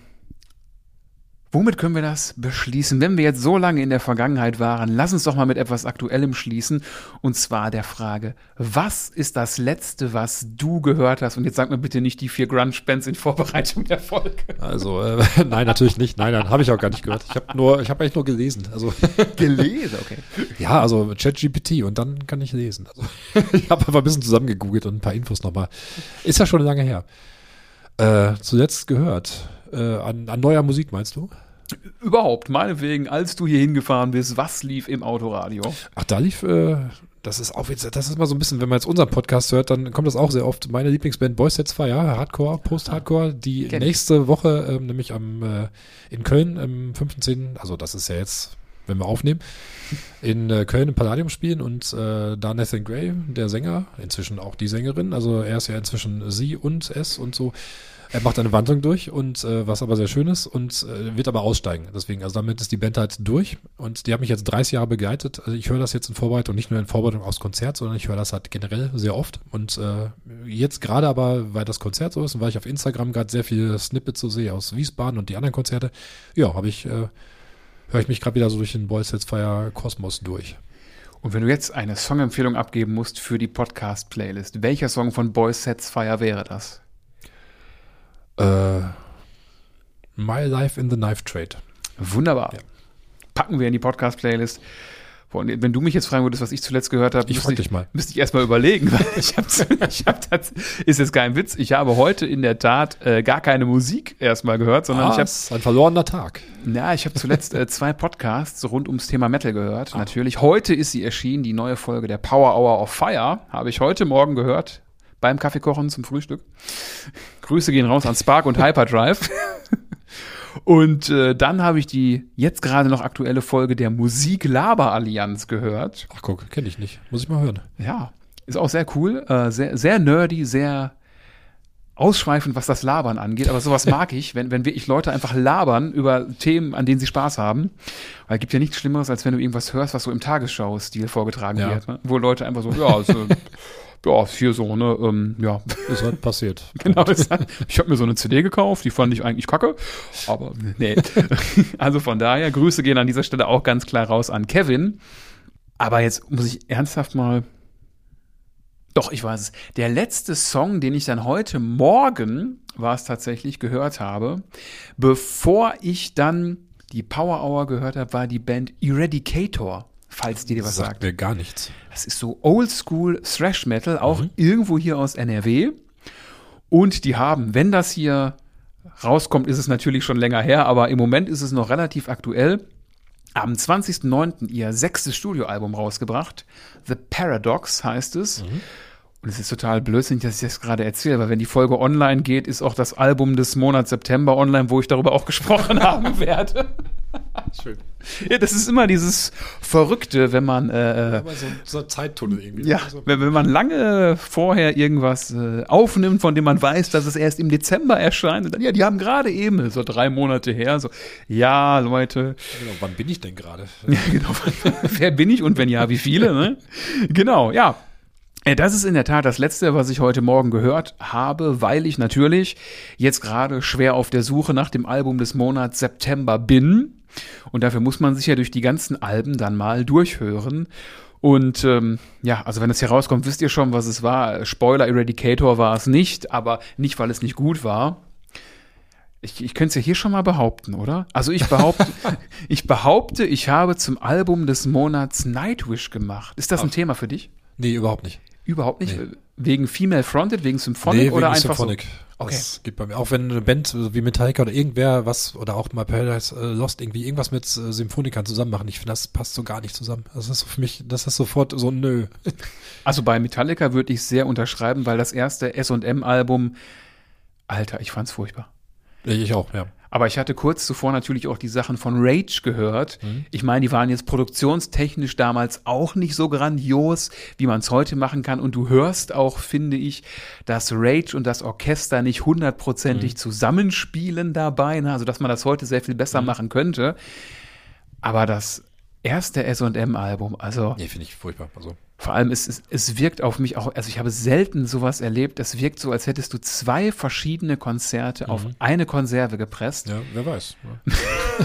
womit können wir das beschließen? Wenn wir jetzt so lange in der Vergangenheit waren, lass uns doch mal mit etwas Aktuellem schließen. Und zwar der Frage, was ist das Letzte, was du gehört hast? Und jetzt sag mir bitte nicht die vier Grunge-Bands in Vorbereitung der Folge. Also, äh, nein, natürlich nicht. Nein, nein, habe ich auch gar nicht gehört. Ich habe nur, ich habe eigentlich nur gelesen. Also, Gelesen, okay. ja, also ChatGPT und dann kann ich lesen. Also, ich habe einfach ein bisschen zusammengegoogelt und ein paar Infos nochmal. Ist ja schon lange her. Äh, zuletzt gehört. Äh, an, an neuer Musik, meinst du? Überhaupt, meinetwegen, als du hier hingefahren bist, was lief im Autoradio? Ach, da lief, äh, das ist auch jetzt, das ist mal so ein bisschen, wenn man jetzt unseren Podcast hört, dann kommt das auch sehr oft. Meine Lieblingsband Boys Sets Fire, Hardcore, Post-Hardcore, die Kenn ich. nächste Woche, ähm, nämlich am, äh, in Köln, am fünften zehnten, also das ist ja jetzt, wenn wir aufnehmen, in äh, Köln im Palladium spielen und äh, da Nathan Gray, der Sänger, inzwischen auch die Sängerin, also er ist ja inzwischen sie und es und so. Er macht eine Wandlung durch und äh, was aber sehr schön ist und äh, wird aber aussteigen. Deswegen, also damit ist die Band halt durch und die haben mich jetzt dreißig Jahre begleitet. Also ich höre das jetzt in Vorbereitung, nicht nur in Vorbereitung aufs Konzert, sondern ich höre das halt generell sehr oft. Und äh, jetzt gerade aber, weil das Konzert so ist und weil ich auf Instagram gerade sehr viele Snippets so sehe aus Wiesbaden und die anderen Konzerte, ja, habe ich, äh, höre ich mich gerade wieder so durch den Boys Sets Fire Kosmos durch. Und wenn du jetzt eine Songempfehlung abgeben musst für die Podcast-Playlist, welcher Song von Boys Sets Fire wäre das? Äh, My Life in the Knife Trade. Wunderbar. Ja. Packen wir in die Podcast-Playlist. Und wenn du mich jetzt fragen würdest, was ich zuletzt gehört habe, Ich müsste frag dich mal. müsste ich erstmal überlegen, weil ich habe, ich habe das ist jetzt kein Witz, ich habe heute in der Tat äh, gar keine Musik erstmal gehört, sondern Ah, ich habe, ist ein verlorener Tag. na, ich habe zuletzt äh, zwei Podcasts rund ums Thema Metal gehört. Natürlich, heute ist sie erschienen, die neue Folge der Power Hour of Fire, habe ich heute Morgen gehört, beim Kaffeekochen zum Frühstück. Grüße gehen raus an Spark und Hyperdrive. Und äh, dann habe ich die jetzt gerade noch aktuelle Folge der Musik-Laber-Allianz gehört. Ach guck, kenne ich nicht. Muss ich mal hören. Ja, ist auch sehr cool, äh, sehr, sehr nerdy, sehr ausschweifend, was das Labern angeht. Aber sowas mag ich, wenn, wenn wirklich Leute einfach labern über Themen, an denen sie Spaß haben. Weil es gibt ja nichts Schlimmeres, als wenn du irgendwas hörst, was so im Tagesschau-Stil vorgetragen Ja. wird. Ne? Wo Leute einfach so, ja, so ja, hier so, ne, ähm, ja. Ist halt passiert. Genau, ist halt, ich habe mir so eine C D gekauft, die fand ich eigentlich kacke, aber nee. Also von daher, Grüße gehen an dieser Stelle auch ganz klar raus an Kevin. Aber jetzt muss ich ernsthaft mal, doch, ich weiß es, der letzte Song, den ich dann heute Morgen, war es tatsächlich, gehört habe, bevor ich dann die Power Hour gehört habe, war die Band Eradicator. Falls die dir was sagt. Sagt mir gar nichts. Das ist so Oldschool Thrash Metal, auch Mhm. irgendwo hier aus N R W. Und die haben, wenn das hier rauskommt, ist es natürlich schon länger her, aber im Moment ist es noch relativ aktuell, am zwanzigsten neunten ihr sechstes Studioalbum rausgebracht. The Paradox heißt es. Mhm. Und es ist total blödsinnig, dass ich das gerade erzähle, weil wenn die Folge online geht, ist auch das Album des Monats September online, wo ich darüber auch gesprochen haben werde. Schön. Ja, das ist immer dieses Verrückte, wenn man äh, Aber so, so ein Zeittunnel irgendwie. ja, So. wenn, wenn man lange vorher irgendwas äh, aufnimmt, von dem man weiß, dass es erst im Dezember erscheint, und dann, ja, die haben gerade eben, so drei Monate her, so, ja, Leute, Genau, wann bin ich denn gerade? ja, genau, wer bin ich und wenn ja, wie viele, ne? Genau, ja. Äh, Das ist in der Tat das Letzte, was ich heute Morgen gehört habe, weil ich natürlich jetzt gerade schwer auf der Suche nach dem Album des Monats September bin. Und dafür muss man sich ja durch die ganzen Alben dann mal durchhören. Und ähm, ja, also wenn es hier rauskommt, wisst ihr schon, was es war. Spoiler, Eradicator war es nicht, aber nicht, weil es nicht gut war. Ich, ich könnte es ja hier schon mal behaupten, oder? Also ich behaupte, ich behaupte, ich habe zum Album des Monats Nightwish gemacht. Ist das ein Ach. Thema für dich? Nee, überhaupt nicht. Überhaupt nicht? Nee. Wegen Female Fronted, wegen Symphonic Nee, oder wegen einfach Symphonic. so? Okay. Das geht bei mir. Auch wenn eine Band so wie Metallica oder irgendwer was, oder auch mal Paradise äh, Lost irgendwie irgendwas mit äh, Symphonikern zusammen machen, ich finde, das passt so gar nicht zusammen. Das ist so für mich, das ist sofort so ein Nö. Also bei Metallica würde ich sehr unterschreiben, weil das erste S und M-Album, Alter, ich fand's furchtbar. Ich auch, ja. Aber ich hatte kurz zuvor natürlich auch die Sachen von Rage gehört. Mhm. Ich meine, die waren jetzt produktionstechnisch damals auch nicht so grandios, wie man es heute machen kann. Und du hörst auch, finde ich, dass Rage und das Orchester nicht hundertprozentig Mhm. zusammenspielen dabei. Ne? Also, dass man das heute sehr viel besser Mhm. machen könnte. Aber das erste S und M-Album, also Nee, finde ich furchtbar. Also. vor allem, es, es, es wirkt auf mich auch, also ich habe selten sowas erlebt, es wirkt so, als hättest du zwei verschiedene Konzerte auf Mhm. eine Konserve gepresst. Ja, wer weiß. Ja.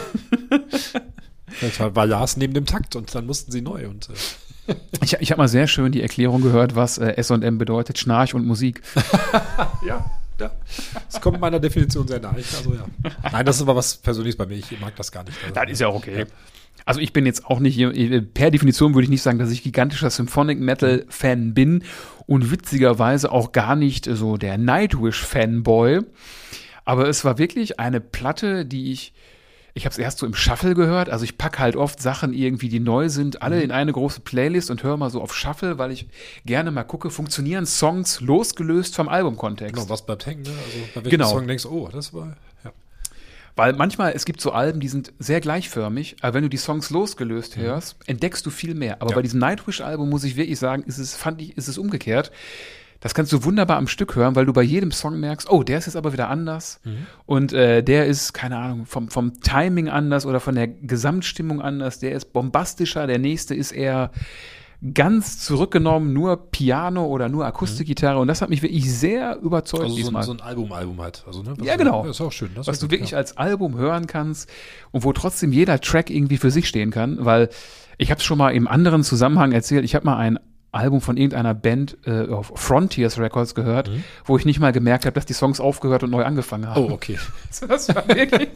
Vielleicht war Lars neben dem Takt und dann mussten sie neu und äh. Ich, ich habe mal sehr schön die Erklärung gehört, was äh, S und M bedeutet, Schnarch und Musik. ja, ja. Das kommt meiner Definition sehr nahe. Ich, also ja. Nein, das ist aber was Persönliches bei mir. Ich mag das gar nicht. Also, Das ist ja auch okay. Ja. Also ich bin jetzt auch nicht, hier- per Definition würde ich nicht sagen, dass ich gigantischer Symphonic Metal Fan bin und witzigerweise auch gar nicht so der Nightwish Fanboy. Aber es war wirklich eine Platte, die ich, ich habe es erst so im Shuffle gehört, also ich packe halt oft Sachen irgendwie, die neu sind, alle in eine große Playlist und höre mal so auf Shuffle, weil ich gerne mal gucke, funktionieren Songs losgelöst vom Albumkontext. Genau, was bleibt hängen, ne? Also bei welchem Genau. Song denkst du, oh, das war, ja. Weil manchmal, es gibt so Alben, die sind sehr gleichförmig, aber wenn du die Songs losgelöst hörst, entdeckst du viel mehr. Aber Ja. bei diesem Nightwish-Album muss ich wirklich sagen, ist es, fand ich, ist es umgekehrt. Das kannst du wunderbar am Stück hören, weil du bei jedem Song merkst, oh, der ist jetzt aber wieder anders. Und äh, der ist, keine Ahnung, vom, vom Timing anders oder von der Gesamtstimmung anders. Der ist bombastischer, der nächste ist eher ganz zurückgenommen, nur Piano oder nur Akustikgitarre. Und das hat mich wirklich sehr überzeugt Also so diesmal. ein, so ein Album-Album halt. Also, ne? Ja, genau. Das ist auch schön. Das Was ist du gut, wirklich ja. als Album hören kannst und wo trotzdem jeder Track irgendwie für sich stehen kann, weil ich habe es schon mal im anderen Zusammenhang erzählt, ich habe mal ein Album von irgendeiner Band äh, auf Frontiers Records gehört, Mhm. wo ich nicht mal gemerkt habe, dass die Songs aufgehört und neu angefangen haben. Oh, okay. Das war wirklich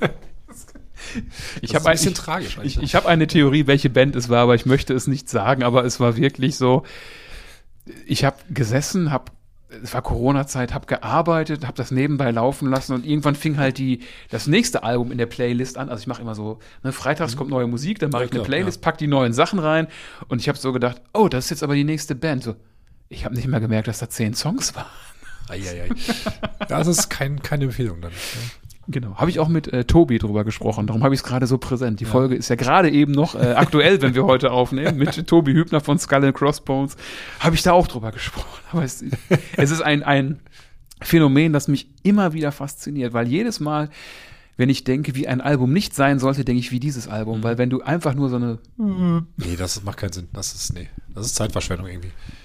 Ich Das habe ist ein bisschen ein, tragisch ich, eigentlich. ich habe eine Theorie, welche Band es war, aber ich möchte es nicht sagen, aber es war wirklich so, ich habe gesessen, habe es war Corona-Zeit, habe gearbeitet, habe das nebenbei laufen lassen und irgendwann fing halt die das nächste Album in der Playlist an. Also ich mache immer so, ne, freitags kommt neue Musik, dann mache Ja, ich eine klar, Playlist, pack die neuen Sachen rein und ich habe so gedacht, oh, das ist jetzt aber die nächste Band. So, ich habe nicht mal gemerkt, dass da zehn Songs waren. Eieiei. Das ist kein, keine Empfehlung dann. Genau, habe ich auch mit äh, Tobi drüber gesprochen, darum habe ich es gerade so präsent. Die Folge ist ja gerade eben noch äh, aktuell, wenn wir heute aufnehmen, mit Tobi Hübner von Skull and Crossbones, habe ich da auch drüber gesprochen. Aber es, es ist ein, ein Phänomen, das mich immer wieder fasziniert, weil jedes Mal, wenn ich denke, wie ein Album nicht sein sollte, denke ich wie dieses Album, Mhm. weil wenn du einfach nur so eine, Nee, das macht keinen Sinn. Das ist, nee, das ist Zeitverschwendung irgendwie.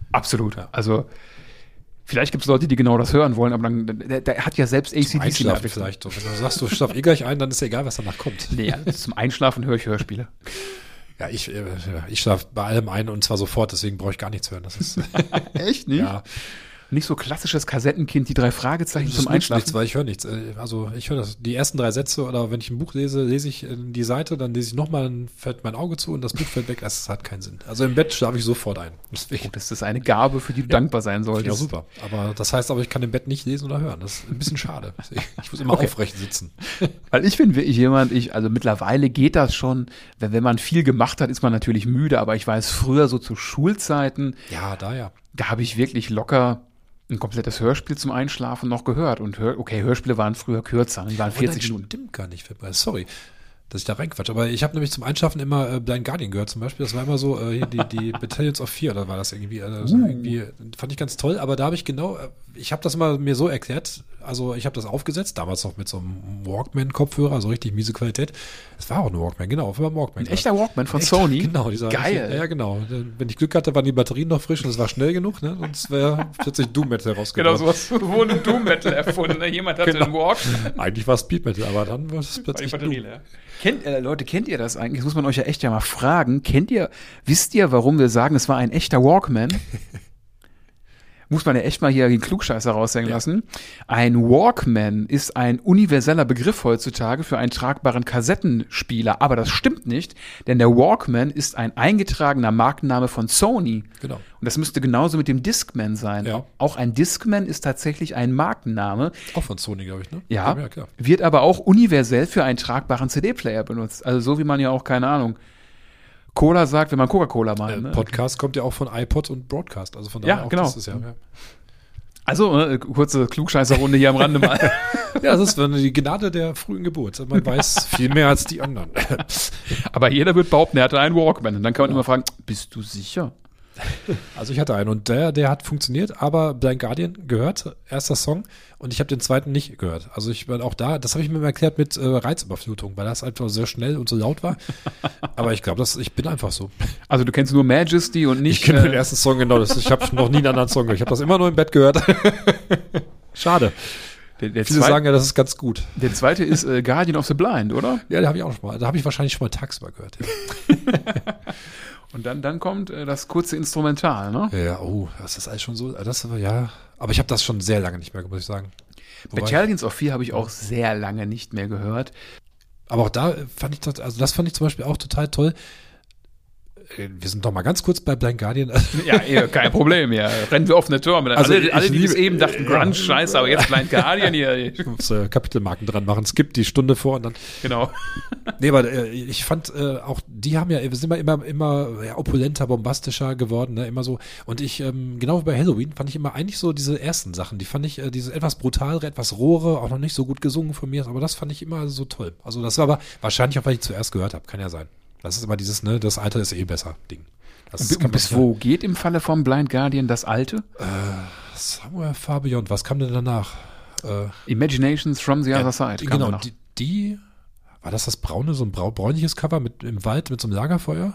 Absolut. Also vielleicht gibt es Leute, die genau das hören wollen, aber dann der, der hat ja selbst A C D C Einschlafen vielleicht. Und wenn du sagst, du schlaf eh gleich ein, dann ist ja egal, was danach kommt. Nee, also zum Einschlafen höre ich Hörspiele. Ja, ich, äh, ich schlafe bei allem ein und zwar sofort, deswegen brauche ich gar nichts hören. Das ist echt nicht? Ja. Nicht so klassisches Kassettenkind, die drei Fragezeichen Das zum nützt Einschlafen. nichts, weil ich höre nichts. Äh, Also ich höre das, die ersten drei Sätze oder wenn ich ein Buch lese, lese ich in die Seite, dann lese ich nochmal, dann fällt mein Auge zu und das Buch fällt weg. Das hat keinen Sinn. Also im Bett schlafe ich sofort ein. Deswegen. Oh, das ist eine Gabe, für die du dankbar sein Ja, solltest. super. Aber das heißt aber, ich kann im Bett nicht lesen oder hören. Das ist ein bisschen schade. Ich muss immer Okay. aufrecht sitzen. Weil ich bin wirklich jemand, ich, also mittlerweile geht das schon, wenn, wenn man viel gemacht hat, ist man natürlich müde, aber ich weiß früher so zu Schulzeiten, Ja, da ja. da habe ich wirklich locker ein komplettes Hörspiel zum Einschlafen noch gehört. Und hör, okay, Hörspiele waren früher kürzer, die waren vierzig Oh, Minuten. Stimmt gar nicht. Sorry, dass ich da reinquatsch. Aber ich habe nämlich zum Einschlafen immer äh, Blind Guardian gehört zum Beispiel. Das war immer so, äh, hier die, die Battalions of Fear, da war das irgendwie, äh, das Uh. irgendwie, fand ich ganz toll. Aber da habe ich genau, äh, ich habe das immer mir so erklärt, also ich habe das aufgesetzt, damals noch mit so einem Walkman-Kopfhörer, so richtig miese Qualität. Es war auch ein Walkman, genau, war ein Walkman. Ein echter Walkman von Echt? Sony. Genau, dieser. Geil. Ja, genau. Wenn ich Glück hatte, waren die Batterien noch frisch und es war schnell genug, ne? Sonst wäre plötzlich Doom Metal Genau, rausgekommen. sowas wurde ein Doom Metal erfunden. Jemand hatte Genau. einen Walkman. Eigentlich war es Speed Metal, aber dann war es Bei plötzlich den Batterien, Doom. ja. Kennt, äh, Leute, kennt ihr das eigentlich? Das muss man euch ja echt ja mal fragen. Kennt ihr, wisst ihr, warum wir sagen, es war ein echter Walkman? Muss man ja echt mal hier den Klugscheißer raushängen Ja. lassen. Ein Walkman ist ein universeller Begriff heutzutage für einen tragbaren Kassettenspieler. Aber das stimmt nicht, denn der Walkman ist ein eingetragener Markenname von Sony. Genau. Und das müsste genauso mit dem Discman sein. Ja. Auch ein Discman ist tatsächlich ein Markenname. Auch von Sony, glaube ich, ne? Ja, ja, klar. wird aber auch universell für einen tragbaren C D-Player benutzt. Also so wie man ja auch, keine Ahnung, Cola sagt, wenn man Coca-Cola meint. Äh, Ne? Podcast kommt ja auch von iPod und Broadcast. Also von daher Ja, auch genau. das ist ja, ja. Also, äh, kurze Klugscheißerrunde hier am Rande mal. ja, das ist die Gnade der frühen Geburt. Man weiß viel mehr als die anderen. Aber jeder wird behaupten, er hatte einen Walkman. Und dann kann man immer fragen, bist du sicher? Also ich hatte einen und der, der hat funktioniert, aber Blind Guardian gehört, erster Song, und ich habe den zweiten nicht gehört. Also ich war auch da, das habe ich mir mal erklärt mit äh, Reizüberflutung, weil das einfach sehr schnell und so laut war. Aber ich glaube, ich bin einfach so. Also du kennst nur Majesty und nicht... Ich kenne den äh, ersten Song, genau. Das, ich habe noch nie einen anderen Song gehört. Ich habe das immer nur im Bett gehört. Schade. der, der, Viele zweit- sagen ja, das ist ganz gut. der zweite ist äh, Guardian of the Blind, oder? Ja, da habe ich auch schon mal. Da habe ich wahrscheinlich schon mal tagsüber gehört. Ja, Und dann, dann kommt äh, das kurze Instrumental, ne? ja oh, das ist alles schon so. Das aber ja. Aber ich habe das schon sehr lange nicht mehr, muss ich sagen. Wobei- Battalions of Fear habe ich auch sehr lange nicht mehr gehört. Aber auch da fand ich das, also das fand ich zum Beispiel auch total toll. Wir sind noch mal ganz kurz bei Blind Guardian. Ja, eh, kein Problem, ja. Rennen wir offene Türme. Also alle, ich alle, die bis liebe- eben dachten, ja. Grunge, scheiße, aber jetzt Blind Guardian hier. Ich muss äh, Kapitelmarken dran machen. Skip die Stunde vor und dann. Genau. Nee, aber äh, ich fand äh, auch, die haben ja, wir sind immer, immer, immer ja, opulenter, bombastischer geworden, ne? Immer so. Und ich, ähm, genau wie bei Halloween, fand ich immer eigentlich so diese ersten Sachen, die fand ich, äh, diese etwas brutalere, etwas rohere, auch noch nicht so gut gesungen von mir, aber das fand ich immer so toll. Also das war aber wahrscheinlich auch, weil ich zuerst gehört habe, kann ja sein. Das ist immer dieses, ne, das Alter ist eh besser Ding. Das Und kann bis man- wo geht im Falle vom Blind Guardian das alte? Somewhere Far Beyond, was kam denn danach? Äh, Imaginations from the Other Side. die, kam genau, danach. die, die, war das das braune, so ein brau, bräunliches Cover mit im Wald mit so einem Lagerfeuer?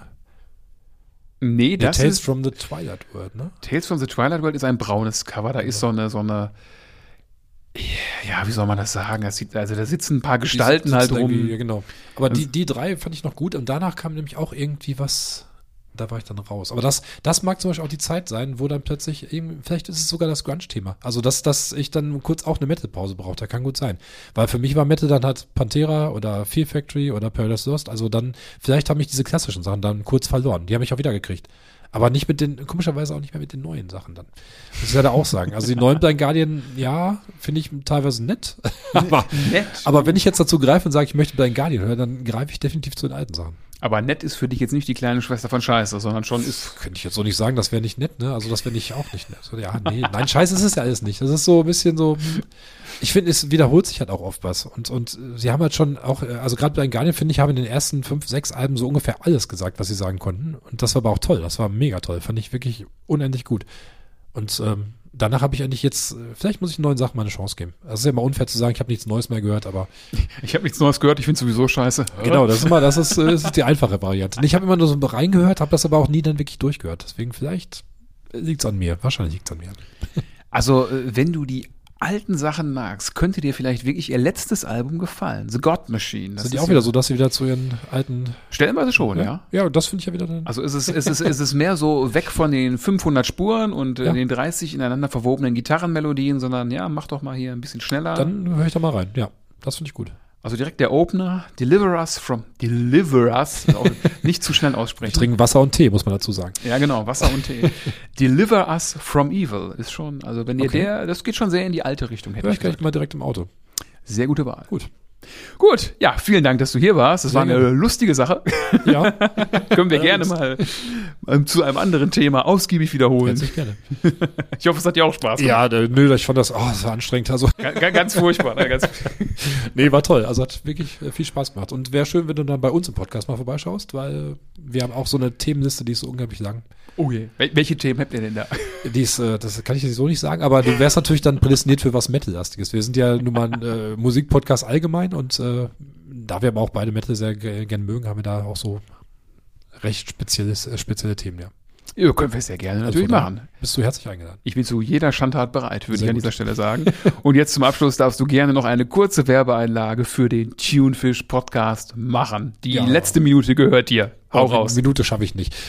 Nee, Nee, das Tales ist, from the Twilight World, ne? Tales from the Twilight World ist ein braunes Cover. Da ist so eine, so eine, ja, wie soll man das sagen? Das sieht, also da sitzen ein paar Gestalten Die halt sitzen irgendwie- Ja, rum. genau. Aber die, die drei fand ich noch gut und danach kam nämlich auch irgendwie was, da war ich dann raus. Aber das, das mag zum Beispiel auch die Zeit sein, wo dann plötzlich, irgendwie, vielleicht ist es sogar das Grunge-Thema. Also, dass, dass ich dann kurz auch eine Metal-Pause brauchte, kann gut sein. Weil für mich war Metal dann halt Pantera oder Fear Factory oder Paradise Lost. Also dann, vielleicht haben mich diese klassischen Sachen dann kurz verloren. Die habe ich auch wieder gekriegt. Aber nicht mit den, komischerweise auch nicht mehr mit den neuen Sachen dann. Muss ich leider auch sagen. Also die neuen Blind Guardian, ja, finde ich teilweise nett. aber, Nett. aber wenn ich jetzt dazu greife und sage, ich möchte Blind Guardian hören, dann greife ich definitiv zu den alten Sachen. Aber nett ist für dich jetzt nicht die kleine Schwester von Scheiße, sondern schon ist. Könnte ich jetzt so nicht sagen, das wäre nicht nett, ne? Also das wäre nicht auch nicht nett. So, ja, nee, nein, scheiße ist es ja alles nicht. Das ist so ein bisschen so, ich finde, es wiederholt sich halt auch oft was. Und, und äh, sie haben halt schon auch, äh, also gerade bei Guardian, finde ich, haben in den ersten fünf, sechs Alben so ungefähr alles gesagt, was sie sagen konnten. Und das war aber auch toll. Das war mega toll. Fand ich wirklich unendlich gut. Und ähm, danach habe ich eigentlich jetzt, äh, vielleicht muss ich neuen Sachen mal eine Chance geben. Das ist ja immer unfair zu sagen, ich habe nichts Neues mehr gehört, aber Ich habe nichts Neues gehört, ich finde sowieso scheiße. genau, das ist immer, das ist, äh, das ist die einfache Variante. Und ich habe immer nur so reingehört, habe das aber auch nie dann wirklich durchgehört. Deswegen vielleicht Liegt's an mir. Wahrscheinlich liegt's an mir. Also, äh, wenn du die alten Sachen magst, könnte dir vielleicht wirklich ihr letztes Album gefallen. The God Machine. Das Sind die ist auch ja- wieder so, dass sie wieder zu ihren alten... Stellenweise schon, ja. Ja, das finde ich ja wieder dann... Also ist es, ist, es, ist es mehr so weg von den fünfhundert Spuren und äh, Ja. den dreißig ineinander verwobenen Gitarrenmelodien, sondern ja, mach doch mal hier ein bisschen schneller. Dann höre ich da mal rein. Ja, das finde ich gut. Also direkt der Opener, Deliver Us from, Deliver Us, auch nicht zu schnell Wir aussprechen. trinken Wasser und Tee, muss man dazu sagen. Ja, genau, Wasser und Tee. Deliver Us from Evil ist schon, also wenn ihr Okay. der, das geht schon sehr in die alte Richtung, hätte Hör ich ich gleich gesagt. mal direkt im Auto. Sehr gute Wahl. Gut. Gut, ja, vielen Dank, dass du hier warst. Das Sehr war eine gerne. lustige Sache. Ja, Können wir gerne mal ähm, zu einem anderen Thema ausgiebig wiederholen. herzlich gerne. Ich hoffe, es hat dir auch Spaß gemacht. Ja, äh, nö, ich fand das, oh, das war anstrengend. Also, Ga- ga- Ganz furchtbar. Ne? Ganz nee, war toll. Also hat wirklich äh, viel Spaß gemacht. Und wäre schön, wenn du dann bei uns im Podcast mal vorbeischaust, weil wir haben auch so eine Themenliste, die ist so unglaublich lang. Oh je. Wel welche Themen habt ihr denn da? Die ist, äh, das kann ich dir so nicht sagen, aber du wärst natürlich dann prädestiniert für was Metal-lastiges. Wir sind ja nun mal ein äh, Musikpodcast allgemein und äh, da wir aber auch beide Metal sehr ge- gern mögen, haben wir da auch so recht spezielles, äh, spezielle Themen, ja. Ja, können wir sehr gerne natürlich Also von machen. daher Bist du herzlich eingeladen. Ich bin zu jeder Schandtat bereit, würde Sehr ich an gut. dieser Stelle sagen. Und jetzt zum Abschluss darfst du gerne noch eine kurze Werbeeinlage für den Tunefish Podcast machen. Die Ja. letzte Minute gehört dir. Hau Oh, eine raus. Minute schaffe ich nicht.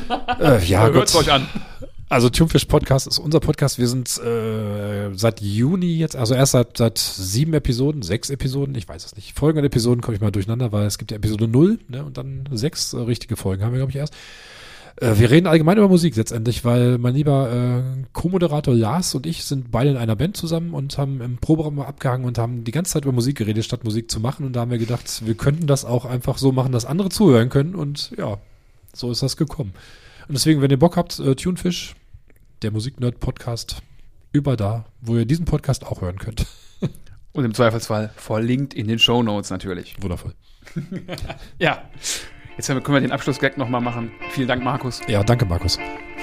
äh, ja, Hört's Gott. euch an. Also Tunefish Podcast ist unser Podcast. Wir sind äh, seit Juni jetzt, also erst seit, seit sieben Episoden, sechs Episoden, ich weiß es nicht. Folgen und Episoden komme ich mal durcheinander, weil es gibt ja Episode null, ne, und dann sechs äh, richtige Folgen haben wir, glaube ich, erst. Äh, wir reden allgemein über Musik letztendlich, weil mein lieber äh, Co-Moderator Lars und ich sind beide in einer Band zusammen und haben im Proberaum mal abgehangen und haben die ganze Zeit über Musik geredet, statt Musik zu machen. Und da haben wir gedacht, wir könnten das auch einfach so machen, dass andere zuhören können. Und ja, so ist das gekommen. Und deswegen, wenn ihr Bock habt, äh, Tunefish, der Musiknerd-Podcast, überall da, wo ihr diesen Podcast auch hören könnt. Und im Zweifelsfall verlinkt in den Shownotes natürlich. Wundervoll. Ja. Jetzt können wir den Abschlussgag nochmal machen. Vielen Dank, Markus. Ja, danke, Markus.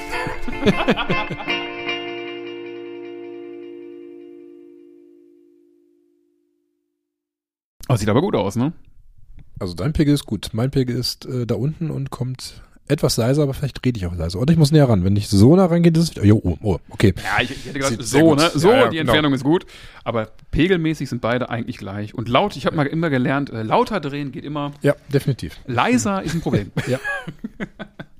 Oh, sieht aber gut aus, ne? Also dein Pegel ist gut. Mein Pegel ist äh, da unten und kommt etwas leiser, aber vielleicht rede ich auch leiser. Oder ich muss näher ran. Wenn ich so nah rangehe, das ist wieder... Jo, oh, oh, okay. Ja, ich, ich hätte gesagt, Sieht sehr so, gut. ne? So, Ja, ja, die genau. Entfernung ist gut. Aber pegelmäßig sind beide eigentlich gleich. Und laut, ich habe mal immer gelernt, äh, lauter drehen geht immer. Ja, definitiv. Leiser ist ein Problem. Ja,